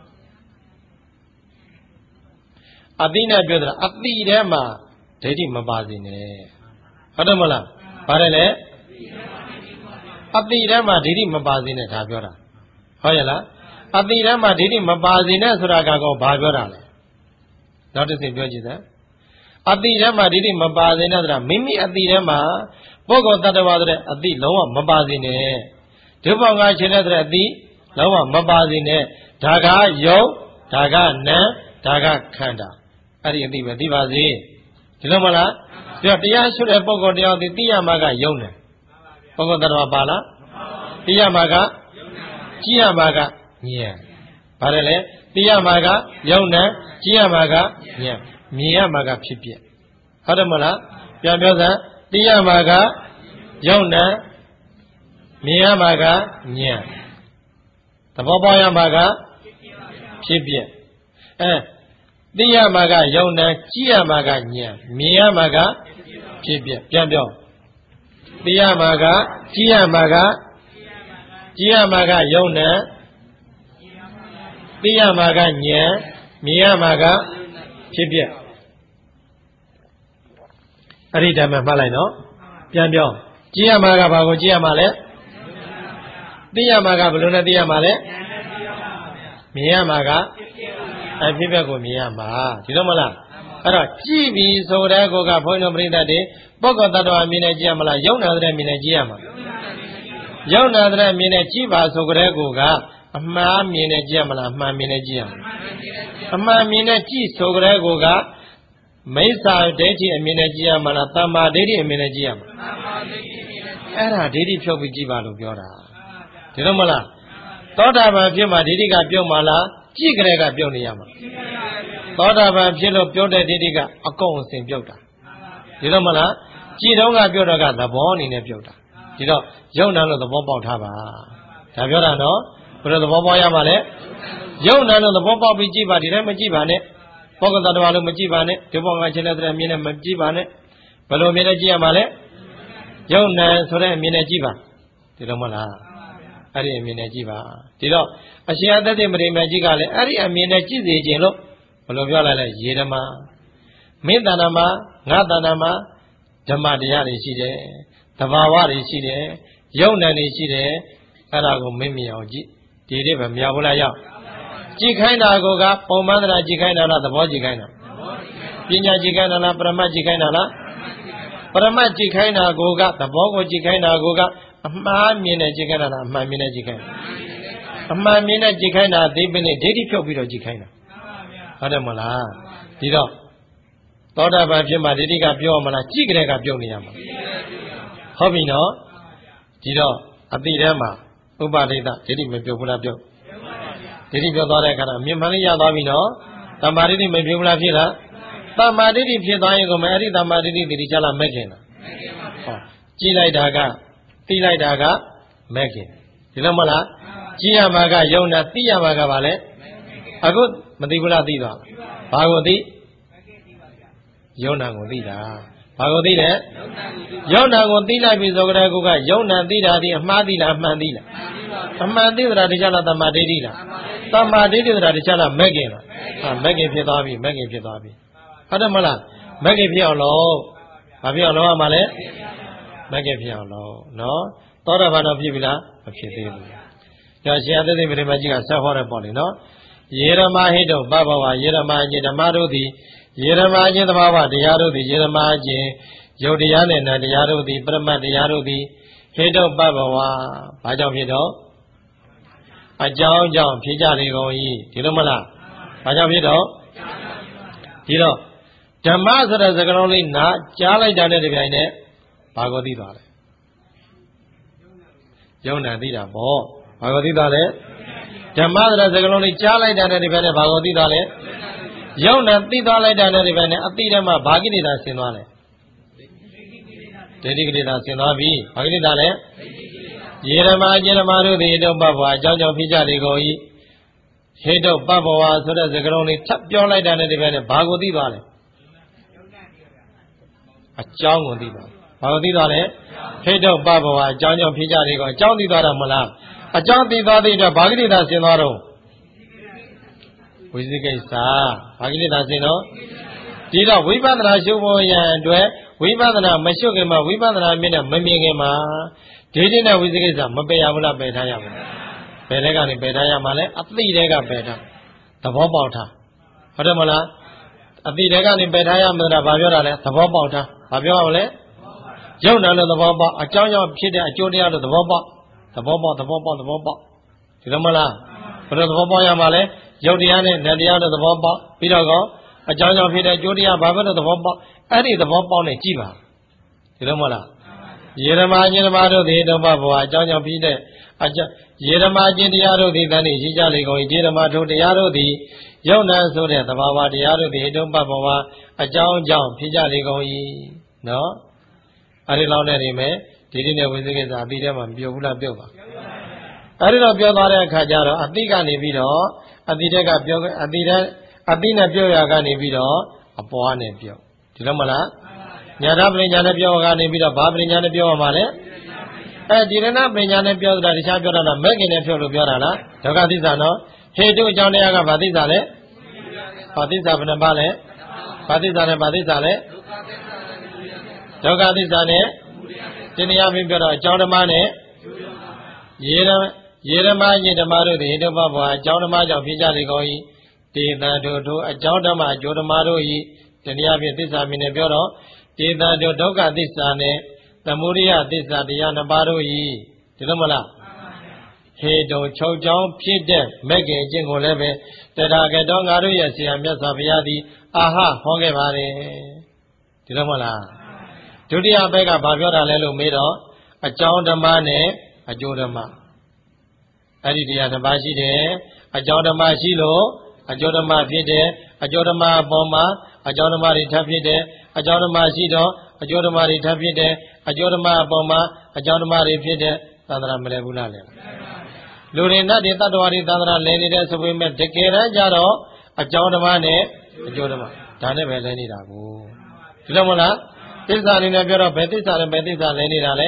အသိနဲ့ပြောတာအသိထဲမှာဒိဋ္ဌိမပါစေနဲ့ဟုတ်တယ်မလားဘာလဲလဲအသိထဲမှာဒိဋ္ဌိမပါစေနဲ့ဒါပြောတာဟုတ်ရဲ့လားအသိထဲမှာဒိဋ္ဌိမပါစေနဲ့ဆိုတာကောဘာပြောတာလဲနောက်တစ်ဆင့်ပြောကြည့်စမ်းအသိထဲမှာဒိဋ္ဌိမပါစေနဲ့ဆိုတာမိမိအသိထဲမှာပုဂ္ဂိုလ်တ attva တဲ့အသိလုံးဝမပါစေနဲ့ဒုဘောင်ကခြေတဲ့တဲ့အသိလုံးဝမပါစေနဲ့ဒါကယုတ်ဒါကနာဒါကခန္ဓာအဲ့ဒီအသိပဲသိပါစေဒီလိုမလားတရားရှုတဲ့ပုဂ္ဂိုလ်တရားသိရမှာကယုံတယ်ပုဂ္ဂိုလ်တ attva ပါလားသိရမှာကကြည့်ရမှာကဉာဏ်ပါတယ်လေသိရမှာကယုံတယ်ကြည့်ရမှာကဉာဏ်မြင်ရမှာကဖြစ်ပြဟုတ်တယ်မလားပြန်ပြောစမ်းသိရမှာကယုံတယ်မြင်ရမှာကဉာဏ်သဘောပေါက်ရမှာကဖြစ်ပြသိရမှာကယုံတယ်ကြည့်ရမှာကဉာဏ်မြင်ရမှာကဖြစ်ပြပြန်ပြောသိရမှာကကြည့်ရမှာကယုံတယ်သိရမှာကဉာဏ်မြင်ရမှာကဖြစ်ပြအဲ့ဒီတည်းမှာမှတ်လိုက်နော်ပြန်ပြောကြည့်ရမှာကဘာကိုကြည့်ရမှာလဲသိရမှာကဘယ်လိုနဲ့သိရမှာလဲမြင်ရမှာကအဖြစ်ပြကိုမြင်ရမှာဒီလိုမလားအဲ့တော့ကြည့်ပြီးဆိုတဲ့ကိုကဘုန်းကြီးတို့ပြိဿတွေပုဂ္ဂိုလ်တ attva မြင်နေကြည့်ရမလားယုံနာတဲ့မြင်နေကြည့်ရမှာယုံနာတဲ့မြင်နေကြည့်ပါဆိုတဲ့ကိုကအမှားမြင်နေကြည့်ရမလားအမှန်မြင်နေကြည့်ရမှာအမှန်မြင်နေကြည့်ဆိုတဲ့ကိုကမိစ္ဆာဒိဋ္ဌိအမြင်နဲ့ကြည့်ရမှာလားတမ္မာဒိဋ္ဌိအမြင်နဲ့ကြည့်ရမှာအဲ့ဒါဒိဋ္ဌိဖြုတ်ပြီးကြည့်ပါလို့ပြောတာဒီလိုမလားသောတာပန်ဖြစ်မှာဒိဋ္ဌိကပြုတ်မှာလားကြည့်ကြတဲ့ကပြုတ်နေရမှာသောတာပန်ဖြစ်လို့ပြုတ်တဲ့ဒိဋ္ဌိကအကုန်အစင်ပြုတ်တာဒီလိုမလားကြည်တော့ကပြုတ်တော့ကသဘောအနေနဲ့ပြုတ်တာဒီတော့ယုံနာလို့သဘောပေါက်ထားပါဒါပြောတာနော်ဘယ်လိုသဘောပေါက်ရမှာလဲယုံနာလို့သဘောပေါက်ပြီးကြည့်ပါဒီတိုင်းမကြည့်ပါနဲ့ပုဂ္ဂိုလ်တ attva လို့မကြည့်ပါနဲ့ဒီဘောကခြေလက်တဲ့မြင်နဲ့မကြည့်ပါနဲ့ဘယ်လိုမြင်နဲ့ကြည့်ရမှာလဲယုံနာဆိုတဲ့အမြင်နဲ့ကြည့်ပါဒီလိုမလားအဲ့ဒီအမြင်နဲ့ကြည့်ပါဒီတော့အရှင်အသက်ပရိမကြီးကလည်းအဲ့ဒီအမြင်နဲ့ကြည့်စေခြင်းလို့ဘယ်လိုပြောလိုက်လဲရေဓမ္မမင်းတဏ္ဍမှာငါတဏ္ဍမှာဓမ္မတရားတွေရှိတယ်သဘာဝတွေရှိတယ်ယုံနာတွေရှိတယ်အဲ့ဒါကိုမင်းမြင်အောင်ကြည့်ဒီလေးပဲမြောက်ဘူးလားရောက်ကြည့်ခိုင်းတာကိုကပုံမှန်တရားကြည့်ခိုင်းတာလားသဘောကြည့်ခိုင်းတာပညာကြည့်ခိုင်းတာလားပရမတ်ကြည့်ခိုင်းတာလားပရမတ်ကြည့်ခိုင်းတာကိုကသဘောကိုကြည့်ခိုင်းတာကိုကအမှားမြင်နဲ့ကြည့်ခိုင်းတာလားအမှန်မြင်နဲ့ကြည့်ခိုင်းတာအမှန်မြင်နဲ့ကြည့်ခိုင်းတာသိပင်နဲ့ဒိဋ္ဌိဖြုတ်ပြီးတော့ကြည့်ခိုင်းတာဟုတ်တယ်မလားဒီတော့သောတာပန်ဖြစ်မှာဒိဋ္ဌိကပြောမလားကြည့်ကြတဲ့ကပြုတ်နေရမှာဟုတ်ပြီနော်ဒီတော့အတိထဲမှာဥပါဒိတဒိဋ္ဌိမပြုတ်ဘူးလားပြုတ်ဒိဋ္ဌိပြောသွားတဲ့အခါတော့အမြင်မှန်လေးရသွားပြီနော်တမ္မာဒိဋ္ဌိမပြုတ်ဘူးလားဖြစ်လားတမ္မာဒိဋ္ဌိဖြစ်သွားရင်ကိုမအဲ့ဒီတမ္မာဒိဋ္ဌိတိကျလားမဲ့ခင်လားဟောကြည့်လိုက်တာကသိလိုက်တာကမဲ့ခင်ဒီလိုမလားကြည့်ရမှာကယုံနာသိရမှာကဘာလဲအခုမသိဘူးလားသိသွားဘာကိုသိယုံနာကိုသိတာဘာကိုသိလဲယုံနာကိုသိလိုက်ပြီဆိုကြတဲ့ကယုံနာသိတာဒီအမှားသိလားအမှန်သိလားအမှန်သိတာတခြားလားတမ္မာဒိဋ္ဌိလားတမ္မာဒိဋ္ဌိဆိုတာတခြားလားမဲ့ခင်လားမဲ့ခင်ဖြစ်သွားပြီမဲ့ခင်ဖြစ်သွားပြီဟုတ်တယ်မလားမဲ့ခင်ဖြစ်အောင်လို့ဘာဖြစ်အောင်လုပ်ရမှာလဲမဲ့ခင်ဖြစ်အောင်လို့နော်သောတာပန်တော့ဖြစ်ပြီလားမဖြစ်သေးဘူးဒါရှင်အသက်သိပရိမကြီးကဆက်ဟောတယ်ပေါ့လေနော်ယေရမဟိတုပဘဝယေရမအကျင့်ဓမ္မတို့သည်ယေရမအကျင့်သဘာဝတရားတို့သည်ယေရမအကျင့်ယုတ်တရားနဲ့နတ်တရားတို့သည်ပရမတ်တရားတို့သည်ဟိတုပဘဝဘာကြောင့်ဖြစ်တော့အကြောင်းကြောင့်ဖြစ်ကြလေကုန်၏ဒီလိုမလားဘာကြောင့်ဖြစ်တော့ဒီတော့ဓမ္မဆိုတဲ့စကားလုံးလေးနာကြားလိုက်တာနဲ့တပြိုင်နက်ဘာကိုသိသွားလဲယုံနာသိတာပေါ့ဘာကိုသိသွားလဲဓမ္မဆိုတဲ့စကားလုံးလေးကြားလိုက်တာနဲ့တပြိုင်နက်ဘာကိုသိသွားလဲယုံနာသိသွားလိုက်တာနဲ့တပြိုင်နက်အတိထဲမှာဘာကိလေသာဆင်သွားလဲဒိဋ္ဌိကိလေသာဆင်သွားပြီဘာကိလေသာလဲယေရမအကျင့်ဓမ္မတို့သည်တုပ္ပဘဝအကြောင်းကြောင့်ဖြစ်ကြလေကုန်၏ဟိတုပ္ပဘဝဆိုတဲ့စကားလုံးလေးထပ်ပြောလိုက်တာနဲ့တပြိုင်နက်ဘာကိုသိသွားလဲအကြောင်းကိုသိသွားဘာကိုသိသွားလဲဟိတုပ္ပဘဝအကြောင်းကြောင့်ဖြစ်ကြလေကုန်အကြောင်းသိသွားတာမလားအကြောင်းသိသွားတဲ့အတွက်ဘာကိလေသာဆင်သွားတော့ဝိသိကိစ္စဘာကိလေသာဆင်တော့ဒီတော့ဝိပဿနာရှုဖို့ရန်အတွက်ဝိပဿနာမရှုခင်မှာဝိပဿနာမြင်နဲ့မမြင်ခင်မှာဒိဋ္ဌိနဲ့ဝိသိကိစ္စမပယ်ရဘူးလားပယ်ထားရမှာပယ်တဲ့ကနေပယ်ထားရမှာလဲအသိတွေကပယ်ထားသဘောပေါက်ထားဟုတ်တယ်မလားအသိတွေကနေပယ်ထားရမှာလားဘာပြောတာလဲသဘောပေါက်ထားဘာပြောအောင်လဲယုံနာလို့သဘောပေါက်အကြောင်းကြောင့်ဖြစ်တဲ့အကျိုးတရားလို့သဘောပေါက်သဘောပေါက်ဒီလိုမလားဘယ်လိုသဘောပေါက်ရမှာလဲယုတ်တရားနဲ့နတ်တရားလို့သဘောပေါက်ပြီးတော့ကောအကြောင်းကြောင့်ဖြစ်တဲ့အကျိုးတရားဘာပဲလို့သဘောပေါက်အဲ့ဒီသဘောပေါက်နဲ့ကြည့်ပါဒီလိုမလားယေရမအကျင့်ဓမ္မတို့သည်တုပ္ပဘဝအကြောင်းကြောင့်ဖြစ်တဲ့အကြောင်းယေရမအကျင့်တရားတို့သည်တန်နေရှိကြလေကုန်၏ဒီဓမ္မတို့တရားတို့သည်ယုံနာဆိုတဲ့သဘာဝတရားတို့သည်တုပ္ပဘဝအကြောင်းကြောင့်ဖြစ်ကြလေကုန်၏နော်အဲ့ဒီလောက်နဲ့နေမယ်ဒီဒီနဲ့ဝိသေကိစ္စအတိထဲမှာမပြောဘူးလားပြောပါအဲ့ဒီတော့ပြောသွားတဲ့အခါကျတော့အတိကနေပြီးတော့အတိတက်ကပြောအတိနဲ့ပြောရကနေပြီးတော့အပွားနဲ့ပြောဒီလိုမလားညာတပညာနဲ့ပြောကနေပြီးတော့ဘာပညာနဲ့ပြောရမှာလဲဒီရဏပညာနဲ့ပြောတာတခြားပြောတာလားမဲ့ခင်နဲ့ပြောလို့ပြောတာလားဒုက္ခသစ္စာနော်ဟေတုအကြောင်းတရားကဘာသစ္စာလဲဘာသစ္စာဘယ်နှပါလဲဘာသစ္စာနဲ့ဘာသစ္စာလဲဒုက္ခသစ္စာနဲ့တရားပြပြောတော့အကြောင်းဓမ္မနဲ့ယေရမအကျင့်ဓမ္မတို့သည်ဟိတုပ္ပဘဝအကြောင်းဓမ္မကြောင့်ဖြစ်ကြလေကုန်၏ဒေသတို့အကြောင်းဓမ္မအကျိုးဓမ္မတို့၏တရားဖြင့်သစ္စာမြင်နေပြောတော့ဒေသတို့ဒုက္ခသစ္စာနဲ့သမုဒိယသစ္စာတရားနှစ်ပါးတို့၏ဒီလိုမလားဟေတုချုပ်ကြောင်းဖြစ်တဲ့မဲ့ခင်အကျင့်ကိုလည်းပဲတထာဂတောငါတို့ရဲ့ဆရာမြတ်စွာဘုရားသည်အာဟဟောခဲ့ပါတယ်ဒီလိုမလားဒုတိယဘက်ကဘာပြောတာလဲလို့မေးတော့အကြောင်းဓမ္မနဲ့အကျိုးဓမ္မအဲ့ဒီတရားတစ်ပါးရှိတယ်အကြောင်းဓမ္မရှိလို့အကျိုးဓမ္မဖြစ်တယ်အကျိုးဓမ္မအပေါ်မှာအကြောင်းဓမ္မတွေထပ်ဖြစ်တယ်အကြောင်းဓမ္မရှိတော့အကျိုးဓမ္မတွေထပ်ဖြစ်တယ်အကျိုးဓမ္မအပေါ်မှာအကြောင်းဓမ္မတွေဖြစ်တယ်သန္တရာမလဲဘူးလားလေလူတွေနတ်တွေတတ္တဝါတွေသန္တရာလဲနေတဲ့ဆိုပေမဲ့တကယ်တမ်းကျတော့အကြောင်းဓမ္မနဲ့အကျိုးဓမ္မဒါနဲ့ပဲလဲနေတာကိုဒီလိုမလားသစ္စာအနေနဲ့ပြောတော့ဘယ်သစ္စာနဲ့ဘယ်သစ္စာလဲနေတာလဲ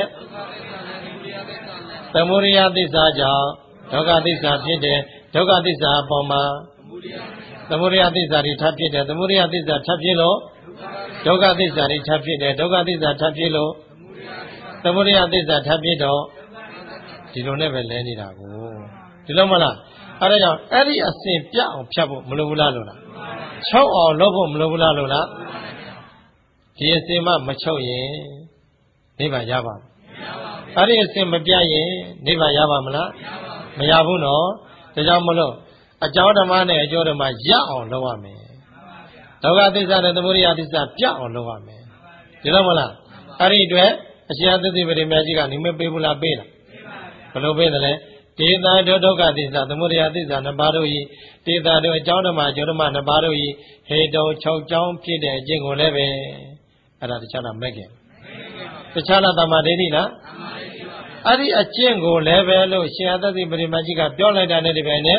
သမုဒိယသစ္စာကြောင့်ဒုက္ခသစ္စာဖြစ်တယ်ဒုက္ခသစ္စာအပေါ်မှာသမုဒိယသစ္စာတွေထပ်ဖြစ်တယ်သမုဒိယသစ္စာထပ်ဖြစ်လို့ဒုက္ခသစ္စာတွေထပ်ဖြစ်တယ်ဒုက္ခသစ္စာထပ်ဖြစ်လို့သမုဒိယသစ္စာထပ်ဖြစ်တော့ဒီလိုနဲ့ပဲလဲနေတာကိုဒီလိုမလားအဲဒါကြောင့်အဲ့ဒီအစဉ်ပြအောင်ဖြတ်ဖို့မလိုဘူးလားလို့လားချုပ်အောင်လုပ်ဖို့မလိုဘူးလားလို့လားဒီအစဉ်မှမချုပ်ရင်နိဗ္ဗာန်ရပါ့မလားအဲ့ဒီအစဉ်မပြရင်နိဗ္ဗာန်ရပါမလားမရဘူးနော်ဒါကြောင့်မလို့အကြောင်းဓမ္မနဲ့အကျိုးဓမ္မရအောင်လုပ်ရမယ်ဒုက္ခသစ္စာနဲ့သမုဒိယသစ္စာပြအောင်လုပ်ရမယ်ဒီလိုမလားအဲ့ဒီအတွက်အရှင်အသတိပရိမြတ်ကြီးကနိမိတ်ပေးဘူးလားပေးလားဘယ်လိုပေးတယ်လဲဒေသတို့ဒုက္ခသစ္စာသမုဒိယသစ္စာနှစ်ပါးတို့ဤဒေသတို့အကြောင်းဓမ္မအကျိုးဓမ္မနှစ်ပါးတို့ဤဟေတုံ6ကြောင်းဖြစ်တဲ့အကျင့်ကိုလည်းပဲအဲ့ဒါတခြားလားမဲ့ခင်တခြားလားတမ္မာဒိဋ္ဌိလားအဲ့ဒီအကျင့်ကိုလည်းပဲလို့ရှင်အသတိပရိမြတ်ကြီးကပြောလိုက်တာနဲ့ဒီပိုင်းနဲ့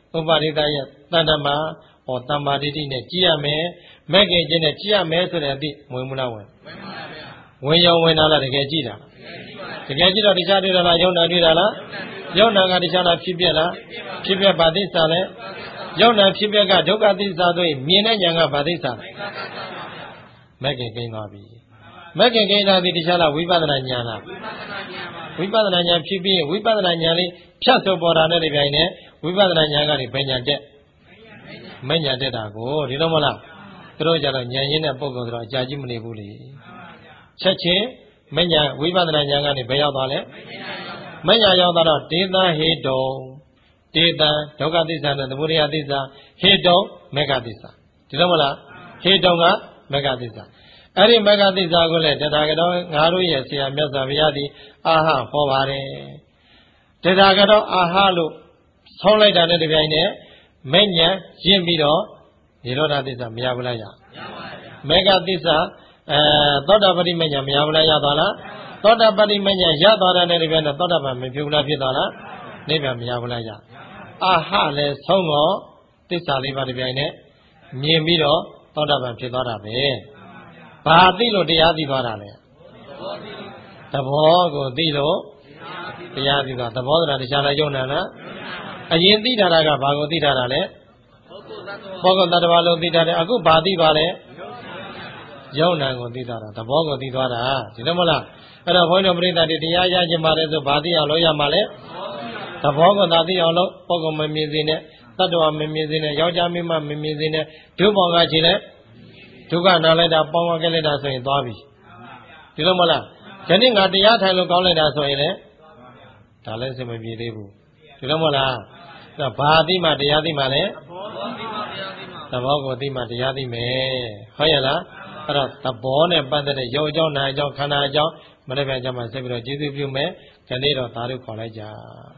ဥပါရိတရဲ့တဏ္ဍမှာဟောတမ္မာဒိဋ္ဌိနဲ့ကြည့်ရမယ်မဲ့ခင်ခြင်းနဲ့ကြည့်ရမယ်ဆိုတဲ့အသည့်ဝင်မလားဝင်ဝင်ရောဝင်လာလားတကယ်ကြည့်တာတကယ်ကြည့်တော့တရားတွေ့တာလားယုံနာတွေ့တာလားယုံနာကတရားလားဖြစ်ပြက်လားဖြစ်ပြက်ပါသိစာလဲယုံနာဖြစ်ပြက်ကဒုက္ခသိစာဆိုရင်မြင်တဲ့ဉာဏ်ကပါသိစာမဲ့ခင်ကိန်းသွားပြီမဲ့ခင်ကိန်းသွားပြီတရားလားဝိပဿနာဉာဏ်လားဝိပဿနာဉာဏ်ဖြစ်ပြီးဝိပဿနာဉာဏ်လေးဖြတ်ဆိုပေါ်တာနဲ့ဒီပိုင်းနဲ့ဝိပဿနာဉာဏ်ကနေဘယ်ဉာဏ်တက်မဉာဏ်တက်တာကိုဒီလိုမလားသူတို့ကြတော့ဉာဏ်ရင်းတဲ့ပုဂ္ဂိုလ်ဆိုတော့အကြာကြီးမနေဘူးလေချက်ချင်းမဉာဏ်ဝိပဿနာဉာဏ်ကနေဘယ်ရောက်သွားလဲမဉာဏ်ရောက်တော့ဒေသဟေတုံဒေသဒုက္ခသစ္စာနဲ့သမုဒယသစ္စာဟေတုံမေဃသစ္စာဒီလိုမလားဟေတုံကမေဃသစ္စာအဲ့ဒီမေဃသစ္စာကိုလည်းတထာဂတောငါတို့ရဲ့ဆရာမြတ်စွာဘုရားသည်အာဟဟောပါတယ်တထာဂတောအာဟလို့ဆောင်းလိုက်တာနဲ့ဒီပိုင်းနဲ့မဉ္ဇဉ်ရင့်ပြီးတော့និရောဓသစ္စာမရဘူးလားရပါဘူးမေဃသစ္စာသောတာပတိမဉ္ဇဉ်မရဘူးလားရသွားလားသောတာပတိမဉ္ဇဉ်ရသွားတဲ့ဒီပိုင်းနဲ့သောတာပန်မဖြစ်ဘူးလားဖြစ်သွားလားနိဗ္ဗာန်မရဘူးလားရအာဟလည်းဆုံးတော့သစ္စာလေးပါးဒီပိုင်းနဲ့မြင်ပြီးတော့သောတာပန်ဖြစ်သွားတာပဲဘာသိလို့တရားသိသွားတာလဲသဘောကိုသိလို့တရားသိသွားသဘောတရားတရားလည်းယုံနာလားအရင်သိတာကဘာကိုသိတာလဲပုဂ္ဂိုလ်တ attva လို့သိတာတယ်အခုဘာသိပါလဲယုံနာကိုသိတာသဘောကိုသိသွားတာဒီလိုမလားအဲ့တော့ဘုန်းတော်ပရိသတ်တွေတရားရခြင်းပါတယ်ဆိုဘာသိအောင်လို့ရမှာလဲသဘောကိုသာသိအောင်လို့ပုဂ္ဂိုလ်မမြင်စေနဲ့တ attva မမြင်စေနဲ့ယောက်ျားမိန်းမမမြင်စေနဲ့ဒုဘောင်ကခြေလဲဒုက္ခနာလိုက်တာပေါင်းဝခဲ့လိုက်တာဆိုရင်သွားပြီဒီလိုမလားဒီနေ့ငါတရားထိုင်လို့ကောင်းလိုက်တာဆိုရင်လေဒါလည်းစင်မပြေသေးဘူးဒီလိုမလားဘာသိမှတရားသိမှလဲသဘောကိုသိမှတရားသိမယ်ဟုတ်ရဲ့လားအဲ့တော့သဘောနဲ့ပတ်သက်တဲ့ရုပ်အကြောင်းနာအကြောင်းခန္ဓာအကြောင်းမနေ့ပြန်ကြမှာဆက်ပြီးတော့ကျေးဇူးပြုမယ်ဒီနေ့တော့ဒါတို့ခေါ်လိုက်ကြ